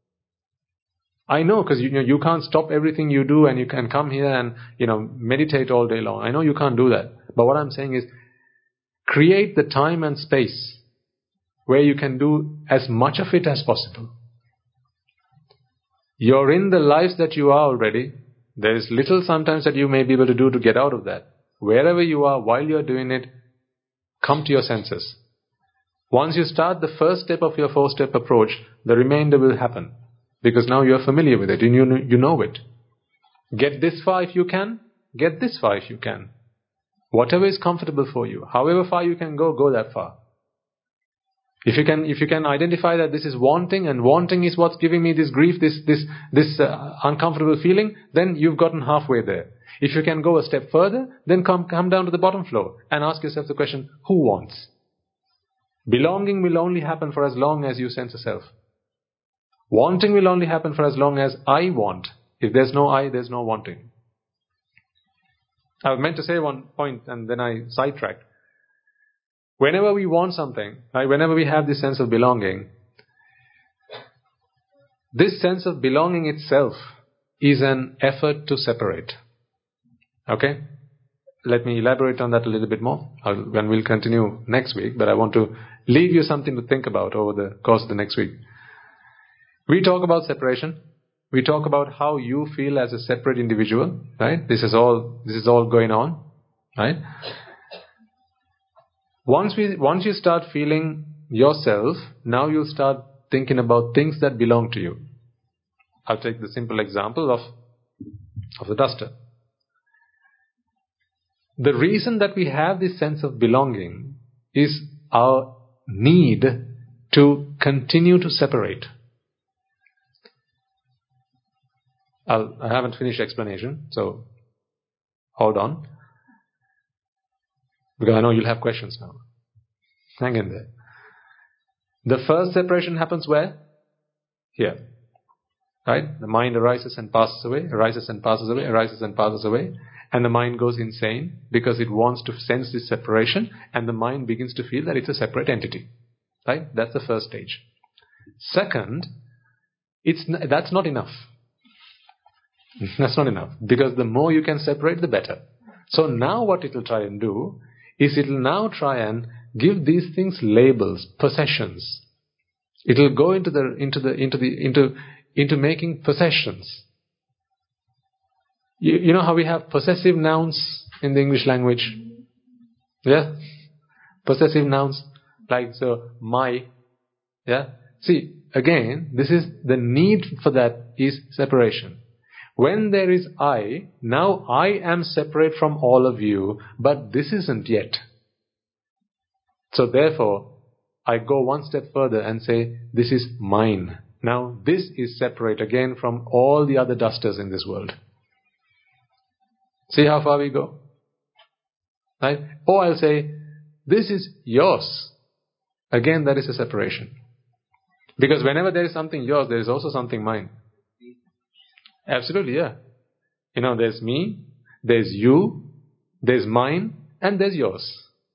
S1: I know, because you, you know, you can't stop everything you do and you can come here and, you know, meditate all day long. I know you can't do that. But what I'm saying is, create the time and space where you can do as much of it as possible. You're in the lives that you are already. There is little sometimes that you may be able to do to get out of that. Wherever you are, while you're doing it, come to your senses. Once you start the first step of your four-step approach, the remainder will happen. Because now you're familiar with it and you know, you know it. Get this far if you can. Get this far if you can. Whatever is comfortable for you. However far you can go, go that far. If you can, if you can identify that this is wanting and wanting is what's giving me this grief, this this this uh, uncomfortable feeling, then you've gotten halfway there. If you can go a step further, then come come down to the bottom floor and ask yourself the question: who wants? Belonging will only happen for as long as you sense a self. Wanting will only happen for as long as I want. If there's no I, there's no wanting. I was meant to say one point and then I sidetracked. Whenever we want something, right, whenever we have this sense of belonging, this sense of belonging itself is an effort to separate. Okay? Let me elaborate on that a little bit more, and we'll continue next week, but I want to leave you something to think about over the course of the next week. We talk about separation. We talk about how you feel as a separate individual, right? This is all, this is all going on, right? Once we, once you start feeling yourself, now you'll start thinking about things that belong to you. I'll take the simple example of, of the duster. The reason that we have this sense of belonging is our need to continue to separate. I'll, I haven't finished explanation, so hold on. Because I know you'll have questions now. Hang in there. The first separation happens where? Here. Right? The mind arises and passes away, arises and passes away, arises and passes away. And the mind goes insane because it wants to sense this separation, and the mind begins to feel that it's a separate entity. Right? That's the first stage. Second, it's n- that's not enough. That's not enough. Because the more you can separate, the better. So now what it will try and do is it will now try and give these things labels, possessions. It will go into the into the into the into into making possessions. You, you know how we have possessive nouns in the English language? Yeah? Possessive nouns. Like so, my. Yeah? See, again, this is the need for that is separation. When there is I, now I am separate from all of you, but this isn't yet. So therefore, I go one step further and say, this is mine. Now this is separate again from all the other dusters in this world. See how far we go? Right? Or I'll say, this is yours. Again, that is a separation. Because whenever there is something yours, there is also something mine. Absolutely, yeah. You know, there's me, there's you, there's mine, and there's yours.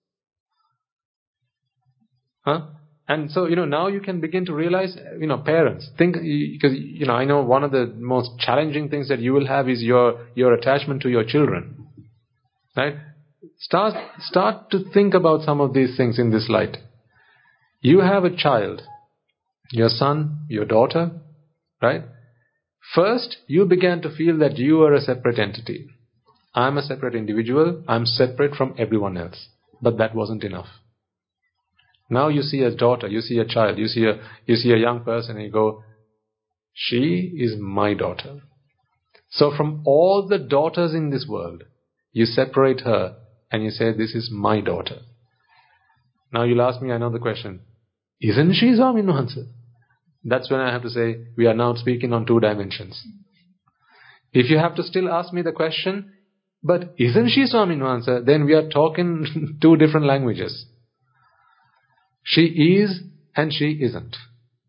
S1: Huh? And so, you know, now you can begin to realize, you know, parents, think, because, you know, I know one of the most challenging things that you will have is your, your attachment to your children. Right? Start, start to think about some of these things in this light. You have a child, your son, your daughter, right? First, you began to feel that you are a separate entity. I'm a separate individual. I'm separate from everyone else. But that wasn't enough. Now you see a daughter, you see a child, you see a you see a young person, and you go, she is my daughter. So from all the daughters in this world, you separate her and you say, this is my daughter. Now you'll ask me another question. Isn't she Swami Nuhansa? That's when I have to say, we are now speaking on two dimensions. If you have to still ask me the question, but isn't she Swami Nuhansa? Then we are talking two different languages. She is and she isn't.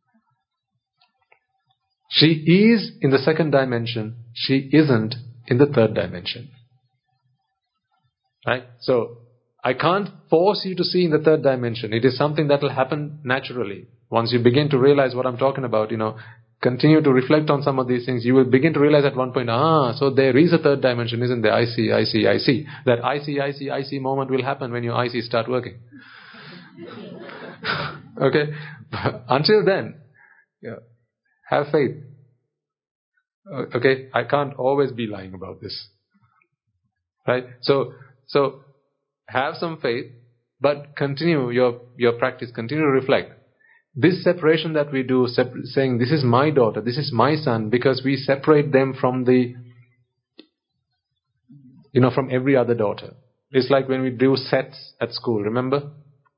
S1: She is in the second dimension. She isn't in the third dimension. Right? So, I can't force you to see in the third dimension. It is something that will happen naturally. Once you begin to realize what I'm talking about, you know, continue to reflect on some of these things, you will begin to realize at one point, ah, so there is a third dimension, isn't there? I see, I see, I see. That I see, I see, I see moment will happen when your I C start working. Okay? Until then, yeah, have faith. Okay? I can't always be lying about this. Right? So, so, have some faith, but continue your, your practice, continue to reflect. This separation that we do, sep- saying this is my daughter, this is my son, because we separate them from the, you know, from every other daughter. It's like when we do sets at school, remember?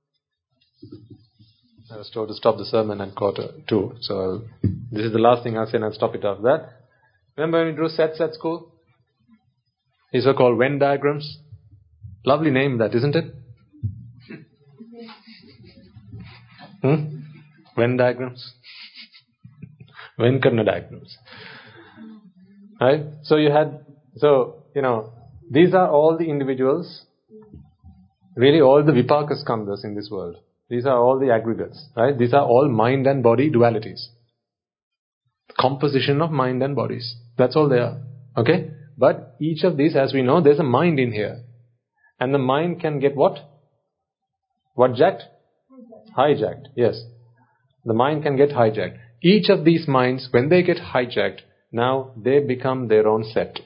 S1: I was told to stop the sermon at quarter two, so I'll, this is the last thing I'll say and I'll stop it after that. Remember when we drew sets at school? These are called Venn diagrams. Lovely name that, isn't it? Hmm? Venn diagrams? Venkarna diagrams. Right? So you had, so, you know, these are all the individuals, really all the vipaka skandhas in this world. These are all the aggregates, right? These are all mind and body dualities. Composition of mind and bodies. That's all they are. Okay? But each of these, as we know, there's a mind in here. And the mind can get what? What jacked? Hijacked. Yes. The mind can get hijacked. Each of these minds, when they get hijacked, now they become their own set.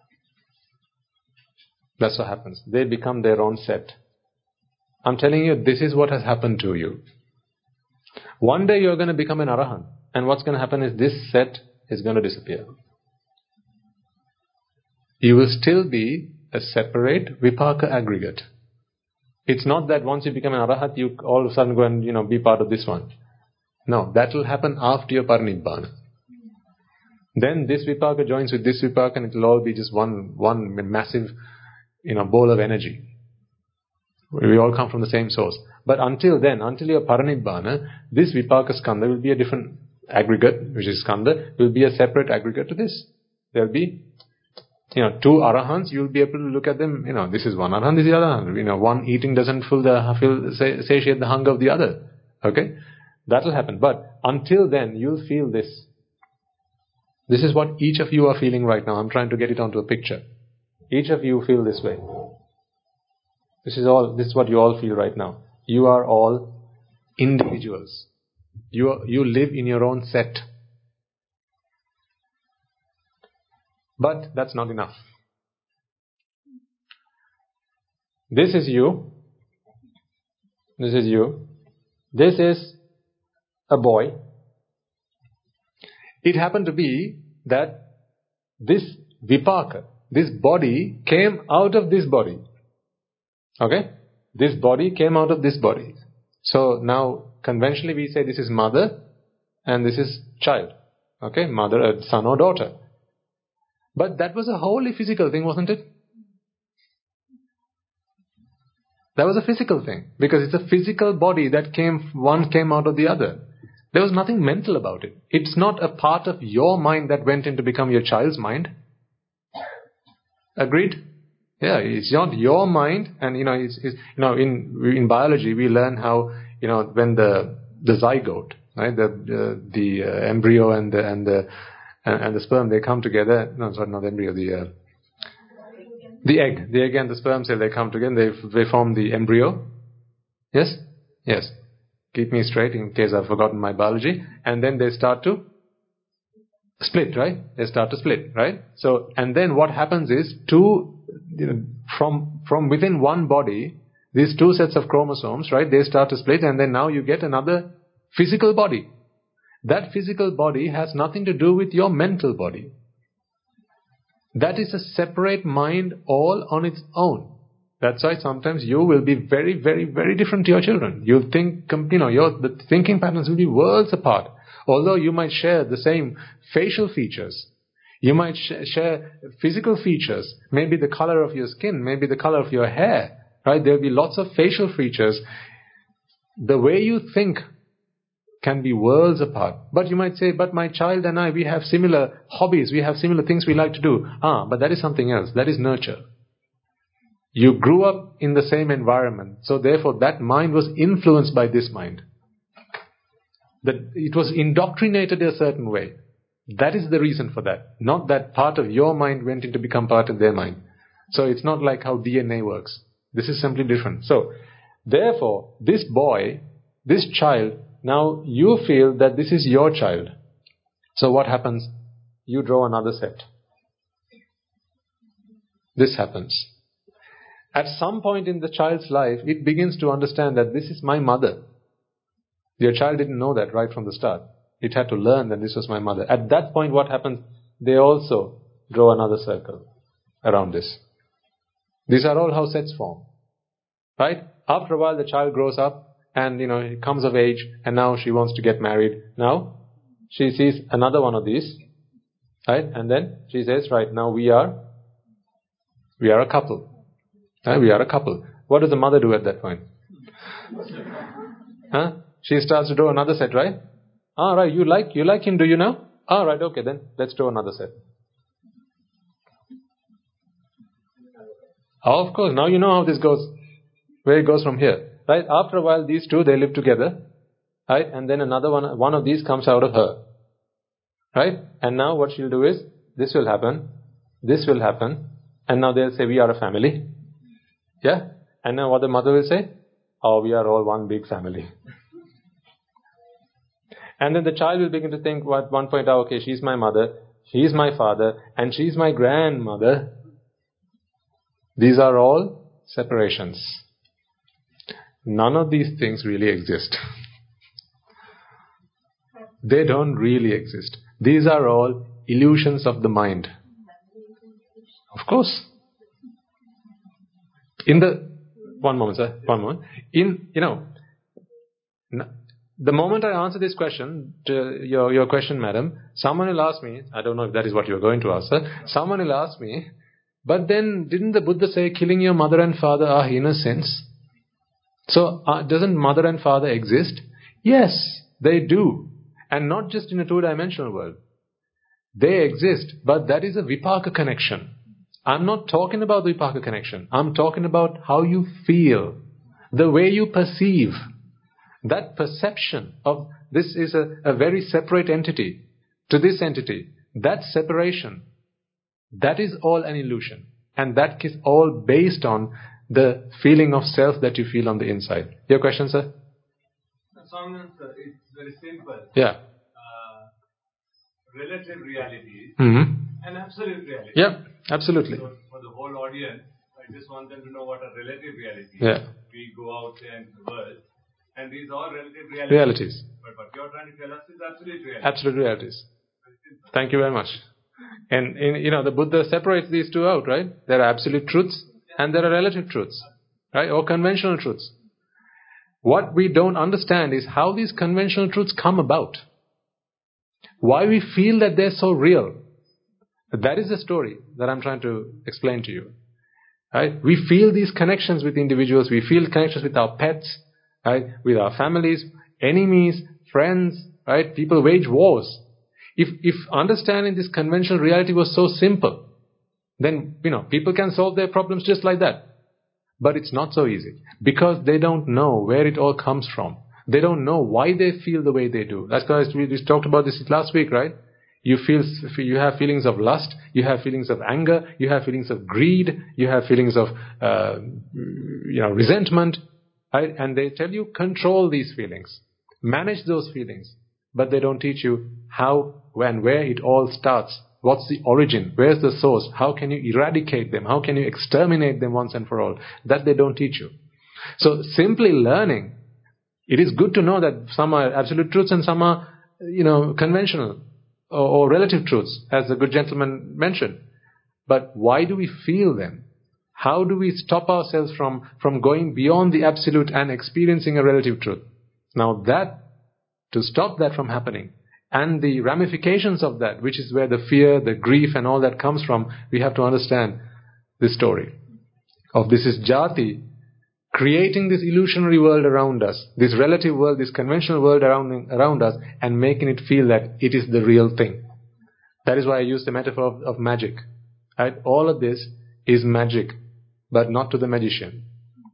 S1: That's what happens. They become their own set. I'm telling you, this is what has happened to you. One day you're going to become an arahant. And what's going to happen is this set is going to disappear. You will still be a separate vipaka aggregate. It's not that once you become an arahat, you all of a sudden go and, you know, be part of this one. No, that will happen after your parinibbana. Then this vipaka joins with this vipaka and it will all be just one, one massive, you know, bowl of energy. We all come from the same source. But until then, until your parinibbana, this vipaka skandha will be a different aggregate, which is skandha, will be a separate aggregate to this. There will be, you know, two arahants, you will be able to look at them, you know, this is one arahant, this is the other arahant. You know, one eating doesn't fill the, fill, satiate the hunger of the other. Okay? That will happen. But until then, you'll feel this. This is what each of you are feeling right now. I'm trying to get it onto a picture. Each of you feel this way. This is all, this is what you all feel right now. You are all individuals. You are, you live in your own set. But that's not enough. This is you. This is you. This is a boy. It happened to be that this vipaka, this body came out of this body. Okay? This body came out of this body. So now, conventionally we say this is mother and this is child. Okay? Mother, uh, son or daughter. But that was a wholly physical thing, wasn't it? That was a physical thing. Because it's a physical body that came, one came out of the other. There was nothing mental about it. It's not a part of your mind that went in to become your child's mind. Agreed? Yeah, it's not your mind, and you know, it's, it's you know, in in biology we learn how, you know, when the the zygote, right, the the, the uh, embryo and the and the and, and the sperm, they come together. No, sorry, not the embryo, the uh, the egg, the egg and the sperm cell, they come together. They they form the embryo. Yes, yes. Keep me straight in case I've forgotten my biology. And then they start to split, right? They start to split, right? So, and then what happens is two, you know, from from within one body, these two sets of chromosomes, right? They start to split, and then now you get another physical body. That physical body has nothing to do with your mental body. That is a separate mind all on its own. That's why sometimes you will be very, very, very different to your children. You'll think, you know, your the thinking patterns will be worlds apart. Although you might share the same facial features, you might sh- share physical features, maybe the color of your skin, maybe the color of your hair, right? There'll be lots of facial features. The way you think can be worlds apart. But you might say, but my child and I, we have similar hobbies, we have similar things we like to do. Ah, but that is something else. That is nurture. You grew up in the same environment, so therefore that mind was influenced by this mind. That it was indoctrinated a certain way. That is the reason for that. Not that part of your mind went in to become part of their mind. So it's not like how D N A works. This is simply different. So, therefore, this boy, this child, now you feel that this is your child. So what happens? You draw another set. This happens. At some point in the child's life, it begins to understand that this is my mother. Your child didn't know that right from the start. It had to learn that this was my mother. At that point, what happens? They also draw another circle around this. These are all how sets form. Right? After a while, the child grows up and, you know, comes of age, and now she wants to get married. Now, she sees another one of these. Right? And then she says, right, now we are, we are a couple. Right? We are a couple. What does the mother do at that point? Huh? she starts to draw another set, right? Ah, right, you like, you like him, do you now? Ah, right, okay, then let's draw another set. Oh, of course, now you know how this goes, where it goes from here, right? After a while, these two, they live together, right? And then another one, one of these comes out of her, right? And now what she'll do is, this will happen, this will happen, and now they'll say, we are a family. Yeah? And now what the mother will say? Oh, we are all one big family. And then the child will begin to think, at one point, oh, okay, she's my mother, she's my father, and she's my grandmother. These are all separations. None of these things really exist. They don't really exist. These are all illusions of the mind. Of course. In the, one moment, sir, one moment. In, you know, the moment I answer this question, to your, your question, madam, someone will ask me, I don't know if that is what you are going to ask, sir, someone will ask me, but then didn't the Buddha say killing your mother and father are heinous sins? So, uh, doesn't mother and father exist? Yes, they do. And not just in a two-dimensional world. They exist, but that is a vipaka connection. I'm not talking about the vipaka connection. I'm talking about how you feel, the way you perceive. That perception of this is a, a very separate entity to this entity. That separation, that is all an illusion. And that is all based on the feeling of self that you feel on the inside. Your question, sir?
S3: Swami, sir, it's very simple.
S1: Yeah.
S3: Uh, relative reality
S1: Mm-hmm.
S3: and absolute reality.
S1: Yeah, absolutely.
S3: So for the whole audience, I just want them to know what a relative reality is.
S1: Yeah.
S3: We go out there in the world, and these are relative realities.
S1: Realities.
S3: But what you're trying to tell us is absolute reality.
S1: Absolute realities. Thank you very much. And, in, you know, the Buddha separates these two out, right? There are absolute truths and there are relative truths, right? Or conventional truths. What we don't understand is how these conventional truths come about. Why we feel that they're so real. That is the story that I'm trying to explain to you. Right? We feel these connections with individuals, we feel connections with our pets, right? With our families, enemies, friends, right? People wage wars. If if understanding this conventional reality was so simple, then, you know, people can solve their problems just like that. But it's not so easy. Because they don't know where it all comes from. They don't know why they feel the way they do. That's because we, we talked about this last week, right? You feel, you have feelings of lust, you have feelings of anger, you have feelings of greed, you have feelings of, uh, you know, resentment, right? And they tell you, control these feelings. Manage those feelings. But they don't teach you how, when, where it all starts. What's the origin? Where's the source? How can you eradicate them? How can you exterminate them once and for all? That they don't teach you. So simply learning, it is good to know that some are absolute truths and some are, you know, conventional or, or relative truths, as the good gentleman mentioned. But why do we feel them? How do we stop ourselves from, from going beyond the absolute and experiencing a relative truth? Now that, to stop that from happening, and the ramifications of that, which is where the fear, the grief and all that comes from, we have to understand this story of this is jati creating this illusionary world around us, this relative world, this conventional world around, around us, and making it feel that it is the real thing. That is why I use the metaphor of, of magic. Right? All of this is magic, but not to the magician.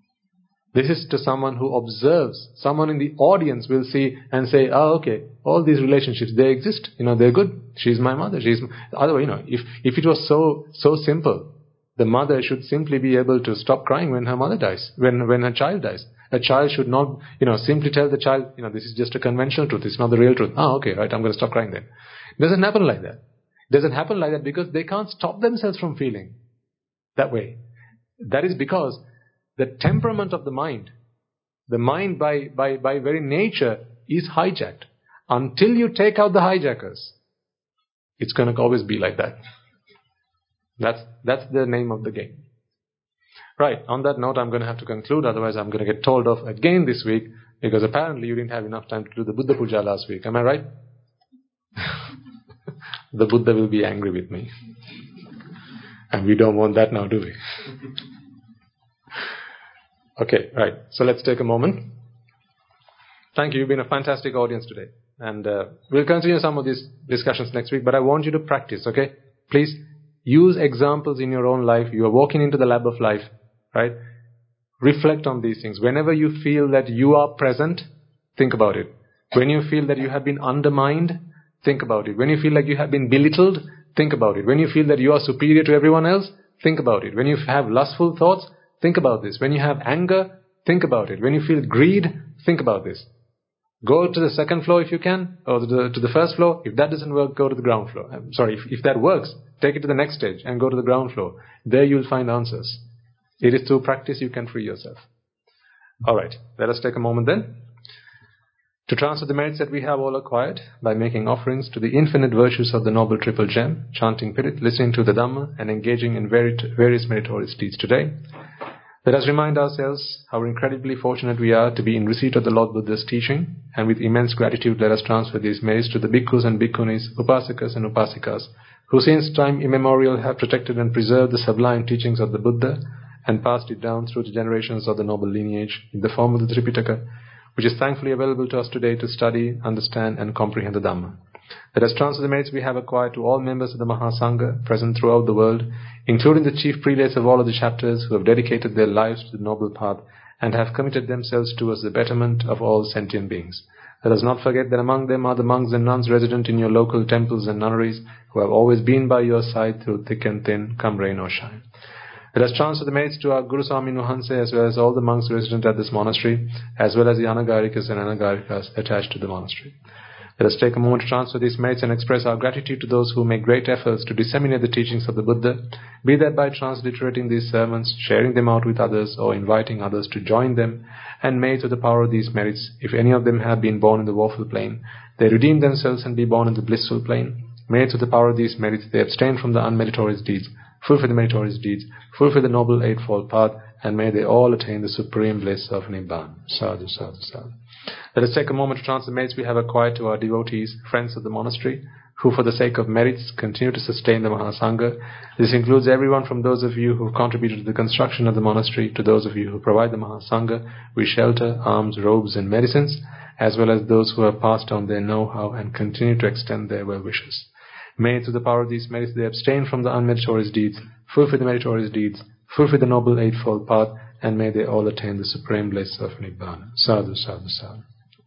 S1: This is to someone who observes. Someone in the audience will see and say, oh, okay, all these relationships, they exist. You know, they're good. She's my mother. She's my... Otherwise, you know, if, if it was so, so simple, the mother should simply be able to stop crying when her mother dies, when, when her child dies. A child should not, you know, simply tell the child, you know, this is just a conventional truth. It's not the real truth. Ah, okay, right, I'm going to stop crying then. It doesn't happen like that. It doesn't happen like that because they can't stop themselves from feeling that way. That is because the temperament of the mind, the mind by, by, by very nature is hijacked. Until you take out the hijackers, it's going to always be like that. That's, that's the name of the game. Right, on that note I'm going to have to conclude, otherwise I'm going to get told off again this week, because apparently you didn't have enough time to do the Buddha Puja last week. Am I right? The Buddha will be angry with me. And we don't want that now, do we? Okay, right. So let's take a moment Thank you. You've been a fantastic audience today. And uh, we'll continue some of these discussions next week, but I want you to practice, okay? Please use examples in your own life. You are walking into the lab of life, right? Reflect on these things. Whenever you feel that you are present, think about it. When you feel that you have been undermined, think about it. When you feel like you have been belittled, think about it. When you feel that you are superior to everyone else, think about it. When you have lustful thoughts, think about this. When you have anger, think about it. When you feel greed, think about this. Go to the second floor if you can, or to the, to the first floor. If that doesn't work, go to the ground floor. I'm sorry, if, if that works, take it to the next stage and go to the ground floor. There you'll find answers. It is through practice you can free yourself. Alright, let us take a moment then to transfer the merits that we have all acquired by making offerings to the infinite virtues of the Noble Triple Gem, chanting Pirit, listening to the Dhamma, and engaging in various meritorious deeds today. Let us remind ourselves how incredibly fortunate we are to be in receipt of the Lord Buddha's teaching, and with immense gratitude let us transfer these merits to the bhikkhus and bhikkhunis, upasakas and upasikas, who since time immemorial have protected and preserved the sublime teachings of the Buddha and passed it down through the generations of the noble lineage in the form of the Tripitaka, which is thankfully available to us today to study, understand and comprehend the Dhamma. Let us transfer the merits we have acquired to all members of the Mahasangha present throughout the world, including the chief prelates of all of the chapters who have dedicated their lives to the noble path and have committed themselves towards the betterment of all sentient beings. Let us not forget that among them are the monks and nuns resident in your local temples and nunneries who have always been by your side through thick and thin, come rain or shine. Let us transfer the merits to our Guru Swami Nuhanse as well as all the monks resident at this monastery, as well as the Anagarikas and Anagarikas attached to the monastery. Let us take a moment to transfer these merits and express our gratitude to those who make great efforts to disseminate the teachings of the Buddha, be that by transliterating these sermons, sharing them out with others, or inviting others to join them, and may through the power of these merits, if any of them have been born in the woeful plane, they redeem themselves and be born in the blissful plane. May through the power of these merits they abstain from the unmeritorious deeds, fulfill the meritorious deeds, fulfill the noble eightfold path, and may they all attain the supreme bliss of Nibbana. Sadhu, sadhu, sadhu. Let us take a moment to transfer the merits we have acquired to our devotees, friends of the monastery, who for the sake of merits continue to sustain the Mahasangha. This includes everyone from those of you who have contributed to the construction of the monastery to those of you who provide the Mahasangha with shelter, alms, robes and medicines, as well as those who have passed on their know-how and continue to extend their well wishes. May through the power of these merits they abstain from the unmeritorious deeds, fulfill the meritorious deeds, fulfill the noble eightfold path, and may they all attain the supreme bliss of Nibbana. Sadhu, sadhu, sadhu.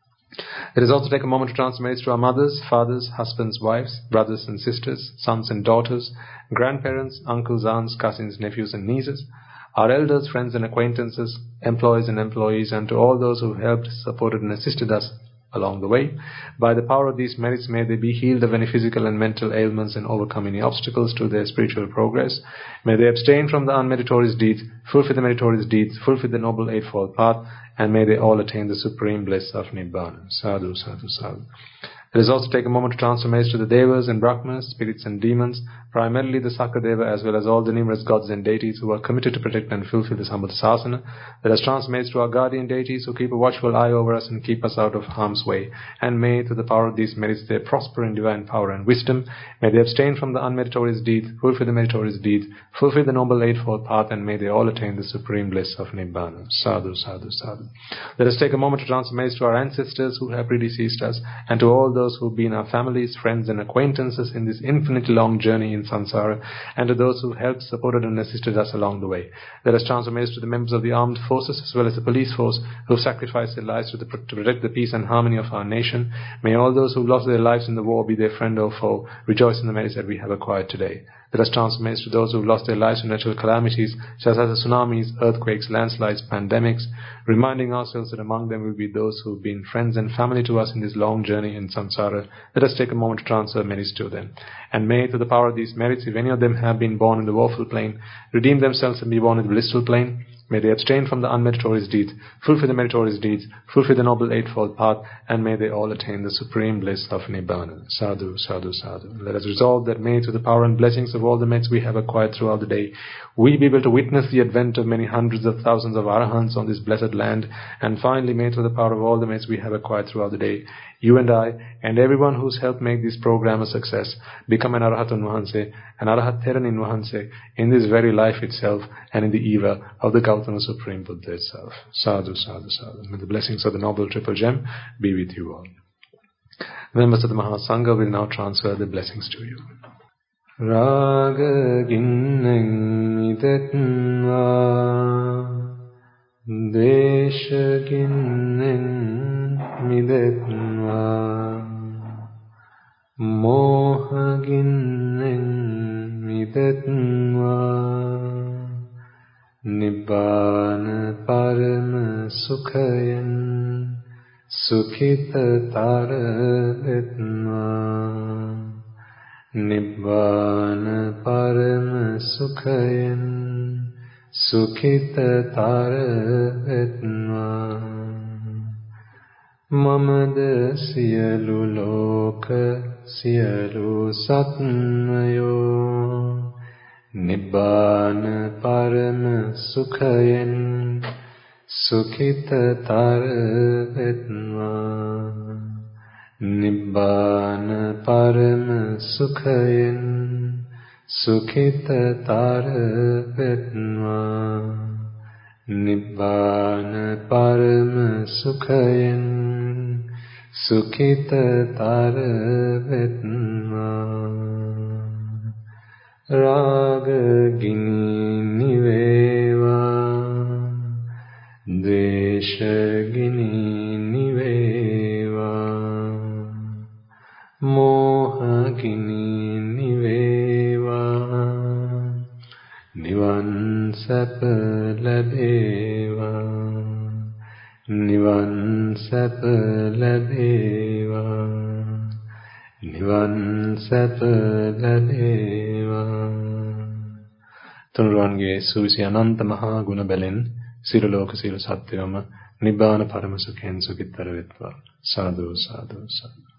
S1: Let us also take a moment to transfer merits to our mothers, fathers, husbands, wives, brothers and sisters, sons and daughters, grandparents, uncles, aunts, cousins, nephews and nieces, our elders, friends and acquaintances, employees and employees, and to all those who helped, supported and assisted us along the way. By the power of these merits, may they be healed of any physical and mental ailments and overcome any obstacles to their spiritual progress. May they abstain from the unmeritorious deeds, fulfill the meritorious deeds, fulfill the noble eightfold path, and may they all attain the supreme bliss of Nibbana. Sadhu, sadhu, sadhu. Let us also take a moment to transfer merits to the Devas and Brahmas, spirits and demons, primarily the Sakadeva as well as all the numerous gods and deities who are committed to protect and fulfill the Samvata Sasana. Let us transfer merits to our guardian deities who keep a watchful eye over us and keep us out of harm's way. And may, through the power of these merits, they prosper in divine power and wisdom. May they abstain from the unmeritorious deeds, fulfill the meritorious deeds, fulfill the noble eightfold path, and may they all attain the supreme bliss of Nibbana. Sadhu, sadhu, sadhu. Let us take a moment to transfer merits to our ancestors who have predeceased us, and to all those who have been our families, friends and acquaintances in this infinitely long journey in samsara, and to those who helped, supported and assisted us along the way. Let us transfer merits to the members of the armed forces as well as the police force who have sacrificed their lives to, the, to protect the peace and harmony of our nation. May all those who lost their lives in the war, be their friend or foe, rejoice in the merits that we have acquired today. Let us transfer merits to those who have lost their lives in natural calamities such as the tsunamis, earthquakes, landslides, pandemics, reminding ourselves that among them will be those who have been friends and family to us in this long journey in samsara. Let us take a moment to transfer merits to them. And may, through the power of these merits, if any of them have been born in the woeful plane, redeem themselves and be born in the blissful plane. May they abstain from the unmeritorious deeds, fulfill the meritorious deeds, fulfill the noble eightfold path, and may they all attain the supreme bliss of Nibbana. Sadhu, sadhu, sadhu. Let us resolve that may, through the power and blessings of all the merits we have acquired throughout the day, we be able to witness the advent of many hundreds of thousands of arahants on this blessed land, and finally, may, through the power of all the merits we have acquired throughout the day, you and I, and everyone who's helped make this program a success, become an Arahatun Nuhanse, an Arahat Theranin Nuhanse, in this very life itself, and in the era of the Gautama
S4: ultimate Supreme Buddha itself. Sadhu, sadhu, sadhu. May the blessings of the Noble Triple Gem be with you all. Members of the Mahasangha will now transfer the blessings to you. Raga ginnen idetva, desha ginnen midetva, moha ginnen midetva, nibbana parama sukhayan Sukhita tara etna Nibbana parama sukhayan Sukhita tara etna Mamada siyalu loka siyalu satnayo Nibbana parama sukhayan Sukhita tara etna Nibbana parama sukhayan Sukhita tara etna Nibbana parama sukhayan Sukhita tara etna Raga gini niveva Dveshagini niveva Mohagini niveva Nivan sapa labeva Nivan sapa labeva Nivan sapa labeva Tunuruwange suvisi ananta maha guna belen Siru loka siru satyama Nibbana parama sukhen sukhitara vetva Sadhu sadhu sadhu